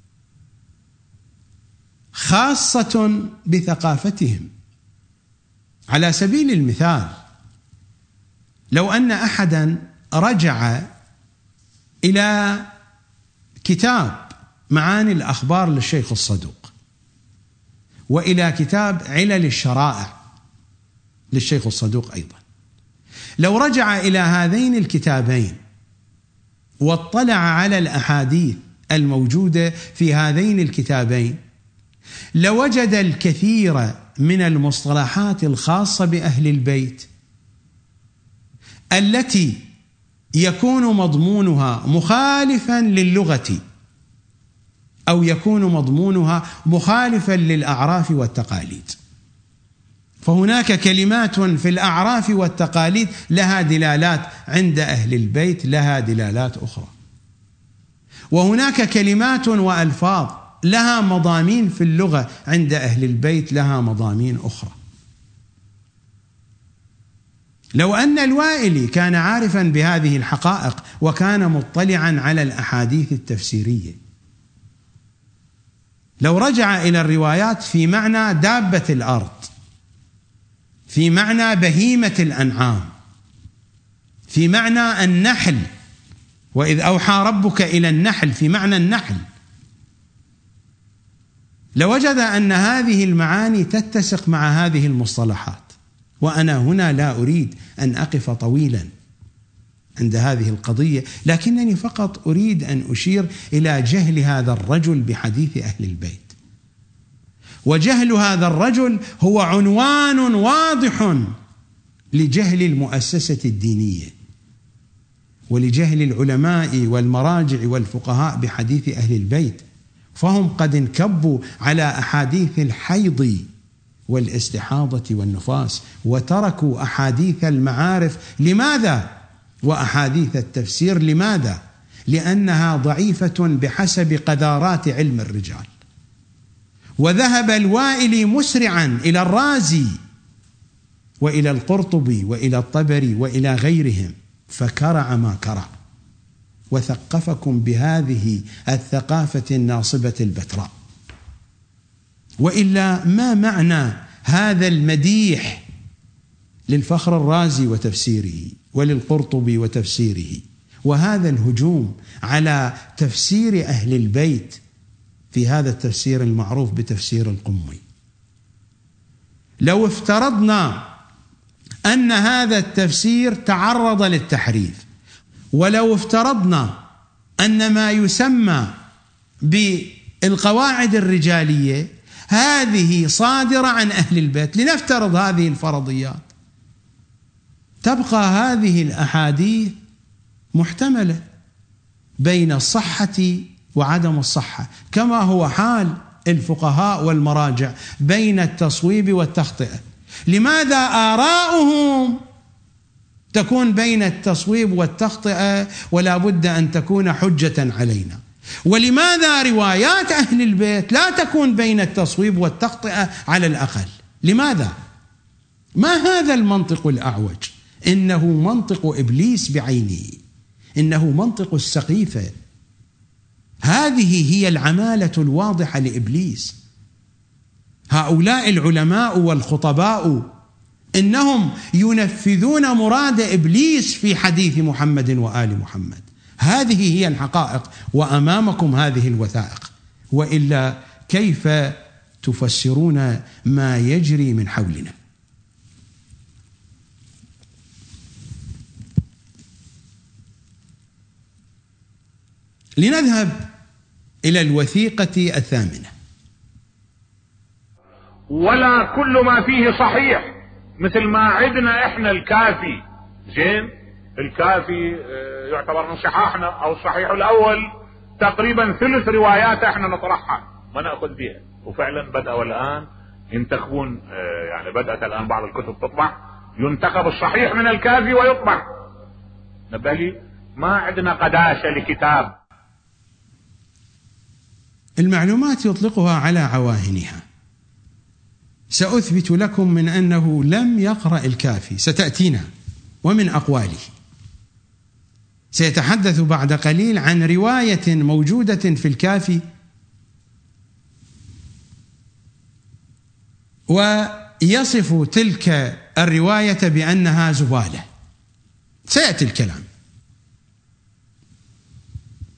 خاصة بثقافتهم. على سبيل المثال، لو أن أحدا رجع إلى كتاب معاني الأخبار للشيخ الصدوق، وإلى كتاب علل الشرائع للشيخ الصدوق أيضا، لو رجع إلى هذين الكتابين واطلع على الأحاديث الموجودة في هذين الكتابين لوجد الكثير من المصطلحات الخاصة بأهل البيت التي يكون مضمونها مخالفا للغة أو يكون مضمونها مخالفا للأعراف والتقاليد. فهناك كلمات في الأعراف والتقاليد لها دلالات عند أهل البيت لها دلالات أخرى، وهناك كلمات وألفاظ لها مضامين في اللغة عند أهل البيت لها مضامين أخرى. لو أن الوائلي كان عارفا بهذه الحقائق وكان مطلعا على الأحاديث التفسيرية، لو رجع إلى الروايات في معنى دابة الأرض، في معنى بهيمة الأنعام، في معنى النحل، وإذ أوحى ربك إلى النحل، في معنى النحل، لوجد أن هذه المعاني تتسق مع هذه المصطلحات. وأنا هنا لا أريد أن أقف طويلا عند هذه القضية، لكنني فقط أريد أن أشير إلى جهل هذا الرجل بحديث أهل البيت. وجهل هذا الرجل هو عنوان واضح لجهل المؤسسة الدينية ولجهل العلماء والمراجع والفقهاء بحديث أهل البيت، فهم قد انكبوا على أحاديث الحيض والاستحاضة والنفاس وتركوا أحاديث المعارف. لماذا؟ وأحاديث التفسير لماذا؟ لأنها ضعيفة بحسب قذارات علم الرجال. وذهب الوائلي مسرعا إلى الرازي وإلى القرطبي وإلى الطبري وإلى غيرهم فكرع ما كرع، وثقفكم بهذه الثقافة الناصبة البتراء. وإلا ما معنى هذا المديح للفخر الرازي وتفسيره وللقرطبي وتفسيره، وهذا الهجوم على تفسير أهل البيت في هذا التفسير المعروف بتفسير القمي؟ لو افترضنا أن هذا التفسير تعرض للتحريف، ولو افترضنا أن ما يسمى بالقواعد الرجالية هذه صادرة عن أهل البيت، لنفترض هذه الفرضيات، تبقى هذه الأحاديث محتملة بين الصحة وعدم الصحة، كما هو حال الفقهاء والمراجع بين التصويب والتخطئة. لماذا آراؤهم تكون بين التصويب والتخطئة ولا بد أن تكون حجة علينا؟ ولماذا روايات أهل البيت لا تكون بين التصويب والتخطئة على الأقل؟ لماذا؟ ما هذا المنطق الأعوج؟ إنه منطق إبليس بعينه، إنه منطق السقيفة. هذه هي العمالة الواضحة لإبليس. هؤلاء العلماء والخطباء إنهم ينفذون مراد إبليس في حديث محمد وآل محمد. هذه هي الحقائق، وأمامكم هذه الوثائق، وإلا كيف تفسرون ما يجري من حولنا؟ لنذهب إلى الوثيقة الثامنة. ولا كل ما فيه صحيح، مثل ما عندنا احنا الكافي. زين، الكافي يعتبر من صحاحنا او الصحيح الاول، تقريبا ثلث روايات احنا نطرحها ما ناخذ بها، وفعلا بدأوا الان ينتخبون، يعني بدأت الان بعض الكتب تطبع، ينتخب الصحيح من الكافي ويطبع. نبهلي ما عندنا قداسة لكتاب. المعلومات يطلقها على عواهنها. سأثبت لكم من أنه لم يقرأ الكافي، ستأتينا، ومن أقواله. سيتحدث بعد قليل عن رواية موجودة في الكافي ويصف تلك الرواية بأنها زبالة. سيأتي الكلام،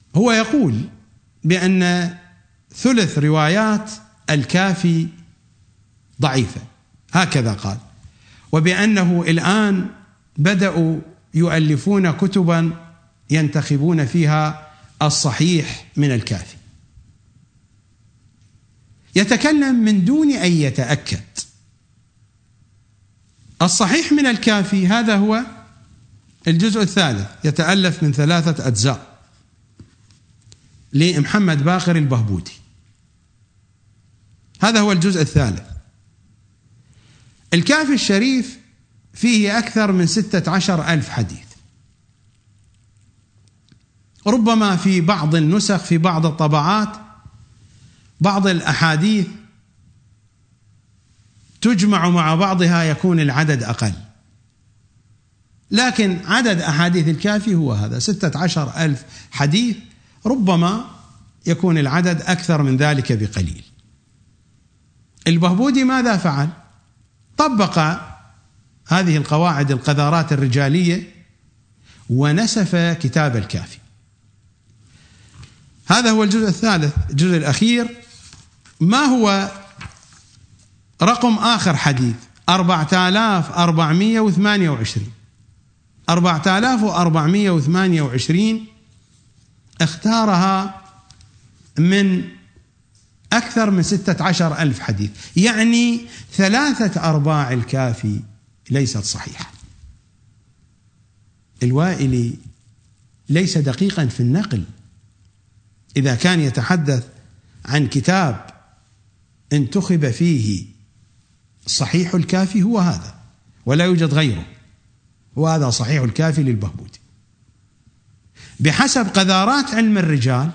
هو يقول بأن ثلث روايات الكافي ضعيفة، هكذا قال، وبأنه الآن بدأوا يؤلفون كتبا ينتخبون فيها الصحيح من الكافي. يتكلم من دون أن يتأكد. الصحيح من الكافي هذا هو الجزء الثالث، يتألف من ثلاثة أجزاء لمحمد باقر البهبودي. هذا هو الجزء الثالث. الكافي الشريف فيه أكثر من ستة عشر ألف حديث، ربما في بعض النسخ في بعض الطبعات بعض الأحاديث تجمع مع بعضها يكون العدد أقل، لكن عدد أحاديث الكافي هو هذا ستة عشر ألف حديث، ربما يكون العدد أكثر من ذلك بقليل. البهبودي ماذا فعل؟ طبق هذه القواعد القذارات الرجالية ونسف كتاب الكافي. هذا هو الجزء الثالث. الجزء الأخير ما هو رقم آخر حديث؟ أربعة آلاف وأربعمائة وثمانية وعشرين أربعة آلاف وأربعمائة وثمانية وعشرين اختارها من أكثر من ستة عشر ألف حديث، يعني ثلاثة أرباع الكافي ليست صحيحة. الوائلي ليس دقيقا في النقل، إذا كان يتحدث عن كتاب انتخب فيه صحيح الكافي هو هذا ولا يوجد غيره، وهذا صحيح الكافي للبهبودي. بحسب قذارات علم الرجال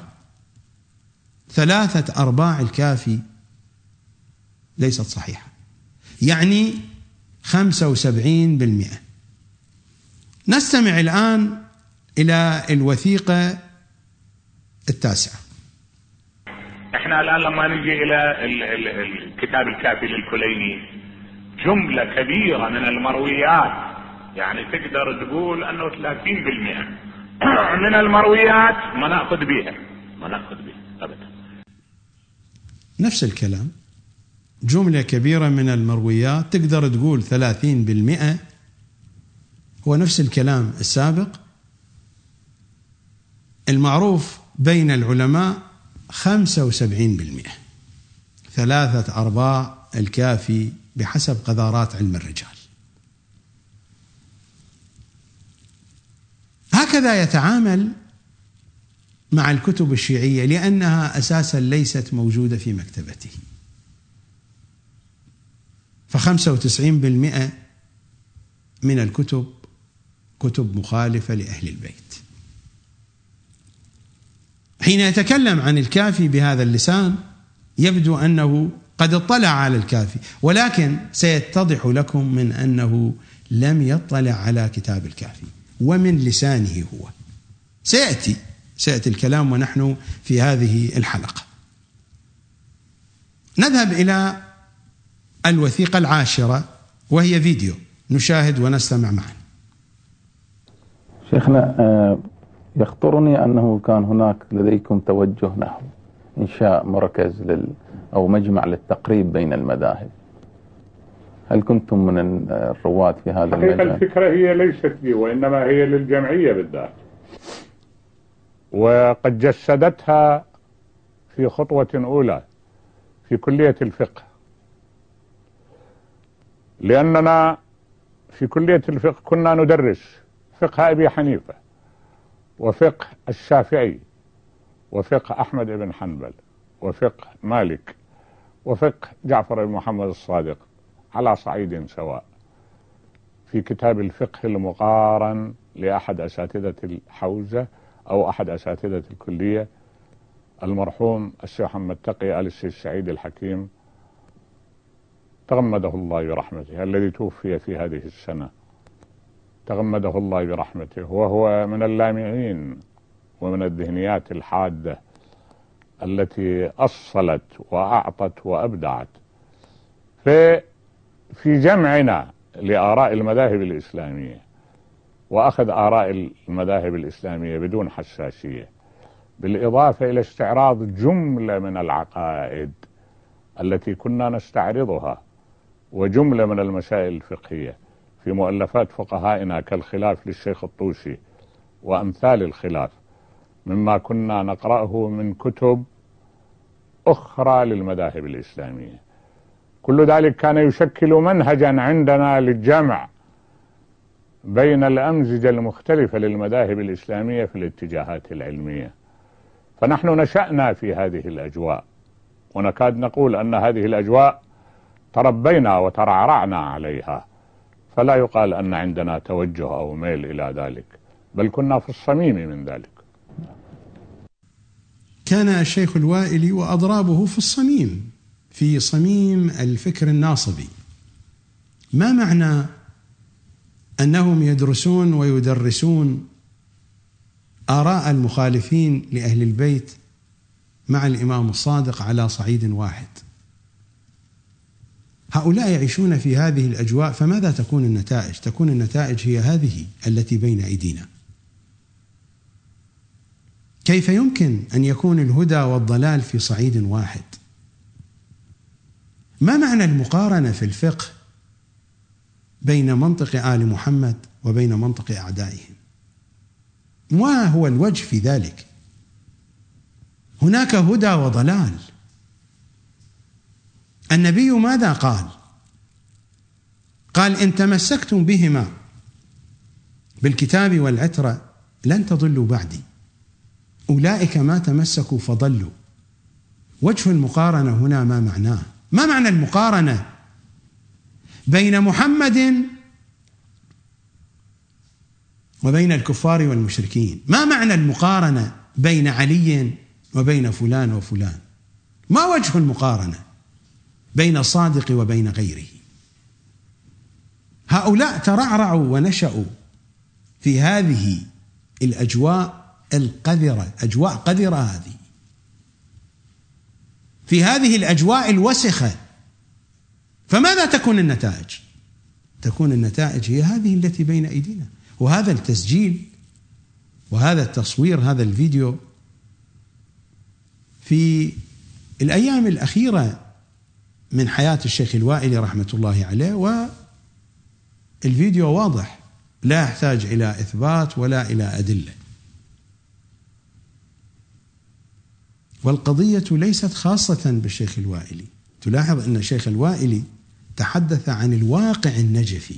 ثلاثة أرباع الكافي ليست صحيحة، يعني خمسة وسبعين بالمئة. نستمع الآن إلى الوثيقة التاسعة. احنا الآن لما نجي إلى ال ال الكتاب الكافي للكليني، جملة كبيرة من المرويات، يعني تقدر تقول أنه ثلاثين بالمئة من المرويات ما نأخذ بها ما نأخذ بها أبدا. نفس الكلام، جملة كبيرة من المرويات تقدر تقول ثلاثين بالمئة، هو نفس الكلام السابق. المعروف بين العلماء خمسة وسبعين بالمئة، ثلاثة أرباع الكافي بحسب قذارات علم الرجال. هكذا يتعامل مع الكتب الشيعية لأنها أساسا ليست موجودة في مكتبته، فخمسة وتسعين بالمئة من الكتب كتب مخالفة لأهل البيت. حين يتكلم عن الكافي بهذا اللسان يبدو أنه قد اطلع على الكافي، ولكن سيتضح لكم من أنه لم يطلع على كتاب الكافي ومن لسانه هو. سيأتي سيأتي الكلام ونحن في هذه الحلقة. نذهب إلى الوثيقة العاشرة وهي فيديو، نشاهد ونستمع معا. شيخنا، يخطرني أنه كان هناك لديكم توجه نحو إنشاء مركز لل أو مجمع للتقريب بين المذاهب، هل كنتم من الرواد في هذا المجال؟ الفكرة هي ليست لي وإنما هي للجمعية بالذات، وقد جسدتها في خطوة أولى في كلية الفقه، لأننا في كلية الفقه كنا ندرس فقه أبي حنيفة وفقه الشافعي وفقه أحمد بن حنبل وفقه مالك وفقه جعفر بن محمد الصادق على صعيد سواء في كتاب الفقه المقارن لأحد أساتذة الحوزة أو أحد أساتذة الكلية المرحوم الشيخ محمد تقي آل السيد سعيد الحكيم تغمده الله برحمته، الذي توفي في هذه السنة، تغمده الله برحمته، وهو من اللامعين ومن الذهنيات الحادة التي أصلت وأعطت وأبدعت. في في جمعنا لآراء المذاهب الإسلامية وأخذ آراء المذاهب الإسلامية بدون حساسية بالإضافة إلى استعراض جملة من العقائد التي كنا نستعرضها وجملة من المسائل الفقهية في مؤلفات فقهائنا كالخلاف للشيخ الطوسي وأمثال الخلاف، مما كنا نقرأه من كتب أخرى للمذاهب الإسلامية. كل ذلك كان يشكل منهجا عندنا للجمع بين الأمزجة المختلفة للمذاهب الإسلامية في الاتجاهات العلمية. فنحن نشأنا في هذه الأجواء، ونكاد نقول أن هذه الأجواء تربينا وترعرعنا عليها، فلا يقال أن عندنا توجه أو ميل إلى ذلك، بل كنا في الصميم من ذلك. كان الشيخ الوائلي وأضرابه في الصميم، في صميم الفكر الناصبي. ما معنى أنهم يدرسون ويدرسون آراء المخالفين لأهل البيت مع الإمام الصادق على صعيد واحد؟ هؤلاء يعيشون في هذه الأجواء، فماذا تكون النتائج؟ تكون النتائج هي هذه التي بين أيدينا. كيف يمكن أن يكون الهدى والضلال في صعيد واحد؟ ما معنى المقارنة في الفقه بين منطق آل محمد وبين منطق أعدائهم؟ ما هو الوجه في ذلك؟ هناك هدى وضلال. النبي ماذا قال؟ قال: إن تمسكتم بهما بالكتاب والعترة لن تضلوا بعدي، أولئك ما تمسكوا فضلوا. وجه المقارنة هنا ما معناه؟ ما معنى المقارنة بين محمد وبين الكفار والمشركين؟ ما معنى المقارنة بين علي وبين فلان وفلان؟ ما وجه المقارنة بين الصادق وبين غيره؟ هؤلاء ترعرعوا ونشأوا في هذه الأجواء القذرة، أجواء قذرة هذه، في هذه الأجواء الوسخة. فماذا تكون النتائج؟ تكون النتائج هي هذه التي بين أيدينا. وهذا التسجيل وهذا التصوير، هذا الفيديو في الأيام الأخيرة من حياة الشيخ الوائلي رحمة الله عليه، والفيديو واضح لا يحتاج إلى إثبات ولا إلى أدلة. والقضية ليست خاصة بالشيخ الوائلي. تلاحظ أن الشيخ الوائلي تحدث عن الواقع النجفي،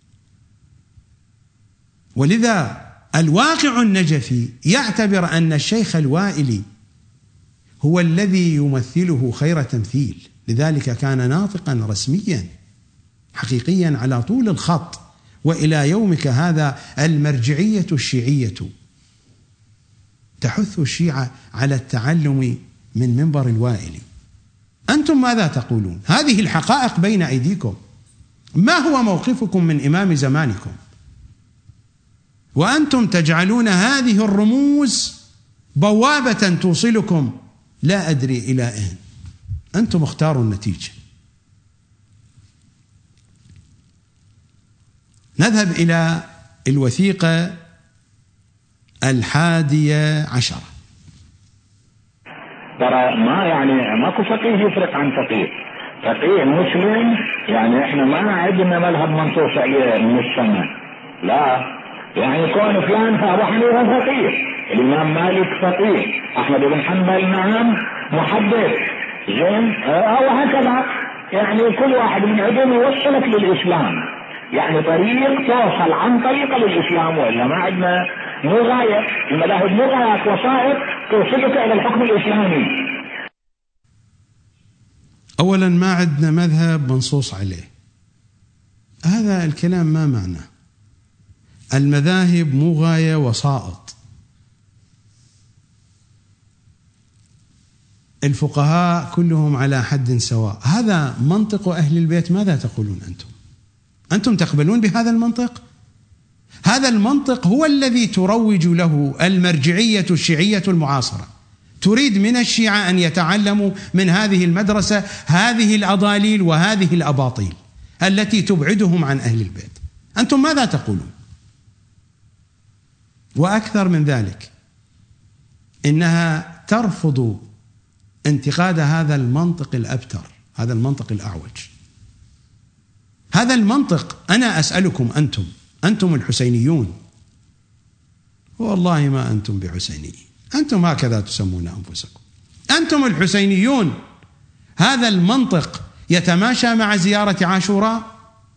ولذا الواقع النجفي يعتبر أن الشيخ الوائلي هو الذي يمثله خير تمثيل. لذلك كان ناطقا رسميا حقيقيا على طول الخط. وإلى يومك هذا المرجعية الشيعية تحث الشيعة على التعلم من منبر الوائلي. أنتم ماذا تقولون؟ هذه الحقائق بين أيديكم. ما هو موقفكم من إمام زمانكم؟ وأنتم تجعلون هذه الرموز بوابة توصلكم لا أدري إلى أين. أنتم اختاروا النتيجة. نذهب إلى الوثيقة الحادية عشرة. ترى ما يعني ماكو فقيه يفرق عن فقيه. فقيه مسلم يعني احنا ما عندنا مذهب منصوص عليه من السنة، لا، يعني كون فلان فأبو حنيفة فقيه، الإمام مالك فقيه، أحمد بن حنبل نعم محدث، زين، أو هكذا. يعني كل واحد من عندهم يوصلك للإسلام، يعني طريق توصل عن طريقه للإسلام، وإلا ما عندنا مو غاية. المذاهب مو غايات، وسائط توصلك إلى الحكم الإسلامي. أولا ما عندنا مذهب منصوص عليه، هذا الكلام ما معناه. المذاهب مو غاية، وسائط. الفقهاء كلهم على حد سواء. هذا منطق أهل البيت. ماذا تقولون أنتم؟ أنتم تقبلون بهذا المنطق؟ هذا المنطق هو الذي تروج له المرجعية الشيعية المعاصرة. تريد من الشيعة أن يتعلموا من هذه المدرسة هذه الأضاليل وهذه الأباطيل التي تبعدهم عن أهل البيت. أنتم ماذا تقولون؟ وأكثر من ذلك، إنها ترفض انتقاد هذا المنطق الأبتر، هذا المنطق الأعوج. هذا المنطق أنا أسألكم أنتم أنتم الحسينيون، والله ما أنتم بحسينيين، أنتم هكذا تسمون أنفسكم، أنتم الحسينيون. هذا المنطق يتماشى مع زيارة عاشوراء؟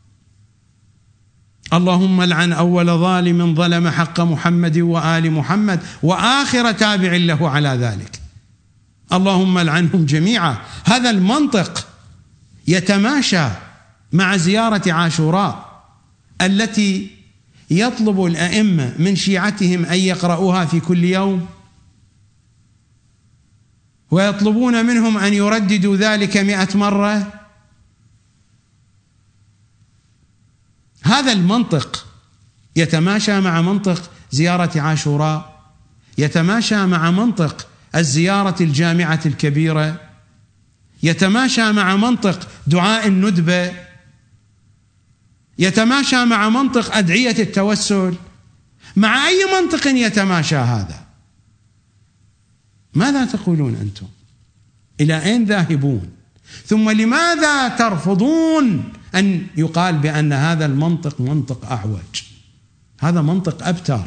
اللهم لعن أول ظالم ظلم حق محمد وآل محمد وآخر تابع له على ذلك، اللهم لعنهم جميعا. هذا المنطق يتماشى مع زيارة عاشوراء التي يطلب الأئمة من شيعتهم أن يقرؤوها في كل يوم، ويطلبون منهم أن يرددوا ذلك مئة مرة. هذا المنطق يتماشى مع منطق زيارة عاشوراء، يتماشى مع منطق الزيارة الجامعة الكبيرة، يتماشى مع منطق دعاء الندبة، يتماشى مع منطق أدعية التوسل. مع أي منطق يتماشى هذا؟ ماذا تقولون أنتم؟ إلى أين ذاهبون؟ ثم لماذا ترفضون أن يقال بأن هذا المنطق منطق أعوج؟ هذا منطق أبتر.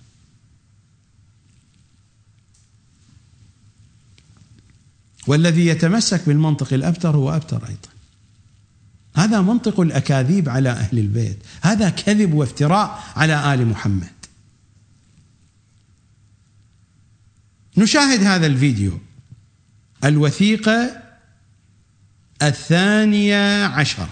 والذي يتمسك بالمنطق الأبتر هو أبتر أيضا. هذا منطق الأكاذيب على أهل البيت، هذا كذب وافتراء على آل محمد. نشاهد هذا الفيديو، الوثيقة الثانية عشرة.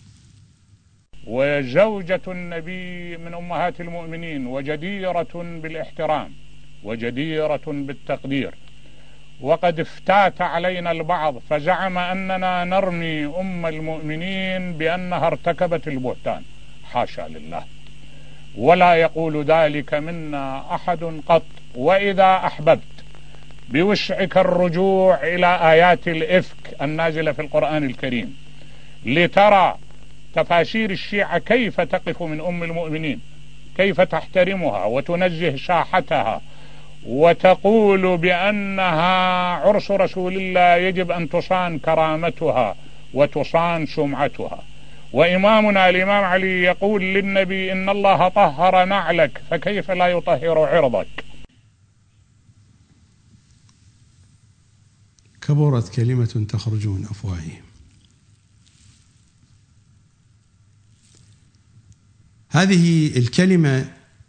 وزوجة النبي من أمهات المؤمنين وجديرة بالاحترام وجديرة بالتقدير، وقد افتات علينا البعض فزعم أننا نرمي أم المؤمنين بأنها ارتكبت البهتان. حاشا لله، ولا يقول ذلك منا أحد قط. وإذا أحببت بوسعك الرجوع إلى آيات الإفك النازلة في القرآن الكريم لترى تفاسير الشيعة كيف تقف من أم المؤمنين، كيف تحترمها وتنزه ساحتها وتقول بأنها عرس رسول الله يجب أن تصان كرامتها وتصان سمعتها. وإمامنا الإمام علي يقول للنبي إن الله طهر نعلك فكيف لا يطهر عرضك. كبرت كلمة تخرج من أفواههم. هذه الكلمة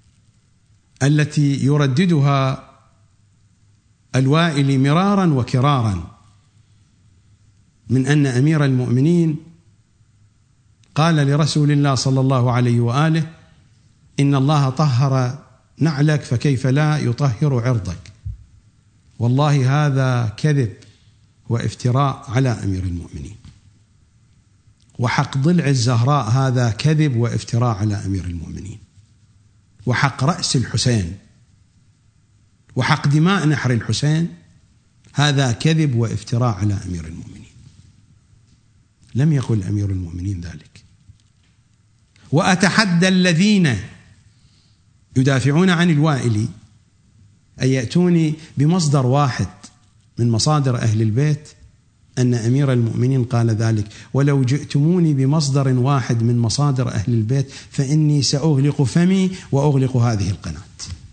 التي يرددها الوائلي مرارا وكرارا من أن أمير المؤمنين قال لرسول الله صلى الله عليه وآله إن الله طهر نعلك فكيف لا يطهر عرضك. والله هذا كذب وافتراء على أمير المؤمنين. وحق ضلع الزهراء هذا كذب وافتراء على أمير المؤمنين. وحق رأس الحسين وحق دماء نحر الحسين هذا كذب وافتراء على أمير المؤمنين. لم يقل أمير المؤمنين ذلك. وأتحدى الذين يدافعون عن الوائلي أن يأتوني بمصدر واحد من مصادر أهل البيت أن أمير المؤمنين قال ذلك، ولو جئتموني بمصدر واحد من مصادر أهل البيت فإني سأغلق فمي وأغلق هذه القناة.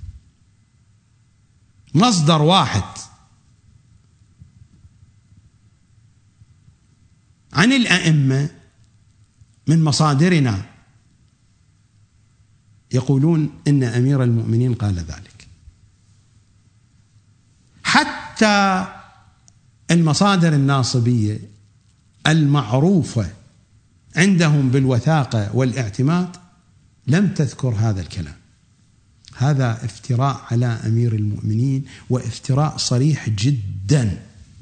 مصدر واحد عن الأئمة من مصادرنا يقولون إن أمير المؤمنين قال ذلك. حتى المصادر الناصبية المعروفة عندهم بالوثاقة والاعتماد لم تذكر هذا الكلام. هذا افتراء على أمير المؤمنين وافتراء صريح جدا.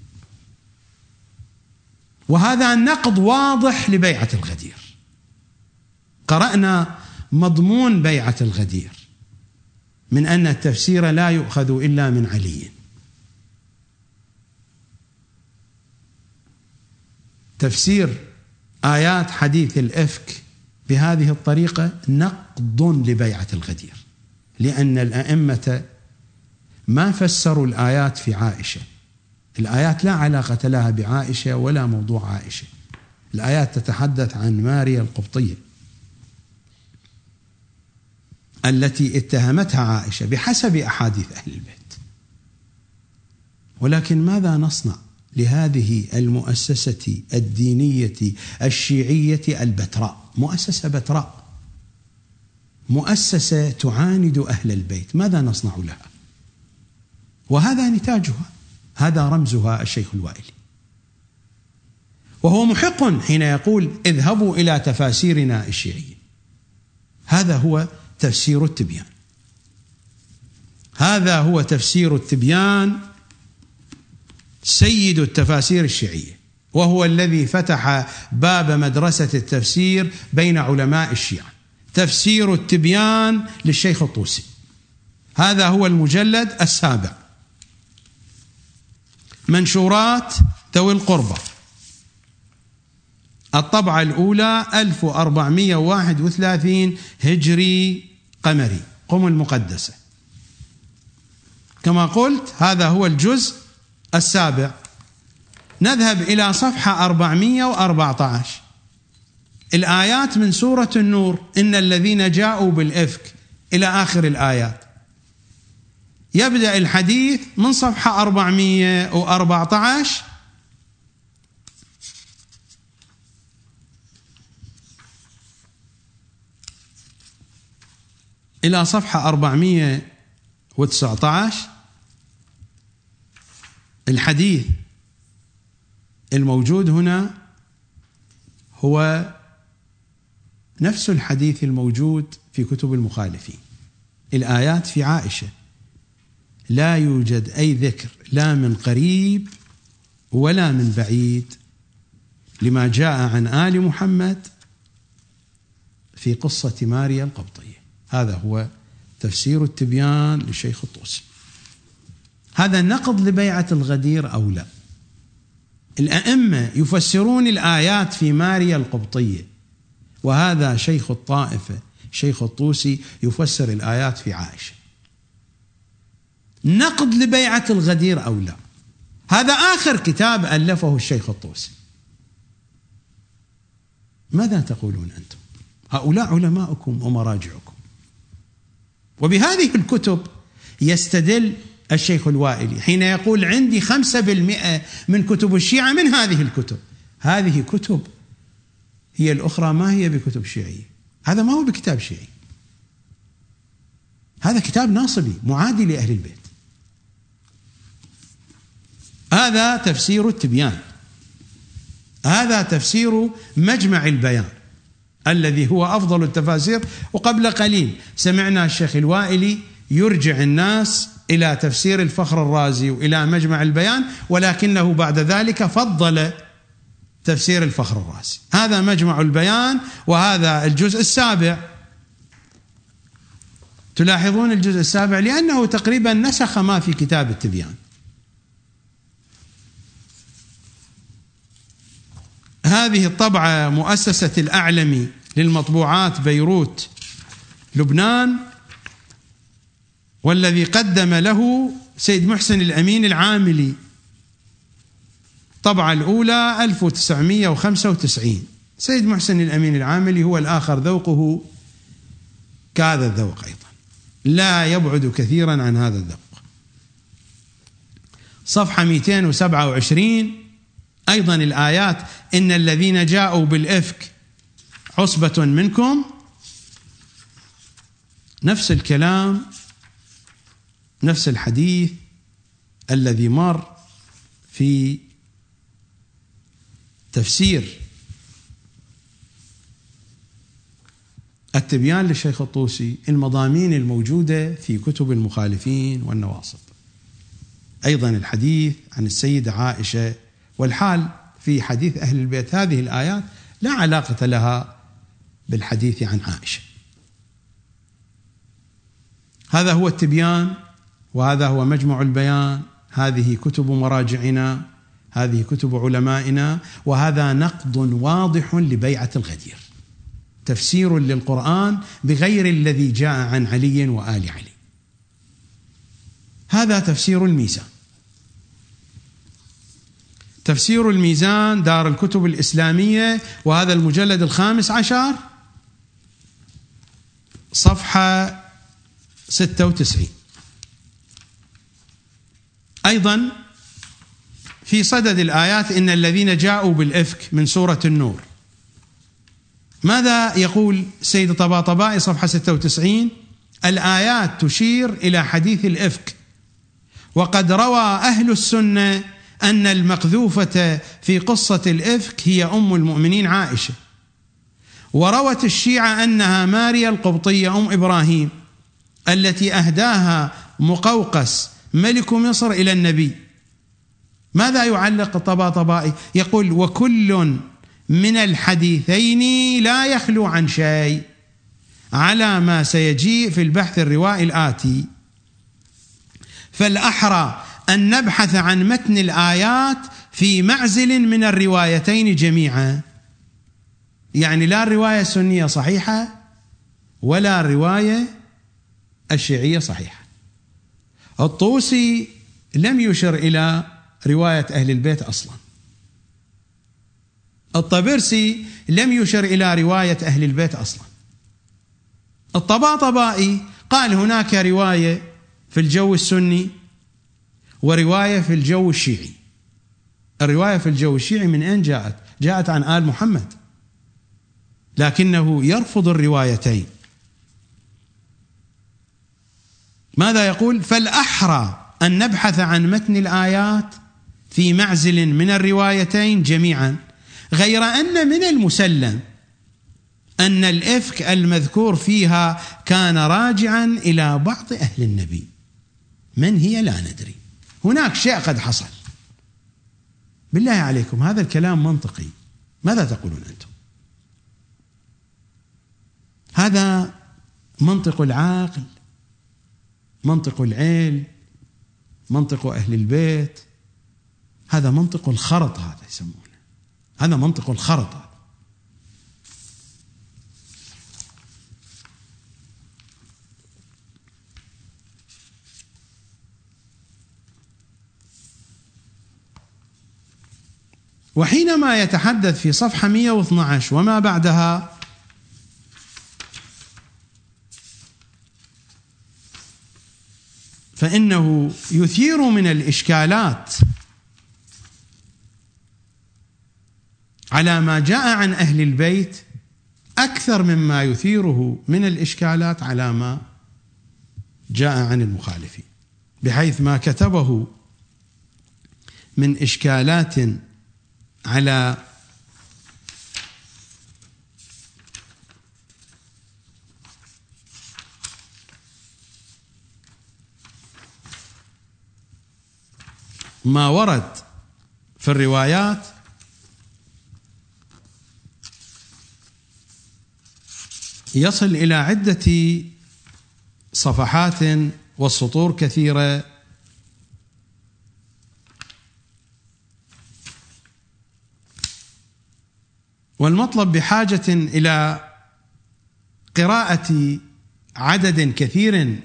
وهذا نقض واضح لبيعة الغدير. قرأنا مضمون بيعة الغدير من أن التفسير لا يؤخذ إلا من علي. تفسير آيات حديث الإفك بهذه الطريقة نقض لبيعة الغدير، لأن الأئمة ما فسروا الآيات في عائشة. الآيات لا علاقة لها بعائشة ولا موضوع عائشة. الآيات تتحدث عن ماريا القبطية التي اتهمتها عائشة بحسب أحاديث أهل البيت. ولكن ماذا نصنع لهذه المؤسسة الدينية الشيعية البتراء؟ مؤسسة بتراء، مؤسسة تعاند أهل البيت، ماذا نصنع لها؟ وهذا نتاجها، هذا رمزها الشيخ الوائلي، وهو محق حين يقول اذهبوا إلى تفاسيرنا الشيعية. هذا هو تفسير التبيان، هذا هو تفسير التبيان سيد التفاسير الشيعية، وهو الذي فتح باب مدرسة التفسير بين علماء الشيعة. تفسير التبيان للشيخ الطوسي، هذا هو المجلد السابع، منشورات ذوي القربى، الطبعة الأولى ألف وأربعمائة وواحد وثلاثين هجري قمري، قم المقدسة. كما قلت هذا هو الجزء السابع. نذهب إلى صفحة أربعمائة وأربعة عشر، الآيات من سورة النور، إن الذين جاءوا بالإفك إلى آخر الآيات. يبدأ الحديث من صفحة أربعمائة وأربعة عشر إلى صفحة أربعمائة وتسعة عشر. الحديث الموجود هنا هو نفس الحديث الموجود في كتب المخالفين. الآيات في عائشة لا يوجد أي ذكر لا من قريب ولا من بعيد لما جاء عن آل محمد في قصة ماريا القبطية. هذا هو تفسير التبيان للشيخ الطوسي. هذا نقض لبيعة الغدير أو لا؟ الأئمة يفسرون الآيات في ماريا القبطية، وهذا شيخ الطائفة شيخ الطوسي يفسر الآيات في عائشة. نقض لبيعة الغدير أو لا؟ هذا آخر كتاب ألفه الشيخ الطوسي. ماذا تقولون أنتم؟ هؤلاء علماؤكم ومراجعكم. وبهذه الكتب يستدل الشيخ الوائلي حين يقول عندي خمسة بالمئة من كتب الشيعة من هذه الكتب. هذه كتب، هي الأخرى ما هي بكتب شيعية. هذا ما هو بكتاب شيعي، هذا كتاب ناصبي معادي لأهل البيت. هذا تفسير التبيان، هذا تفسير مجمع البيان الذي هو أفضل التفاسير. وقبل قليل سمعنا الشيخ الوائلي يرجع الناس إلى تفسير الفخر الرازي وإلى مجمع البيان، ولكنه بعد ذلك فضل تفسير الفخر الرازي. هذا مجمع البيان، وهذا الجزء السابع. تلاحظون الجزء السابع لأنه تقريبا نسخ ما في كتاب التبيان. هذه الطبعة مؤسسة الأعلمي للمطبوعات بيروت لبنان، والذي قدم له سيد محسن الأمين العاملي، الطبعة الأولى ألف وتسعمائة وخمسة وتسعين. سيد محسن الأمين العاملي هو الآخر ذوقه كهذا الذوق أيضا، لا يبعد كثيرا عن هذا الذوق. صفحة مئتين وسبعة وعشرين أيضا الآيات إن الذين جاءوا بالإفك عصبة منكم، نفس الكلام، نفس الحديث الذي مر في تفسير التبيان للشيخ الطوسي، المضامين الموجودة في كتب المخالفين والنواصب. أيضا الحديث عن السيدة عائشة، والحال في حديث أهل البيت هذه الآيات لا علاقة لها بالحديث عن عائشة. هذا هو التبيان، وهذا هو مجمع البيان. هذه كتب مراجعنا، هذه كتب علمائنا، وهذا نقد واضح لبيعة الغدير، تفسير للقرآن بغير الذي جاء عن علي وآل علي. هذا تفسير الميزان. تفسير الميزان دار الكتب الإسلامية، وهذا المجلد الخامس عشر صفحة ستة وتسعين. أيضا في صدد الآيات إن الذين جاءوا بالإفك من سورة النور، ماذا يقول سيد طباطبائي صفحة ستة وتسعين؟ الآيات تشير إلى حديث الإفك، وقد روى أهل السنة أن المقذوفة في قصة الإفك هي أم المؤمنين عائشة، وروت الشيعة أنها ماريا القبطية أم إبراهيم التي أهداها مقوقس ملك مصر إلى النبي. ماذا يعلق الطباطبائي؟ يقول وكل من الحديثين لا يخلو عن شيء على ما سيجيء في البحث الروائي الآتي، فالأحرى أن نبحث عن متن الآيات في معزل من الروايتين جميعا. يعني لا الرواية السنية صحيحة ولا الرواية الشيعية صحيحة. الطوسي لم يشر إلى رواية أهل البيت أصلا، الطبرسي لم يشر إلى رواية أهل البيت أصلا، الطباطبائي قال هناك رواية في الجو السني ورواية في الجو الشيعي. الرواية في الجو الشيعي من أين جاءت؟ جاءت عن آل محمد، لكنه يرفض الروايتين. ماذا يقول؟ فالأحرى أن نبحث عن متن الآيات في معزل من الروايتين جميعا، غير أن من المسلم أن الإفك المذكور فيها كان راجعا إلى بعض أهل النبي، من هي لا ندري، هناك شيء قد حصل. بالله عليكم هذا الكلام منطقي؟ ماذا تقولون أنتم؟ هذا منطق العقل، منطق العلم، منطق أهل البيت، هذا منطق الخرط، هذا يسمونه، هذا منطق الخرط. هذا وحينما يتحدث في صفحة مئة واثني عشر وما بعدها فإنه يثير من الإشكالات على ما جاء عن أهل البيت أكثر مما يثيره من الإشكالات على ما جاء عن المخالفين، بحيث ما كتبه من إشكالات على ما ورد في الروايات يصل إلى عدة صفحات والسطور كثيرة، والمطلب بحاجة إلى قراءة عدد كثير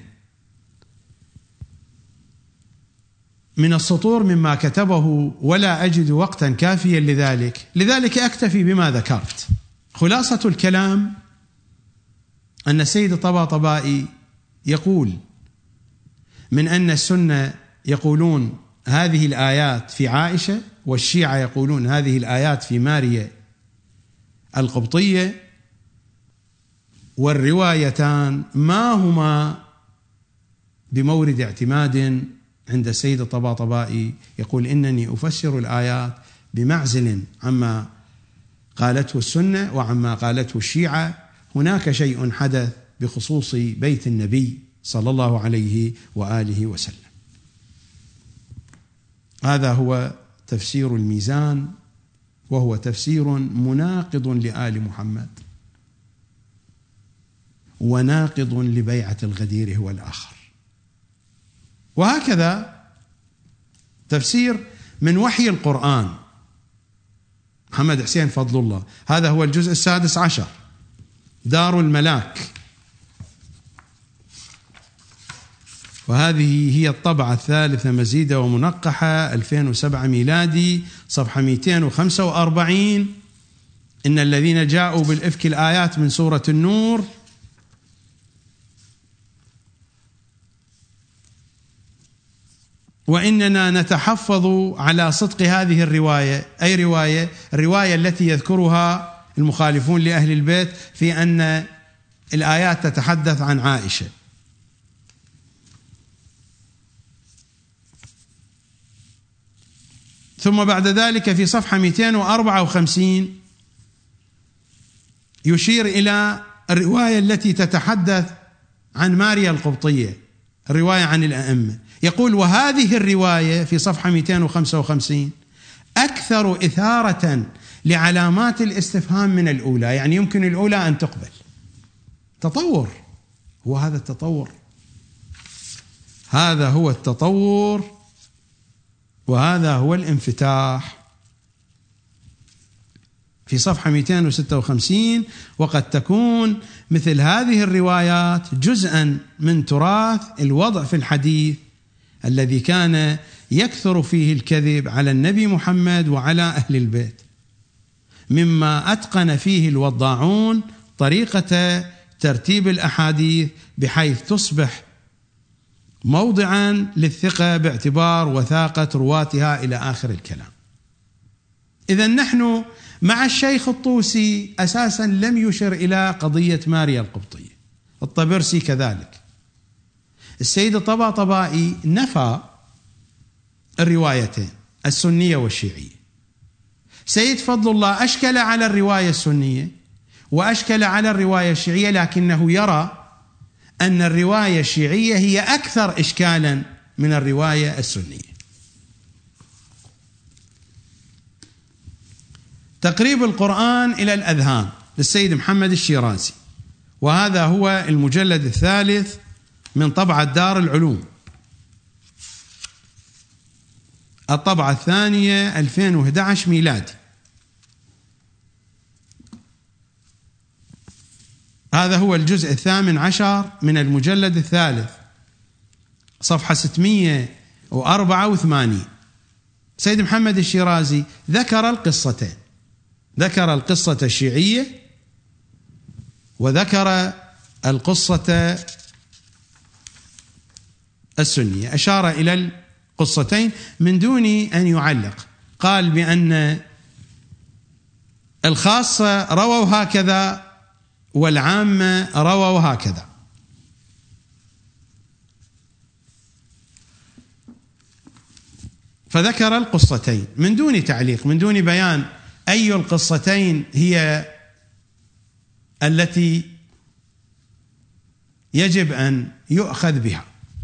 من السطور مما كتبه، ولا أجد وقتا كافيا لذلك، لذلك أكتفي بما ذكرت. خلاصة الكلام أن السيد الطباطبائي يقول من أن السنة يقولون هذه الآيات في عائشة، والشيعة يقولون هذه الآيات في ماريا القبطية، والروايتان ما هما بمورد اعتماد عند السيد الطباطبائي. يقول إنني أفسر الآيات بمعزل عما قالته السنة وعما قالته الشيعة، هناك شيء حدث بخصوص بيت النبي صلى الله عليه وآله وسلم. هذا هو تفسير الميزان، وهو تفسير مناقض لآل محمد وناقض لبيعة الغدير هو الآخر. وهكذا تفسير من وحي القرآن محمد حسين فضل الله، هذا هو الجزء السادس عشر، دار الملاك، وهذه هي الطبعة الثالثة مزيدة ومنقحة ألفين وسبعة ميلادي، صفحة مئتين وخمسة وأربعين. إن الذين جاءوا بالإفك الآيات من سورة النور وإننا نتحفظ على صدق هذه الرواية. أي رواية؟ الرواية التي يذكرها المخالفون لأهل البيت في أن الآيات تتحدث عن عائشة. ثم بعد ذلك في صفحة مئتين وأربعة وخمسين يشير إلى الرواية التي تتحدث عن ماريا القبطية، الرواية عن الأئمة. يقول: وهذه الرواية في صفحة مئتين وخمسة وخمسين أكثر إثارة لعلامات الاستفهام من الأولى، يعني يمكن الأولى أن تقبل. تطور، هو هذا التطور، هذا هو التطور، وهذا هو الانفتاح. في صفحة مئتين وستة وخمسين: وقد تكون مثل هذه الروايات جزءا من تراث الوضع في الحديث الذي كان يكثر فيه الكذب على النبي محمد وعلى أهل البيت، مما أتقن فيه الوضاعون طريقة ترتيب الأحاديث بحيث تصبح موضعا للثقة باعتبار وثاقة رواتها إلى آخر الكلام. إذن نحن مع الشيخ الطوسي أساسا لم يشر إلى قضية ماريا القبطية، الطبرسي كذلك. السيد الطباطبائي نفى الروايتين السنية والشيعية. سيد فضل الله أشكل على الرواية السنية وأشكل على الرواية الشيعية، لكنه يرى أن الرواية الشيعية هي أكثر إشكالا من الرواية السنية. تقريب القرآن إلى الأذهان للسيد محمد الشيرازي، وهذا هو المجلد الثالث من طبعة دار العلوم، الطبعة الثانية ألفين وأحد عشر ميلادي. هذا هو الجزء الثامن عشر من المجلد الثالث، صفحة ستمئة وأربعة وثمانين. سيد محمد الشيرازي ذكر القصتين، ذكر القصة الشيعية وذكر القصة السنية، أشار إلى القصتين من دون أن يعلق. قال بأن الخاصة رووا هكذا والعامة رووا هكذا. فذكر القصتين من دون تعليق، من دون بيان أي القصتين هي التي يجب أن يؤخذ بها.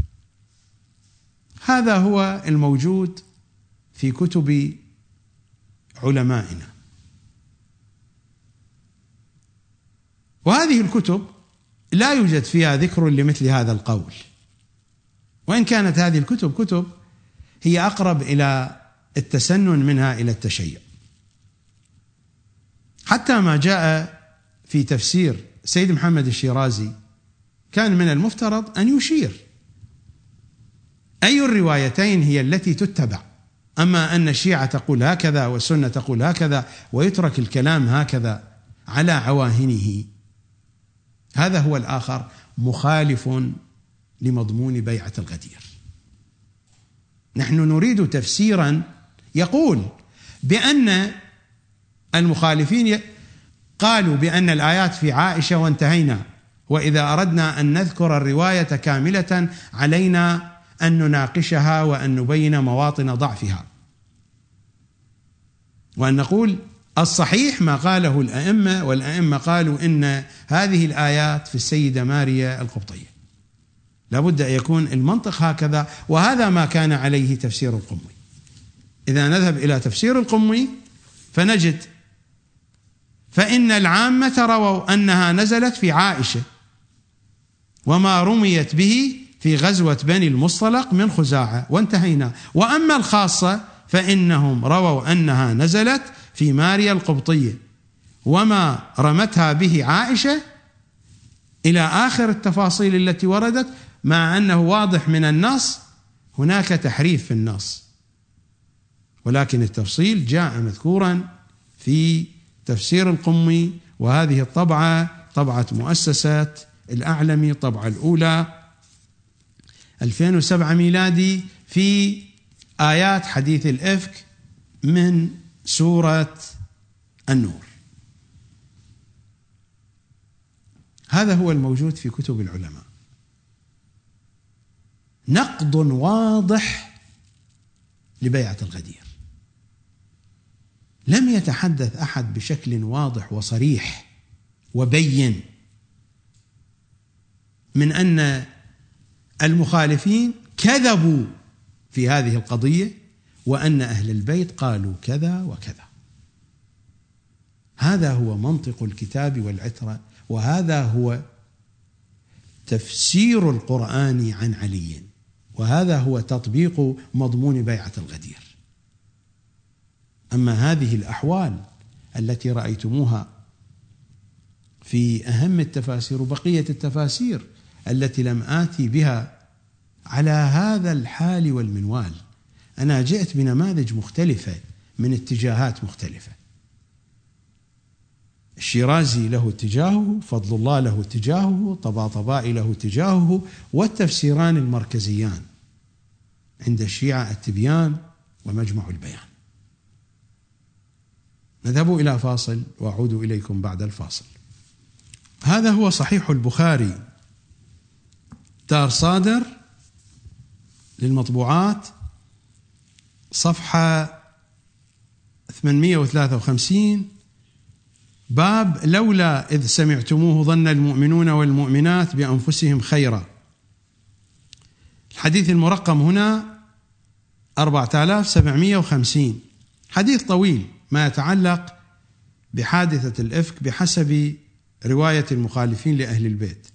هذا هو الموجود في كتب علمائنا، وهذه الكتب لا يوجد فيها ذكر لمثل هذا القول، وإن كانت هذه الكتب كتب هي أقرب إلى التسنن منها إلى التشيع. حتى ما جاء في تفسير سيد محمد الشيرازي كان من المفترض أن يشير أي الروايتين هي التي تتبع، أما أن الشيعة تقول هكذا والسنة تقول هكذا ويترك الكلام هكذا على عواهنه، هذا هو الآخر مخالف لمضمون بيعة الغدير. نحن نريد تفسيرا يقول بأن المخالفين قالوا بأن الآيات في عائشة وانتهينا، وإذا أردنا أن نذكر الرواية كاملة علينا أن نناقشها وأن نبين مواطن ضعفها، وأن نقول الصحيح ما قاله الأئمة، والأئمة قالوا إن هذه الآيات في السيدة ماريا القبطية. لابد أن يكون المنطق هكذا، وهذا ما كان عليه تفسير القمي. إذا نذهب إلى تفسير القمي فنجد فإن العامة رووا أنها نزلت في عائشة وما رميت به في غزوة بني المصطلق من خزاعة وانتهينا، وأما الخاصة فإنهم رووا أنها نزلت في ماريا القبطية وما رمتها به عائشة إلى آخر التفاصيل التي وردت مع أنه واضح من النص هناك تحريف في النص، ولكن التفصيل جاء مذكورا في تفسير القمي، وهذه الطبعة طبعة مؤسسة الأعلمي طبعة الأولى ألفين وسبعة ميلادي في آيات حديث الإفك من سورة النور. هذا هو الموجود في كتب العلماء، نقد واضح لبيعة الغدير. لم يتحدث أحد بشكل واضح وصريح وبين من أن المخالفين كذبوا في هذه القضية، وأن أهل البيت قالوا كذا وكذا. هذا هو منطق الكتاب والعترة، وهذا هو تفسير القرآن عن علي، وهذا هو تطبيق مضمون بيعة الغدير. أما هذه الأحوال التي رأيتموها في أهم التفاسير وبقية التفاسير التي لم آتي بها على هذا الحال والمنوال، أنا جئت بنماذج مختلفة من اتجاهات مختلفة. الشيرازي له اتجاهه، فضل الله له اتجاهه، طباطبائي له اتجاهه، والتفسيران المركزيان عند الشيعة التبيان ومجمع البيان. نذهب إلى فاصل وأعود إليكم بعد الفاصل. هذا هو صحيح البخاري دار صادر للمطبوعات، صفحة ثمانمئة وثلاثة وخمسين، باب لولا إذ سمعتموه ظن المؤمنون والمؤمنات بأنفسهم خيرا. الحديث المرقم هنا أربعة آلاف وسبعمئة وخمسين، حديث طويل ما يتعلق بحادثة الإفك بحسب رواية المخالفين لأهل البيت.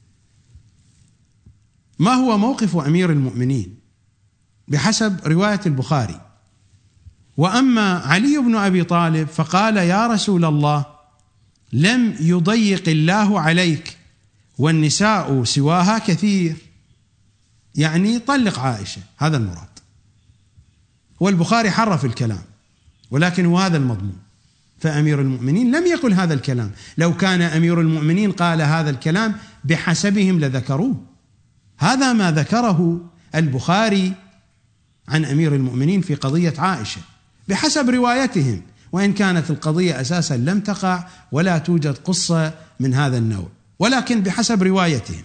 ما هو موقف أمير المؤمنين بحسب رواية البخاري؟ وأما علي بن أبي طالب فقال: يا رسول الله، لم يضيق الله عليك والنساء سواها كثير، يعني طلق عائشة، هذا المراد. والبخاري حرف الكلام، ولكن هو هذا المضمون. فأمير المؤمنين لم يقل هذا الكلام، لو كان أمير المؤمنين قال هذا الكلام بحسبهم لذكروه. هذا ما ذكره البخاري عن أمير المؤمنين في قضية عائشة بحسب روايتهم، وإن كانت القضية أساسا لم تقع ولا توجد قصة من هذا النوع، ولكن بحسب روايتهم.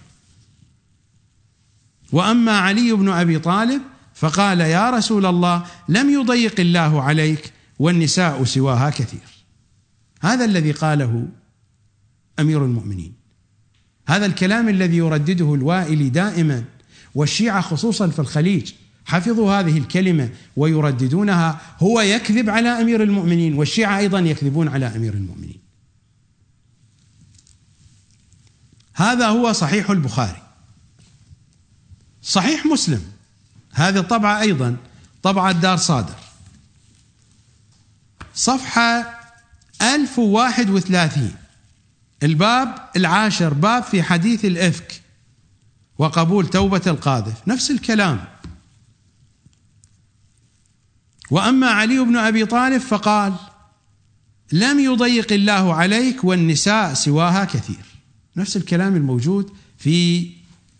وأما علي بن أبي طالب فقال: يا رسول الله، لم يضيق الله عليك والنساء سواها كثير. هذا الذي قاله أمير المؤمنين، هذا الكلام الذي يردده الوائلي دائما، والشيعة خصوصا في الخليج حفظوا هذه الكلمة ويرددونها. هو يكذب على أمير المؤمنين، والشيعة أيضا يكذبون على أمير المؤمنين. هذا هو صحيح البخاري. صحيح مسلم، هذه الطبعة أيضا طبعة دار صادر، صفحة ألف وواحد وثلاثين، الباب العاشر، باب في حديث الإفك وقبول توبة القاذف، نفس الكلام. وأما علي بن أبي طالب فقال: لم يضيق الله عليك والنساء سواها كثير، نفس الكلام الموجود في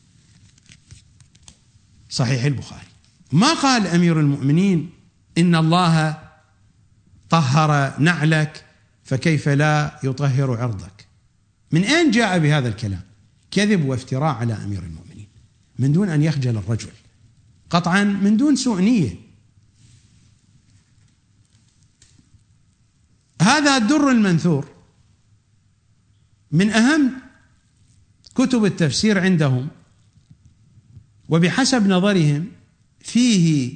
صحيح البخاري. ما قال أمير المؤمنين إن الله طهر نعلك فكيف لا يطهر عرضك. من أين جاء بهذا الكلام؟ كذب وافتراء على أمير المؤمنين من دون أن يخجل الرجل، قطعا من دون سوء نية. هذا الدر المنثور من أهم كتب التفسير عندهم، وبحسب نظرهم فيه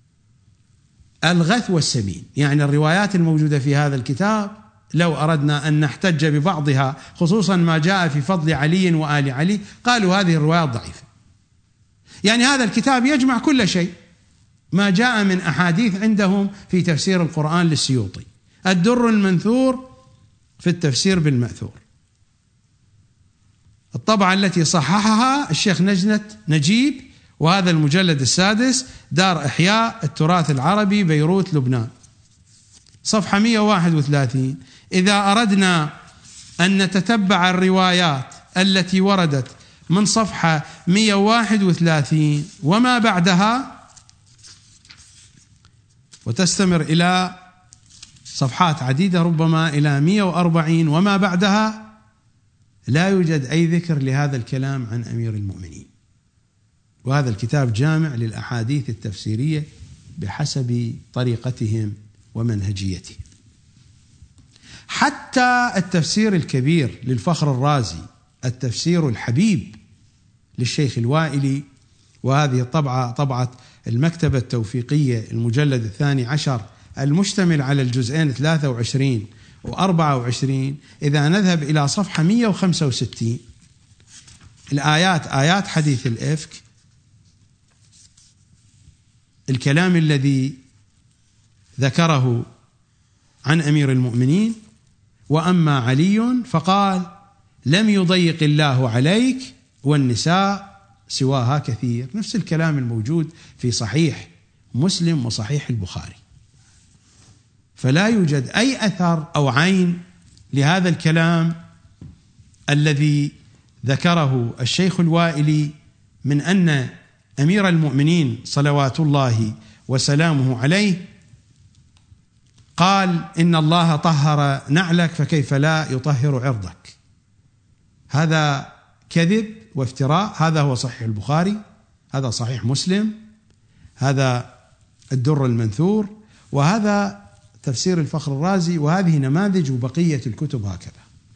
الغث والسمين، يعني الروايات الموجودة في هذا الكتاب لو أردنا أن نحتج ببعضها، خصوصا ما جاء في فضل علي وآل علي، قالوا هذه الروايات ضعيفة. يعني هذا الكتاب يجمع كل شيء ما جاء من أحاديث عندهم في تفسير القرآن للسيوطي، الدر المنثور في التفسير بالمأثور. الطبعة التي صححها الشيخ نجنة نجيب، وهذا المجلد السادس، دار إحياء التراث العربي، بيروت لبنان، صفحة مئة وواحد وثلاثين. إذا أردنا أن نتتبع الروايات التي وردت من صفحة مئة وواحد وثلاثين وما بعدها وتستمر إلى صفحات عديدة ربما إلى مئة وأربعين وما بعدها، لا يوجد أي ذكر لهذا الكلام عن أمير المؤمنين. وهذا الكتاب جامع للأحاديث التفسيرية بحسب طريقتهم ومنهجيتهم. حتى التفسير الكبير للفخر الرازي، التفسير الحبيب للشيخ الوائلي، وهذه الطبعة طبعة المكتبة التوفيقية المجلد الثاني عشر المشتمل على الجزئين ثلاثة وعشرين وأربعة وعشرين، إذا نذهب إلى صفحة مئة وخمسة وستين، الآيات آيات حديث الإفك، الكلام الذي ذكره عن أمير المؤمنين: وأما علي فقال لم يضيق الله عليك والنساء سواها كثير، نفس الكلام الموجود في صحيح مسلم وصحيح البخاري. فلا يوجد أي أثر أو عين لهذا الكلام الذي ذكره الشيخ الوائلي من أن أمير المؤمنين صلوات الله وسلامه عليه قال إن الله طهر نعلك فكيف لا يطهر عرضك. هذا كذب وافتراء. هذا هو صحيح البخاري، هذا صحيح مسلم، هذا الدر المنثور، وهذا تفسير الفخر الرازي، وهذه نماذج وبقية الكتب هكذا.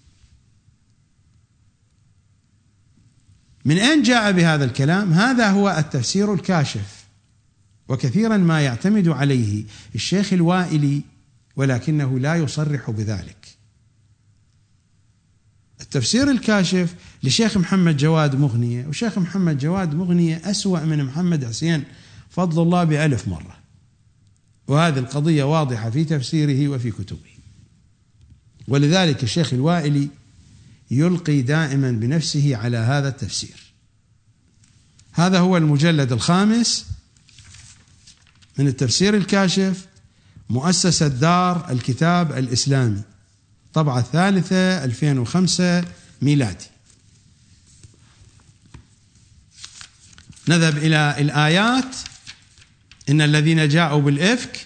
من أين جاء بهذا الكلام؟ هذا هو التفسير الكاشف، وكثيرا ما يعتمد عليه الشيخ الوائلي ولكنه لا يصرح بذلك. التفسير الكاشف لشيخ محمد جواد مغنية، وشيخ محمد جواد مغنية أسوأ من محمد حسين فضل الله بألف مرة، وهذه القضية واضحة في تفسيره وفي كتبه. ولذلك الشيخ الوائلي يلقي دائما بنفسه على هذا التفسير. هذا هو المجلد الخامس من التفسير الكاشف، مؤسسة دار الكتاب الإسلامي، طبعة الثالثة ألفين وخمسة ميلادي. نذهب إلى الآيات. إن الذين جاءوا بالإفك،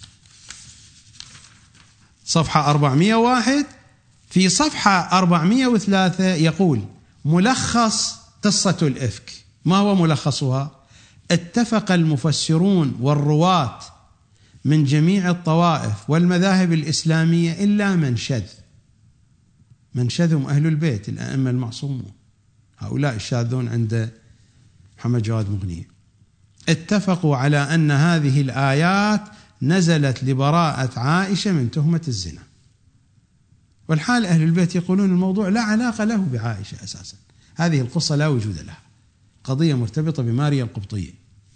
صفحة أربعمئة وواحد. في صفحة أربعمئة وثلاثة يقول ملخص قصة الإفك. ما هو ملخصها؟ اتفق المفسرون والرواة من جميع الطوائف والمذاهب الإسلامية إلا من شذ. من شذهم أهل البيت الأئمة المعصومون، هؤلاء الشاذون عند محمد جواد مغنية، اتفقوا على أن هذه الآيات نزلت لبراءة عائشة من تهمة الزنا، والحال أهل البيت يقولون الموضوع لا علاقة له بعائشة أساسا، هذه القصة لا وجود لها، قضية مرتبطة بماريا القبطية.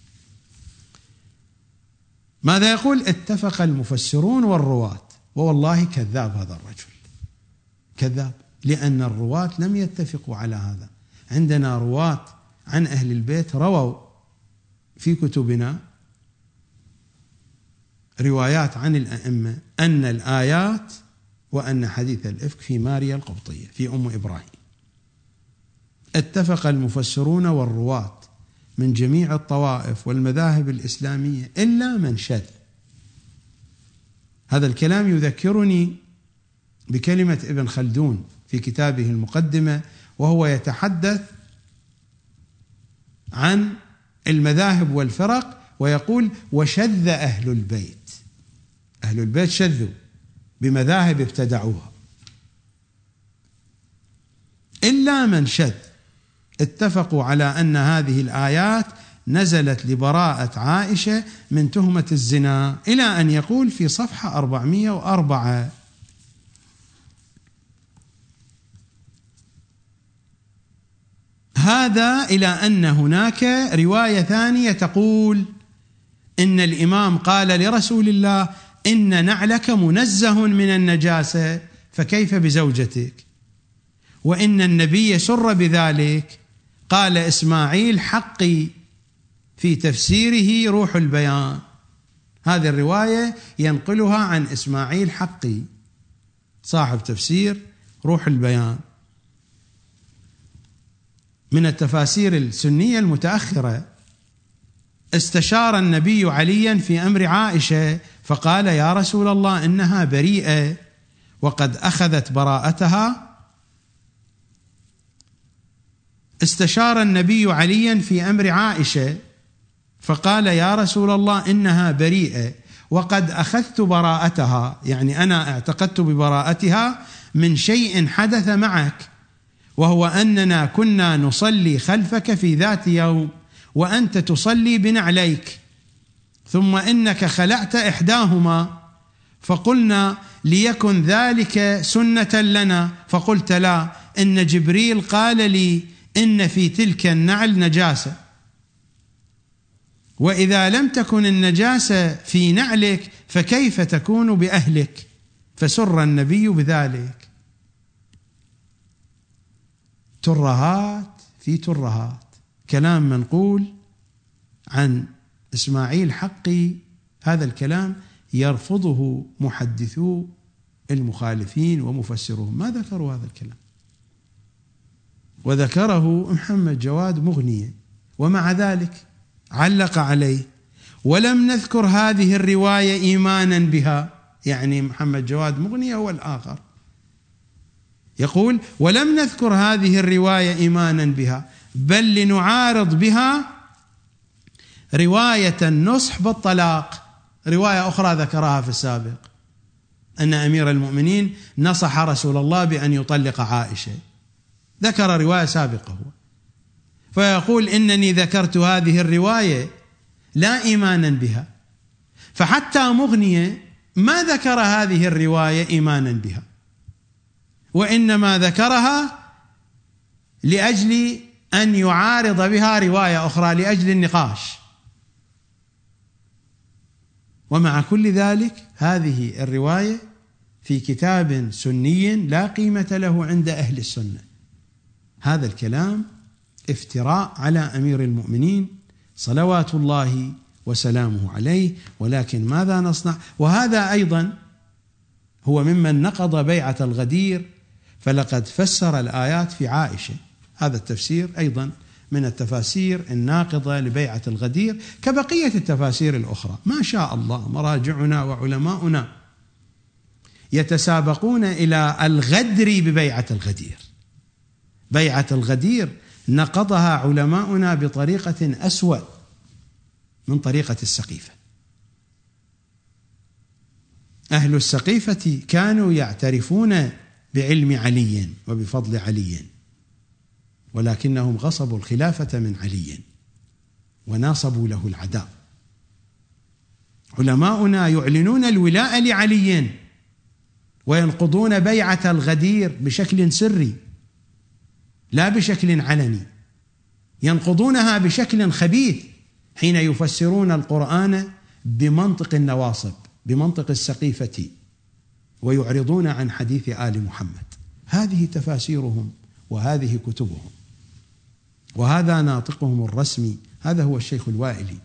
ماذا يقول؟ اتفق المفسرون والرواة، ووالله كذاب هذا الرجل، كذاب، لأن الرواة لم يتفقوا على هذا. عندنا رواة عن أهل البيت رووا في كتبنا روايات عن الأئمة أن الآيات وأن حديث الإفك في ماريا القبطية، في أم إبراهيم. اتفق المفسرون والرواة من جميع الطوائف والمذاهب الإسلامية إلا من شذ. هذا الكلام يذكرني بكلمة ابن خلدون في كتابه المقدمة، وهو يتحدث عن المذاهب والفرق ويقول وشذ أهل البيت. أهل البيت شذوا بمذاهب ابتدعوها إلا من شذ. اتفقوا على أن هذه الآيات نزلت لبراءة عائشة من تهمة الزنا، إلى أن يقول في صفحة أربعمئة وأربعة هذا إلى أن هناك رواية ثانية تقول إن الإمام قال لرسول الله إن نعلك منزه من النجاسة فكيف بزوجتك، وإن النبي سر بذلك. قال إسماعيل حقي في تفسيره روح البيان. هذه الرواية ينقلها عن إسماعيل حقي صاحب تفسير روح البيان من التفاسير السنية المتأخرة. استشار النبي عليا في أمر عائشة فقال يا رسول الله إنها بريئة وقد أخذت براءتها. استشار النبي عليا في أمر عائشة فقال يا رسول الله إنها بريئة وقد أخذت براءتها، يعني أنا اعتقدت ببراءتها من شيء حدث معك، وهو أننا كنا نصلي خلفك في ذات يوم وأنت تصلي بنعليك، ثم إنك خلعت إحداهما فقلنا ليكن ذلك سنة لنا، فقلت لا، إن جبريل قال لي إن في تلك النعل نجاسة، وإذا لم تكن النجاسة في نعلك فكيف تكون بأهلك؟ فسر النبي بذلك. ترهات في ترهات، كلام منقول عن إسماعيل حقي، هذا الكلام يرفضه محدثو المخالفين ومفسروهم، ما ذكروا هذا الكلام، وذكره محمد جواد مغنية، ومع ذلك علق عليه ولم نذكر هذه الرواية إيمانا بها. يعني محمد جواد مغنية هو الآخر يقول ولم نذكر هذه الرواية إيمانا بها، بل لنعارض بها رواية النصح بالطلاق، رواية أخرى ذكرها في السابق أن أمير المؤمنين نصح رسول الله بأن يطلق عائشة، ذكر رواية سابقة هو، فيقول إنني ذكرت هذه الرواية لا إيمانا بها، فحتى مغنية ما ذكر هذه الرواية إيمانا بها، وإنما ذكرها لأجل أن يعارض بها رواية أخرى لأجل النقاش. ومع كل ذلك هذه الرواية في كتاب سني لا قيمة له عند أهل السنة. هذا الكلام افتراء على أمير المؤمنين صلوات الله وسلامه عليه، ولكن ماذا نصنع؟ وهذا أيضا هو ممن نقض بيعة الغدير، فلقد فسر الآيات في عائشة، هذا التفسير أيضا من التفاسير الناقضة لبيعة الغدير كبقية التفاسير الأخرى. ما شاء الله مراجعنا وعلماؤنا يتسابقون إلى الغدر ببيعة الغدير. بيعة الغدير نقضها علماؤنا بطريقة أسوأ من طريقة السقيفة. أهل السقيفة كانوا يعترفون بعلم علي وبفضل علي، ولكنهم غصبوا الخلافة من علي وناصبوا له العداء. علماؤنا يعلنون الولاء لعلي وينقضون بيعة الغدير بشكل سري لا بشكل علني، ينقضونها بشكل خبيث حين يفسرون القرآن بمنطق النواصب، بمنطق السقيفة، ويعرضون عن حديث آل محمد. هذه تفاسيرهم وهذه كتبهم، وهذا ناطقهم الرسمي، هذا هو الشيخ الوائلي،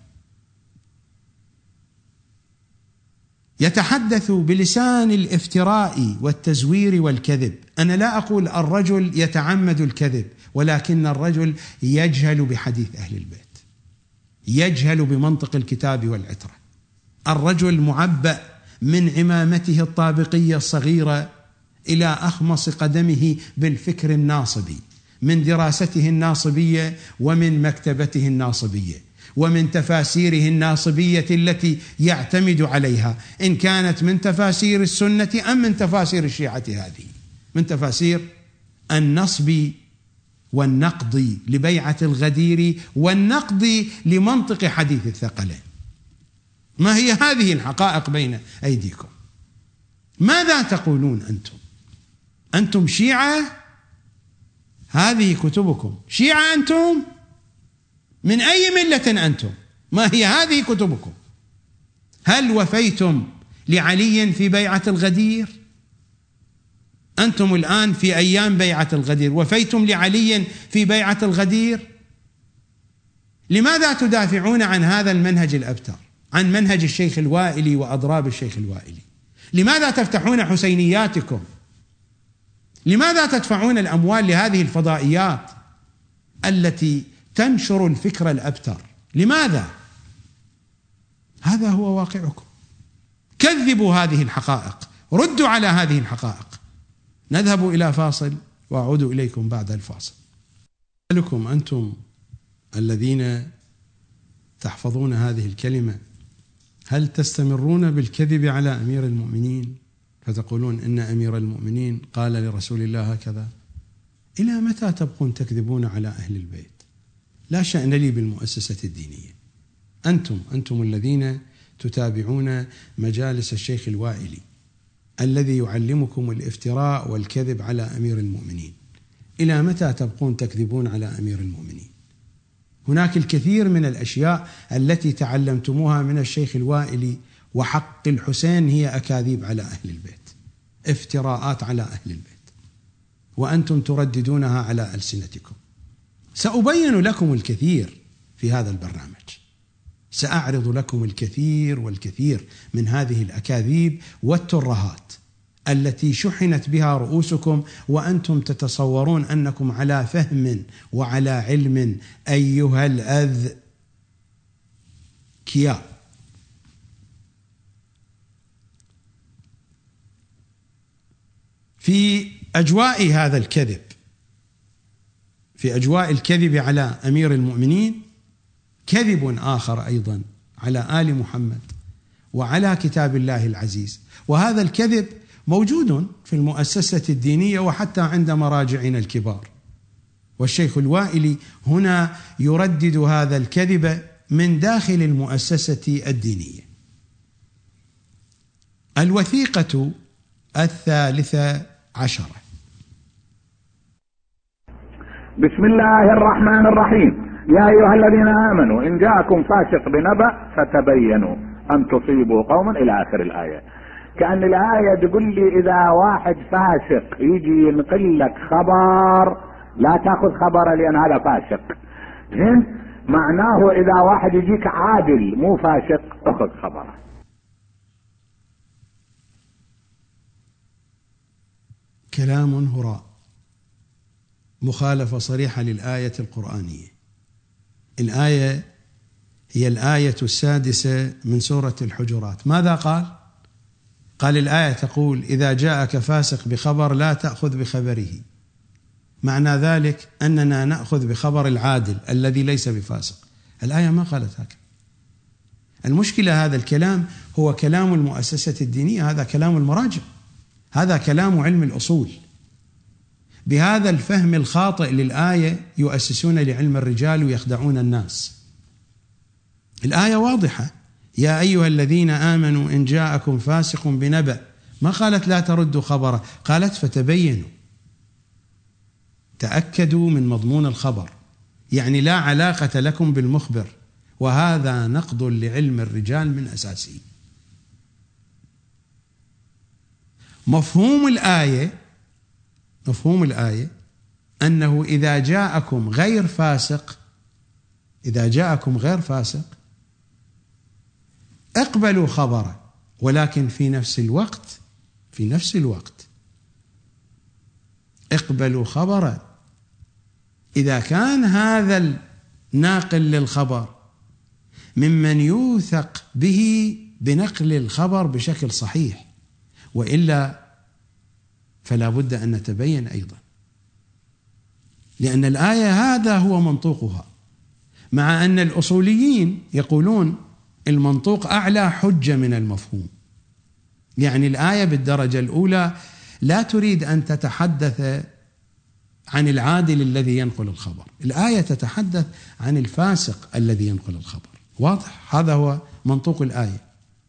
يتحدث بلسان الافتراء والتزوير والكذب. أنا لا أقول الرجل يتعمد الكذب، ولكن الرجل يجهل بحديث أهل البيت، يجهل بمنطق الكتاب والعترة. الرجل معبأ من عمامته الطابقية الصغيرة إلى أخمص قدمه بالفكر الناصبي، من دراسته الناصبية ومن مكتبته الناصبية ومن تفاسيره الناصبية التي يعتمد عليها، إن كانت من تفاسير السنة أم من تفاسير الشيعة، هذه من تفاسير النصب والنقض لبيعة الغدير والنقض لمنطق حديث الثقلين. ما هي هذه الحقائق بين أيديكم؟ ماذا تقولون أنتم؟ أنتم شيعة؟ هذه كتبكم. شيعة أنتم؟ من أي ملة أنتم؟ ما هي هذه كتبكم؟ هل وفيتم لعلي في بيعة الغدير؟ أنتم الآن في أيام بيعة الغدير، وفيتم لعلي في بيعة الغدير. لماذا تدافعون عن هذا المنهج الأبتر، عن منهج الشيخ الوائلي وأضراب الشيخ الوائلي؟ لماذا تفتحون حسينياتكم؟ لماذا تدفعون الأموال لهذه الفضائيات التي تنشر الفكر الأبتر؟ لماذا؟ هذا هو واقعكم. كذبوا هذه الحقائق، ردوا على هذه الحقائق. نذهب إلى فاصل وأعود إليكم بعد الفاصل. لكم أنتم الذين تحفظون هذه الكلمة، هل تستمرون بالكذب على أمير المؤمنين فتقولون إن أمير المؤمنين قال لرسول الله هكذا؟ إلى متى تبقون تكذبون على أهل البيت؟ لا شأن لي بالمؤسسة الدينية. أنتم أنتم الذين تتابعون مجالس الشيخ الوائلي الذي يعلمكم الافتراء والكذب على أمير المؤمنين. إلى متى تبقون تكذبون على أمير المؤمنين؟ هناك الكثير من الأشياء التي تعلمتموها من الشيخ الوائلي وحق الحسين هي أكاذيب على أهل البيت، افتراءات على أهل البيت، وأنتم ترددونها على ألسنتكم. سأبين لكم الكثير في هذا البرنامج، سأعرض لكم الكثير والكثير من هذه الأكاذيب والترهات التي شحنت بها رؤوسكم وأنتم تتصورون أنكم على فهم وعلى علم أيها الأذكياء. في أجواء هذا الكذب، في أجواء الكذب على أمير المؤمنين، كذب آخر أيضا على آل محمد وعلى كتاب الله العزيز، وهذا الكذب موجود في المؤسسة الدينية وحتى عند مراجعنا الكبار. والشيخ الوائلي هنا يردد هذا الكذب من داخل المؤسسة الدينية. الوثيقة الثالثة عشرة. بسم الله الرحمن الرحيم. يا أيها الذين آمنوا إن جاءكم فاسق بنبأ فتبينوا أن تصيبوا قوما إلى آخر الآية. كأن الآية تقول لي إذا واحد فاسق يجي ينقل لك خبر لا تأخذ خبره لأن هذا فاسق. زين؟ معناه إذا واحد يجيك عادل مو فاسق أخذ خبره. كلام هراء، مخالفة صريحة للآية القرآنية. الآية هي الآية السادسة من سورة الحجرات. ماذا قال؟ قال الآية تقول إذا جاءك فاسق بخبر لا تأخذ بخبره. معنى ذلك أننا نأخذ بخبر العادل الذي ليس بفاسق. الآية ما قالت هكذا. المشكلة هذا الكلام هو كلام المؤسسة الدينية، هذا كلام المراجع، هذا كلام علم الأصول. بهذا الفهم الخاطئ للآية يؤسسون لعلم الرجال ويخدعون الناس. الآية واضحة، يا أيها الذين آمنوا إن جاءكم فاسق بنبأ، ما قالت لا تردوا خبره، قالت فتبينوا، تأكدوا من مضمون الخبر، يعني لا علاقة لكم بالمخبر، وهذا نقض لعلم الرجال من أساسه. مفهوم الآية مفهوم الآية أنه إذا جاءكم غير فاسق إذا جاءكم غير فاسق اقبلوا خبره، ولكن في نفس الوقت في نفس الوقت اقبلوا خبره إذا كان هذا الناقل للخبر ممن يوثق به بنقل الخبر بشكل صحيح، وإلا فلا بد أن نتبين أيضا، لأن الآية هذا هو منطوقها، مع أن الأصوليين يقولون المنطوق أعلى حجة من المفهوم. يعني الآية بالدرجة الأولى لا تريد أن تتحدث عن العادل الذي ينقل الخبر، الآية تتحدث عن الفاسق الذي ينقل الخبر. واضح؟ هذا هو منطوق الآية.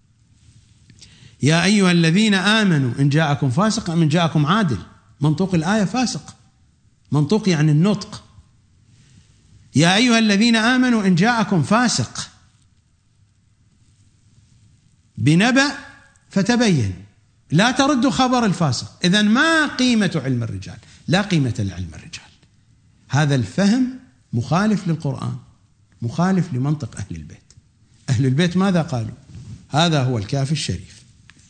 يا أيها الذين آمنوا إن جاءكم فاسق أم إن جاءكم عادل. منطوق الآية فاسق، منطوق يعني النطق. يا أيها الذين آمنوا إن جاءكم فاسق بنبأ فتبين. لا ترد خبر الفاسق. إذن ما قيمة علم الرجال؟ لا قيمة لعلم الرجال. هذا الفهم مخالف للقرآن، مخالف لمنطق أهل البيت. أهل البيت ماذا قالوا؟ هذا هو الكافي الشريف،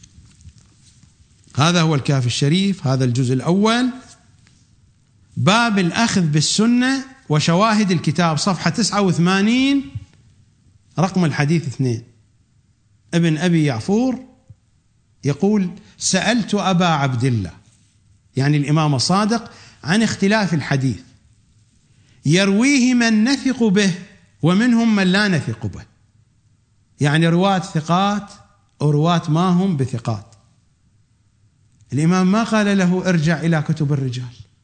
هذا هو الكافي الشريف، هذا الجزء الأول، باب الأخذ بالسنة وشواهد الكتاب، صفحة تسعة وثمانين، رقم الحديث اثنين. ابن أبي يعفور يقول: سألت أبا عبد الله، يعني الإمام الصادق، عن اختلاف الحديث، يرويه من نثق به ومنهم من لا نثق به، يعني رواة ثقات ورواة ما هم بثقات. الإمام ما قال له ارجع إلى كتب الرجال،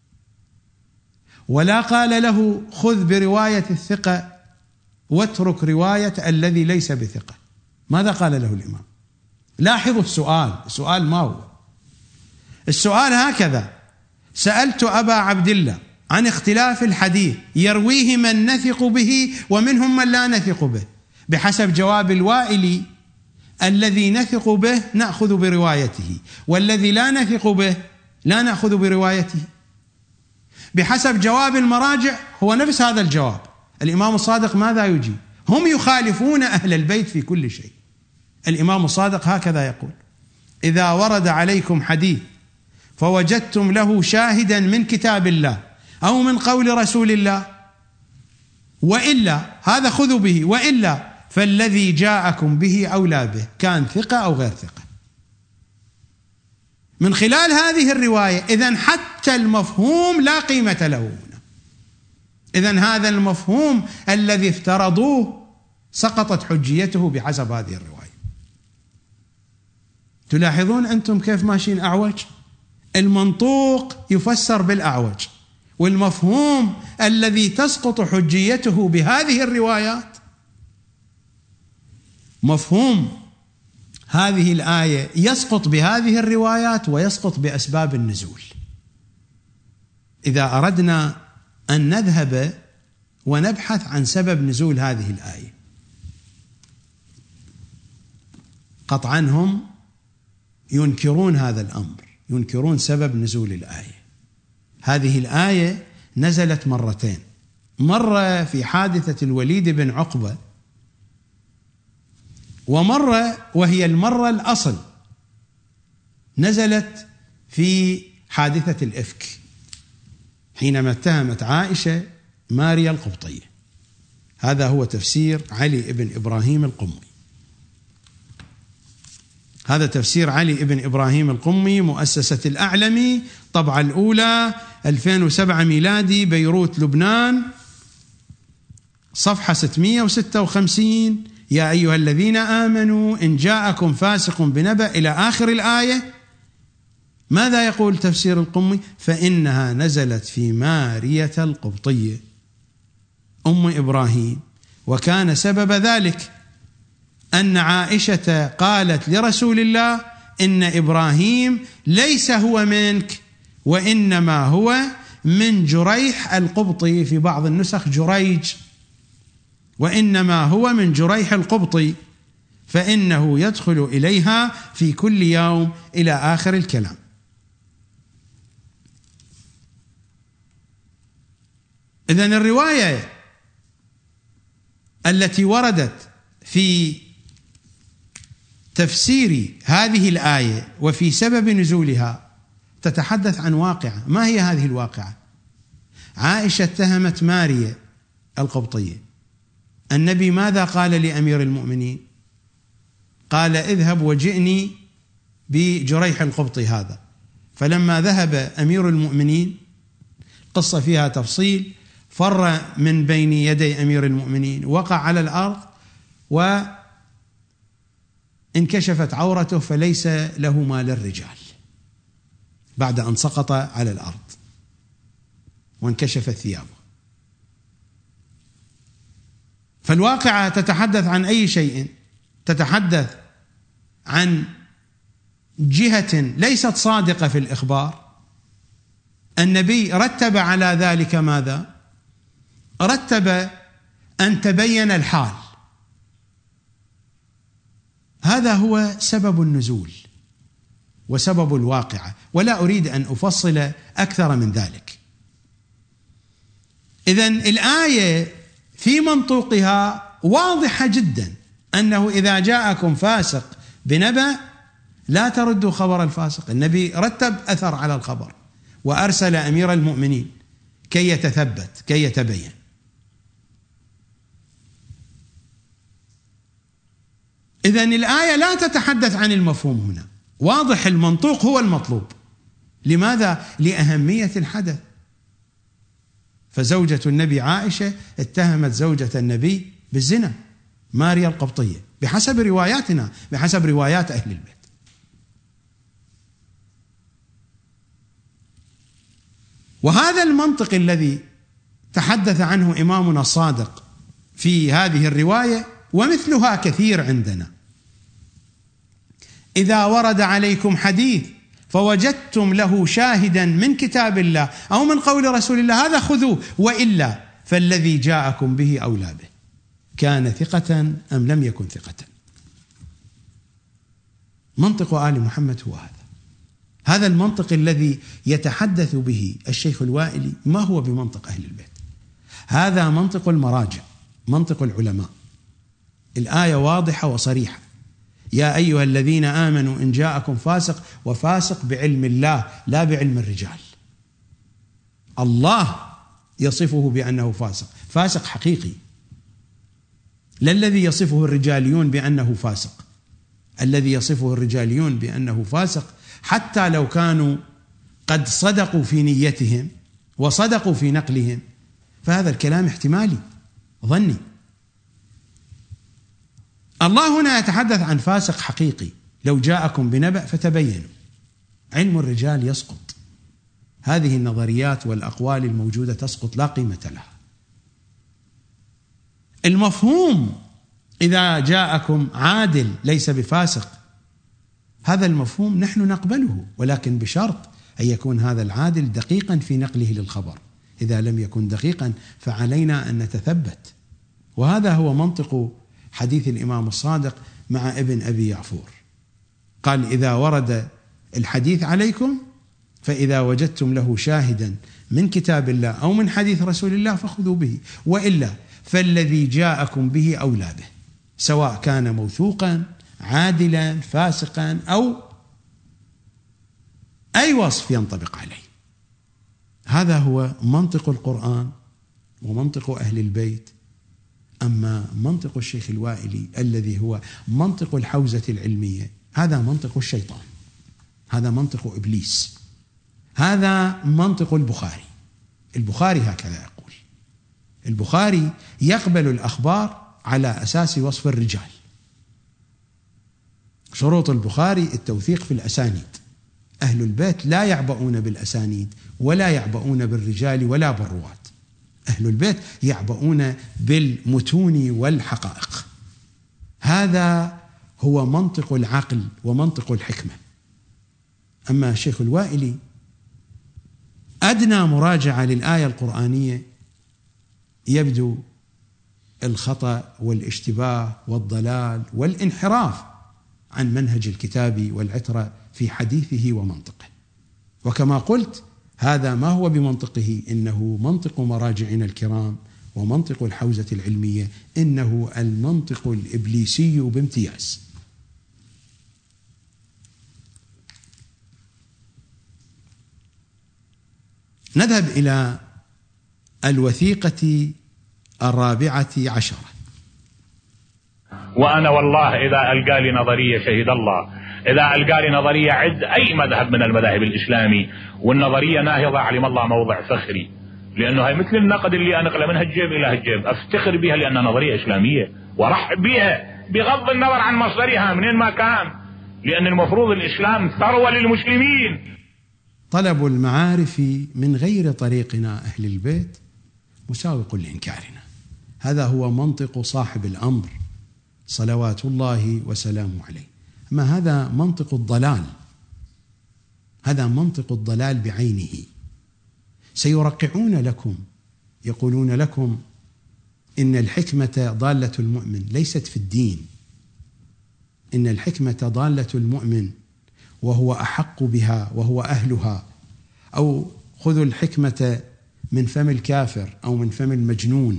ولا قال له خذ برواية الثقة واترك رواية الذي ليس بثقة. ماذا قال له الإمام؟ لاحظوا السؤال، السؤال ما هو؟ السؤال هكذا: سألت أبا عبد الله عن اختلاف الحديث، يرويه من نثق به ومنهم من لا نثق به، بحسب جواب الوائلي: الذي نثق به نأخذ بروايته، والذي لا نثق به لا نأخذ بروايته. بحسب جواب المراجع هو نفس هذا الجواب. الإمام الصادق ماذا يجيب؟ هم يخالفون أهل البيت في كل شيء. الإمام الصادق هكذا يقول: إذا ورد عليكم حديث فوجدتم له شاهدا من كتاب الله أو من قول رسول الله، وإلا هذا خذوا به، وإلا فالذي جاءكم به أولى به، كان ثقة أو غير ثقة. من خلال هذه الرواية إذن حتى المفهوم لا قيمة له هنا. إذن هذا المفهوم الذي افترضوه سقطت حجيته بحسب هذه الرواية. تلاحظون أنتم كيف ماشيين أعوج؟ المنطوق يفسر بالأعوج، والمفهوم الذي تسقط حجيته بهذه الروايات، مفهوم هذه الآية يسقط بهذه الروايات ويسقط بأسباب النزول. إذا أردنا أن نذهب ونبحث عن سبب نزول هذه الآية، قطعا هم ينكرون هذا الأمر، ينكرون سبب نزول الآية. هذه الآية نزلت مرتين، مرة في حادثة الوليد بن عقبة، ومرة وهي المرة الأصل نزلت في حادثة الإفك حينما اتهمت عائشة ماريا القبطية. هذا هو تفسير علي بن إبراهيم القمي. هذا تفسير علي بن إبراهيم القمي، مؤسسة الأعلمي، طبعة الأولى ألفين وسبعة ميلادي، بيروت لبنان، صفحة ستمائة وستة وخمسين. يا أيها الذين آمنوا إن جاءكم فاسق بنبأ إلى آخر الآية. ماذا يقول تفسير القمي؟ فإنها نزلت في مارية القبطية أم إبراهيم، وكان سبب ذلك أن عائشة قالت لرسول الله: إن إبراهيم ليس هو منك وإنما هو من جريح القبطي، في بعض النسخ جريج، وإنما هو من جريح القبطي، فإنه يدخل إليها في كل يوم إلى آخر الكلام. إذن الرواية التي وردت في تفسير هذه الآية وفي سبب نزولها تتحدث عن واقعة. ما هي هذه الواقعة؟ عائشة اتهمت ماريا القبطية. النبي ماذا قال لأمير المؤمنين؟ قال: اذهب وجئني بجريح القبطي هذا. فلما ذهب أمير المؤمنين، قصة فيها تفصيل، فر من بين يدي أمير المؤمنين، وقع على الأرض وانكشفت عورته، فليس له ما للرجال بعد أن سقط على الأرض وانكشفت ثيابه. فالواقعة تتحدث عن أي شيء؟ تتحدث عن جهة ليست صادقة في الإخبار. النبي رتب على ذلك ماذا؟ رتب أن تبين الحال. هذا هو سبب النزول. وسبب الواقعة، ولا أريد أن أفصل أكثر من ذلك. إذن الآية في منطوقها واضحة جدا، أنه إذا جاءكم فاسق بنبأ لا تردوا خبر الفاسق. النبي رتب أثر على الخبر وأرسل أمير المؤمنين كي يتثبت كي يتبين. إذن الآية لا تتحدث عن المفهوم هنا، واضح المنطوق هو المطلوب. لماذا؟ لأهمية الحدث. فزوجة النبي عائشة اتهمت زوجة النبي بالزنا، ماريا القبطية، بحسب رواياتنا، بحسب روايات أهل البيت. وهذا المنطق الذي تحدث عنه إمامنا الصادق في هذه الرواية، ومثلها كثير عندنا. إذا ورد عليكم حديث فوجدتم له شاهدا من كتاب الله أو من قول رسول الله هذا خذوه، وإلا فالذي جاءكم به أولى به، كان ثقة أم لم يكن ثقة. منطق آل محمد هو هذا. هذا المنطق الذي يتحدث به الشيخ الوائلي ما هو بمنطق أهل البيت، هذا منطق المراجع، منطق العلماء. الآية واضحة وصريحة: يا أيها الذين آمنوا إن جاءكم فاسق، وفاسق بعلم الله لا بعلم الرجال. الله يصفه بأنه فاسق، فاسق حقيقي، لا الذي يصفه الرجاليون بأنه فاسق. الذي يصفه الرجاليون بأنه فاسق حتى لو كانوا قد صدقوا في نيتهم وصدقوا في نقلهم، فهذا الكلام احتمالي ظني. الله هنا يتحدث عن فاسق حقيقي: لو جاءكم بنبأ فتبينوا. علم الرجال يسقط، هذه النظريات والأقوال الموجودة تسقط، لا قيمة لها. المفهوم إذا جاءكم عادل ليس بفاسق، هذا المفهوم نحن نقبله، ولكن بشرط أن يكون هذا العادل دقيقا في نقله للخبر. إذا لم يكن دقيقا فعلينا أن نتثبت. وهذا هو منطق حديث الإمام الصادق مع ابن أبي يعفور. قال: إذا ورد الحديث عليكم فإذا وجدتم له شاهدا من كتاب الله أو من حديث رسول الله فخذوا به، وإلا فالذي جاءكم به أولى به، سواء كان موثوقا عادلا فاسقا أو أي وصف ينطبق عليه. هذا هو منطق القرآن ومنطق أهل البيت. أما منطق الشيخ الوائلي الذي هو منطق الحوزة العلمية، هذا منطق الشيطان، هذا منطق إبليس، هذا منطق البخاري. البخاري هكذا يقول. البخاري يقبل الأخبار على أساس وصف الرجال. شروط البخاري التوثيق في الأسانيد. أهل البيت لا يعبؤون بالأسانيد ولا يعبؤون بالرجال ولا بالرواة. أهل البيت يعبؤون بالمتون والحقائق. هذا هو منطق العقل ومنطق الحكمة. أما الشيخ الوائلي أدنى مراجعة للآية القرآنية يبدو الخطأ والاشتباه والضلال والانحراف عن منهج الكتاب والعترة في حديثه ومنطقه. وكما قلت هذا ما هو بمنطقه، إنه منطق مراجعنا الكرام ومنطق الحوزة العلمية، إنه المنطق الإبليسي بامتياز. نذهب إلى الوثيقة الرابعة عشرة. وأنا والله إذا ألقى لي نظرية شهد الله، إذا ألقى لي نظرية عد أي مذهب من المذاهب الإسلامي والنظرية ناهضة، علم الله موضع فخري، لأنه هي مثل النقد اللي أنقله من هالجيب إلى هالجيب، أفتخر بها لأنها نظرية إسلامية وأرحب بها بغض النظر عن مصدرها منين ما كان، لأن المفروض الإسلام ثروة للمسلمين. طلب المعارف من غير طريقنا أهل البيت مساوق لإنكارنا. هذا هو منطق صاحب الأمر صلوات الله وسلامه عليه. أما هذا منطق الضلال، هذا منطق الضلال بعينه. سيرقعون لكم، يقولون لكم إن الحكمة ضالة المؤمن، ليست في الدين. إن الحكمة ضالة المؤمن وهو أحق بها وهو أهلها، أو خذوا الحكمة من فم الكافر أو من فم المجنون،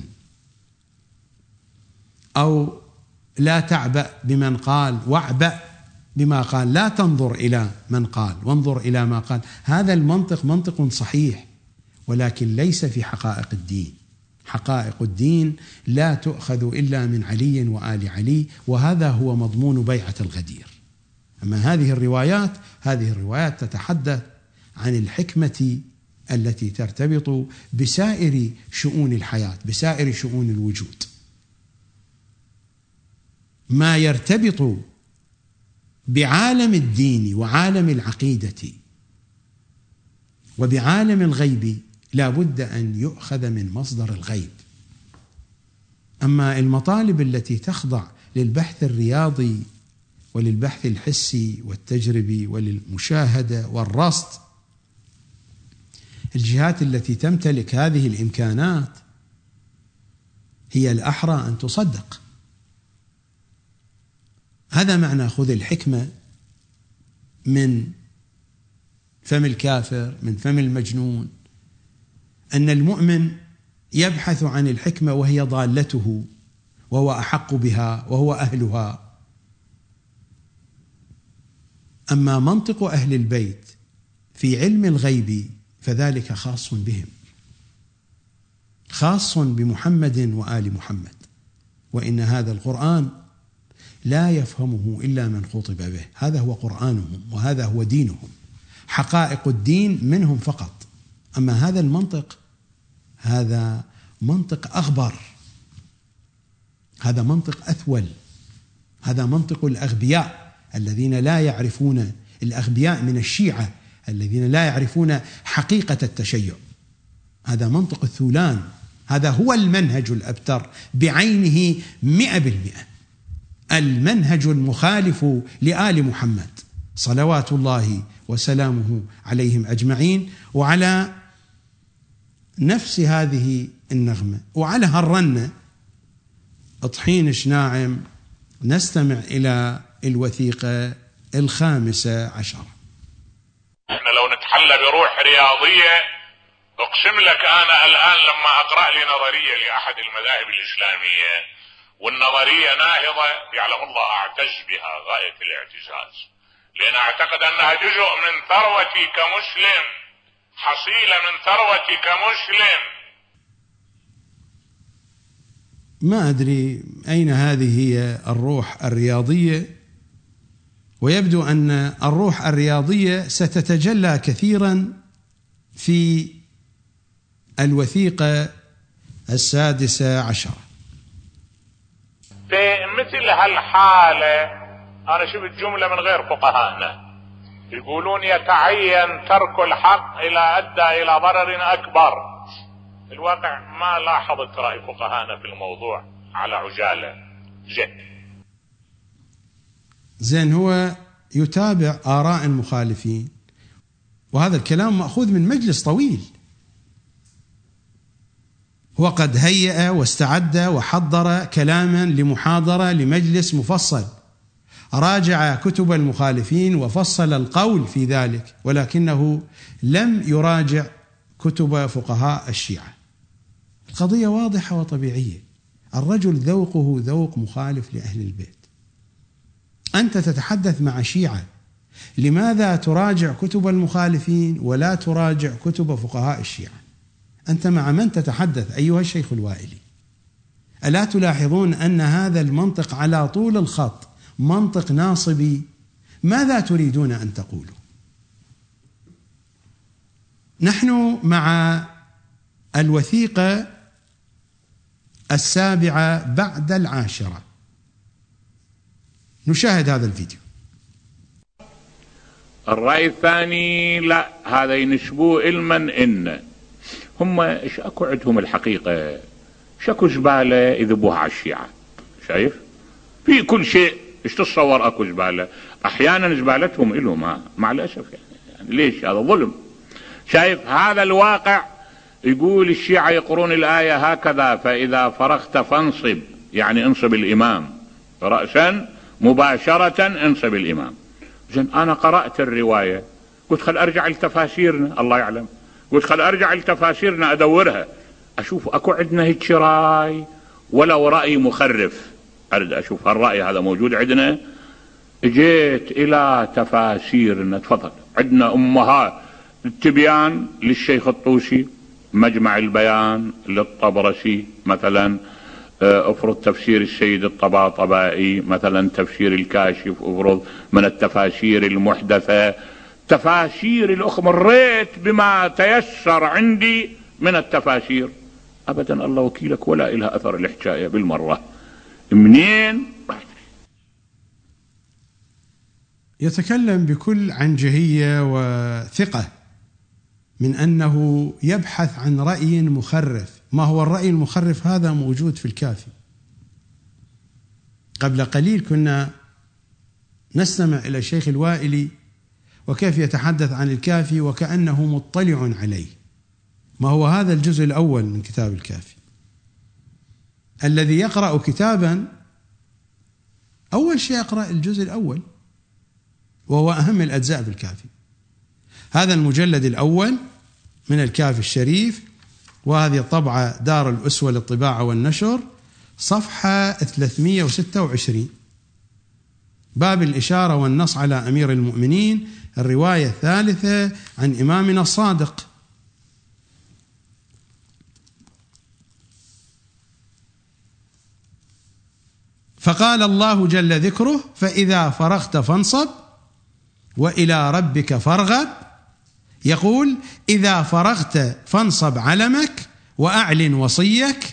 أو لا تعبأ بمن قال واعبأ بما قال، لا تنظر إلى من قال وانظر إلى ما قال. هذا المنطق منطق صحيح، ولكن ليس في حقائق الدين. حقائق الدين لا تؤخذ إلا من علي وآل علي، وهذا هو مضمون بيعة الغدير. أما هذه الروايات هذه الروايات تتحدث عن الحكمة التي ترتبط بسائر شؤون الحياة، بسائر شؤون الوجود. ما يرتبط بعالم الدين وعالم العقيدة وبعالم الغيب لا بد أن يؤخذ من مصدر الغيب. أما المطالب التي تخضع للبحث الرياضي وللبحث الحسي والتجربي وللمشاهدة والرصد، الجهات التي تمتلك هذه الإمكانات هي الأحرى أن تصدق. هذا معنى خذ الحكمة من فم الكافر من فم المجنون، أن المؤمن يبحث عن الحكمة وهي ضالته وهو أحق بها وهو أهلها. أما منطق أهل البيت في علم الغيب فذلك خاص بهم، خاص بمحمد وآل محمد، وإن هذا القرآن لا يفهمه إلا من خطب به. هذا هو قرآنهم وهذا هو دينهم، حقائق الدين منهم فقط. أما هذا المنطق هذا منطق أغبر، هذا منطق أثول، هذا منطق الأغبياء الذين لا يعرفون، الأغبياء من الشيعة الذين لا يعرفون حقيقة التشيع. هذا منطق الثولان، هذا هو المنهج الأبتر بعينه مئة بالمئة، المنهج المخالف لآل محمد صلوات الله وسلامه عليهم أجمعين، وعلى نفس هذه النغمة وعلى هالرنة طحين ناعم نستمع إلى الوثيقة الخامسة عشرة. احنا لو نتحلى بروح رياضية اقسم لك انا الان لما اقرأ لي نظرية لاحد المذاهب الاسلامية والنظرية ناهضة يعلم الله اعتز بها غاية الاعتزاز، لان اعتقد انها جزء من ثروتي كمسلم، حصيلة من ثروتي كمسلم. ما أدري أين هذه هي الروح الرياضية، ويبدو أن الروح الرياضية ستتجلى كثيرا في الوثيقة السادسة عشرة. في مثل هالحالة أنا شفت جملة من غير فقهاءنا يقولون يتعين ترك الحق إلى أدى إلى ضرر أكبر. الواقع ما لاحظت رأي فقهاءنا في الموضوع على عجالة. زين زين هو يتابع آراء المخالفين، وهذا الكلام مأخوذ من مجلس طويل، هو قد هيأ واستعد وحضر كلاما لمحاضرة لمجلس مفصل، راجع كتب المخالفين وفصل القول في ذلك، ولكنه لم يراجع كتب فقهاء الشيعة. القضية واضحة وطبيعية، الرجل ذوقه ذوق مخالف لأهل البيت. أنت تتحدث مع شيعة، لماذا تراجع كتب المخالفين ولا تراجع كتب فقهاء الشيعة؟ أنت مع من تتحدث أيها الشيخ الوائلي؟ ألا تلاحظون أن هذا المنطق على طول الخط منطق ناصبي؟ ماذا تريدون أن تقولوا؟ نحن مع الوثيقة السابعة بعد العاشرة، نشاهد هذا الفيديو. الرأي الثاني لا، هذا ينسبوه علما إن هم إيش أكو عندهم الحقيقة، شكو زبالة يذبوها على الشيعة. شايف في كل شيء إيش تتصور أكو زبالة، أحيانا زبالتهم إلهم ها مع الأسف يعني. يعني ليش هذا ظلم؟ شايف هذا الواقع يقول الشيعة يقرون الآية هكذا: فإذا فرغت فانصب، يعني انصب الإمام رأسا مباشرة، انصب الإمام. زين أنا قرأت الرواية، قلت خل أرجع لتفاسيرنا، الله يعلم، قلت خل أرجع لتفاسيرنا أدورها أشوف أكو عندنا هيك راي ولو رأي مخرف، أريد أشوف هالرأي هذا موجود عندنا. جيت إلى تفاسيرنا، تفضل، عندنا أمهات التبيان للشيخ الطوسي، مجمع البيان للطبرسي مثلا، افرض تفسير السيد الطباطبائي مثلا، تفسير الكاشف افرض من التفاسير المحدثة، تفاسير الأخ مريت بما تيسر عندي من التفاسير، أبدا الله وكيلك ولا إلها أثر الحكاية بالمرة. منين؟ يتكلم بكل عنجهية وثقة من أنه يبحث عن رأي مخرف. ما هو الرأي المخرف؟ هذا موجود في الكافي. قبل قليل كنا نستمع إلى الشيخ الوائلي وكيف يتحدث عن الكافي وكأنه مطلع عليه. ما هو هذا الجزء الأول من كتاب الكافي. الذي يقرأ كتابا أول شيء يقرأ الجزء الأول، وهو أهم الأجزاء بالكافي. هذا المجلد الأول من الكافي الشريف، وهذه الطبعة دار الأسوة للطباعة والنشر، صفحة ثلاثمئة وستة وعشرين، باب الإشارة والنص على أمير المؤمنين، الرواية الثالثة عن إمامنا الصادق. فقال الله جل ذكره: فإذا فرغت فانصب وإلى ربك فارغب. يقول: إذا فرغت فانصب علمك وأعلن وصيك،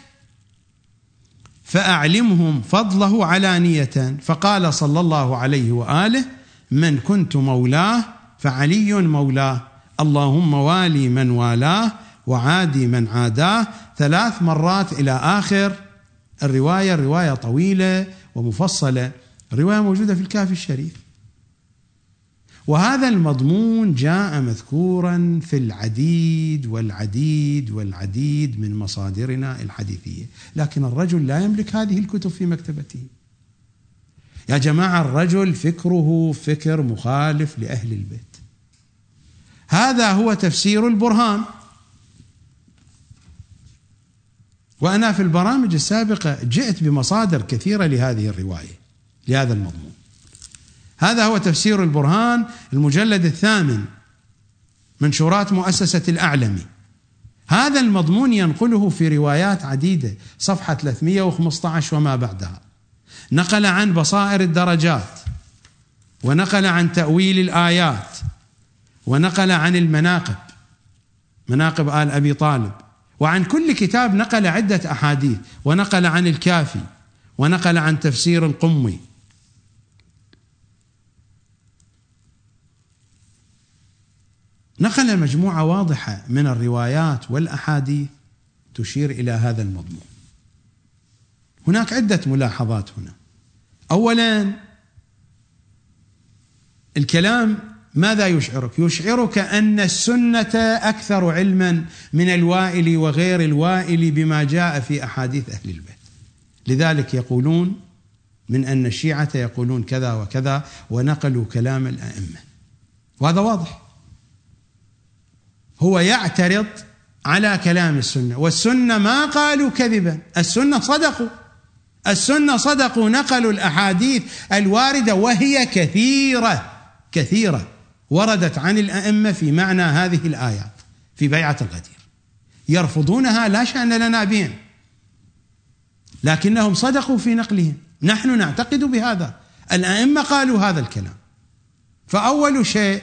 فأعلمهم فضله علانية. فقال صلى الله عليه وآله: من كنت مولاه فعلي مولاه، اللهم والي من والاه وعادي من عاداه، ثلاث مرات إلى آخر الرواية. الرواية طويلة ومفصلة، الرواية موجودة في الكافي الشريف. وهذا المضمون جاء مذكورا في العديد والعديد والعديد من مصادرنا الحديثية، لكن الرجل لا يملك هذه الكتب في مكتبته. يا جماعة، الرجل فكره فكر مخالف لأهل البيت. هذا هو تفسير البرهان. وأنا في البرامج السابقة جئت بمصادر كثيرة لهذه الرواية، لهذا المضمون. هذا هو تفسير البرهان، المجلد الثامن، منشورات مؤسسة الأعلمي. هذا المضمون ينقله في روايات عديدة، صفحة ثلاثمئة وخمسة عشر وما بعدها. نقل عن بصائر الدرجات، ونقل عن تأويل الآيات، ونقل عن المناقب، مناقب آل أبي طالب، وعن كل كتاب نقل عدة أحاديث، ونقل عن الكافي، ونقل عن تفسير القمي. نقل مجموعة واضحة من الروايات والأحاديث تشير إلى هذا المضمون. هناك عدة ملاحظات هنا. أولا، الكلام ماذا يشعرك؟ يشعرك أن السنة أكثر علما من الوائل وغير الوائل بما جاء في أحاديث أهل البيت. لذلك يقولون من أن الشيعة يقولون كذا وكذا، ونقلوا كلام الأئمة، وهذا واضح. هو يعترض على كلام السنة، والسنة ما قالوا كذبا، السنة صدقوا، السنة صدقوا، نقلوا الأحاديث الواردة، وهي كثيرة كثيرة وردت عن الأئمة في معنى هذه الآيات في بيعة الغدير. يرفضونها لا شأن لنا بهم، لكنهم صدقوا في نقلهم. نحن نعتقد بهذا، الأئمة قالوا هذا الكلام. فأول شيء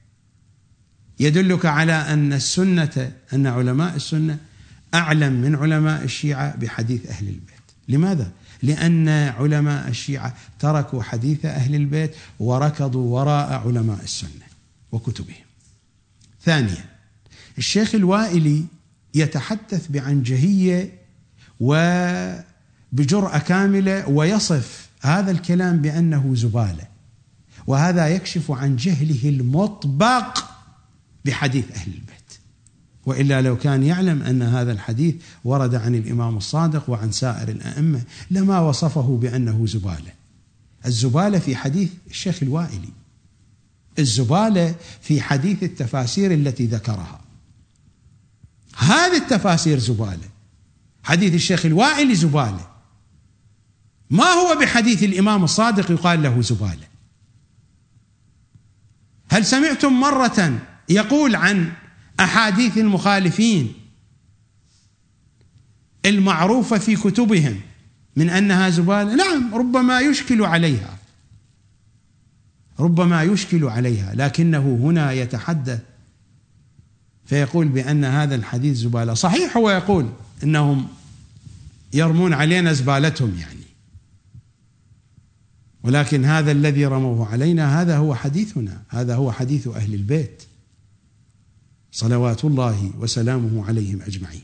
يدلك على أن السنة، أن علماء السنة أعلم من علماء الشيعة بحديث أهل البيت. لماذا؟ لأن علماء الشيعة تركوا حديث أهل البيت وركضوا وراء علماء السنة وكتبهم. ثانيا، الشيخ الوائلي يتحدث بعنجهية وبجرأة كاملة ويصف هذا الكلام بأنه زبالة، وهذا يكشف عن جهله المطبق بحديث أهل البيت. وإلا لو كان يعلم أن هذا الحديث ورد عن الإمام الصادق وعن سائر الأئمة لما وصفه بأنه زبالة. الزبالة في حديث الشيخ الوائلي. الزبالة في حديث التفاسير التي ذكرها. هذه التفاسير زبالة. حديث الشيخ الوائلي زبالة. ما هو بحديث الإمام الصادق يقال له زبالة؟ هل سمعتم مرة يقول عن أحاديث المخالفين المعروفة في كتبهم من أنها زبالة؟ نعم، ربما يشكل عليها ربما يشكل عليها لكنه هنا يتحدث فيقول بأن هذا الحديث زبالة. صحيح هو يقول إنهم يرمون علينا زبالتهم يعني، ولكن هذا الذي رموه علينا هذا هو حديثنا، هذا هو حديث أهل البيت صلوات الله وسلامه عليهم أجمعين.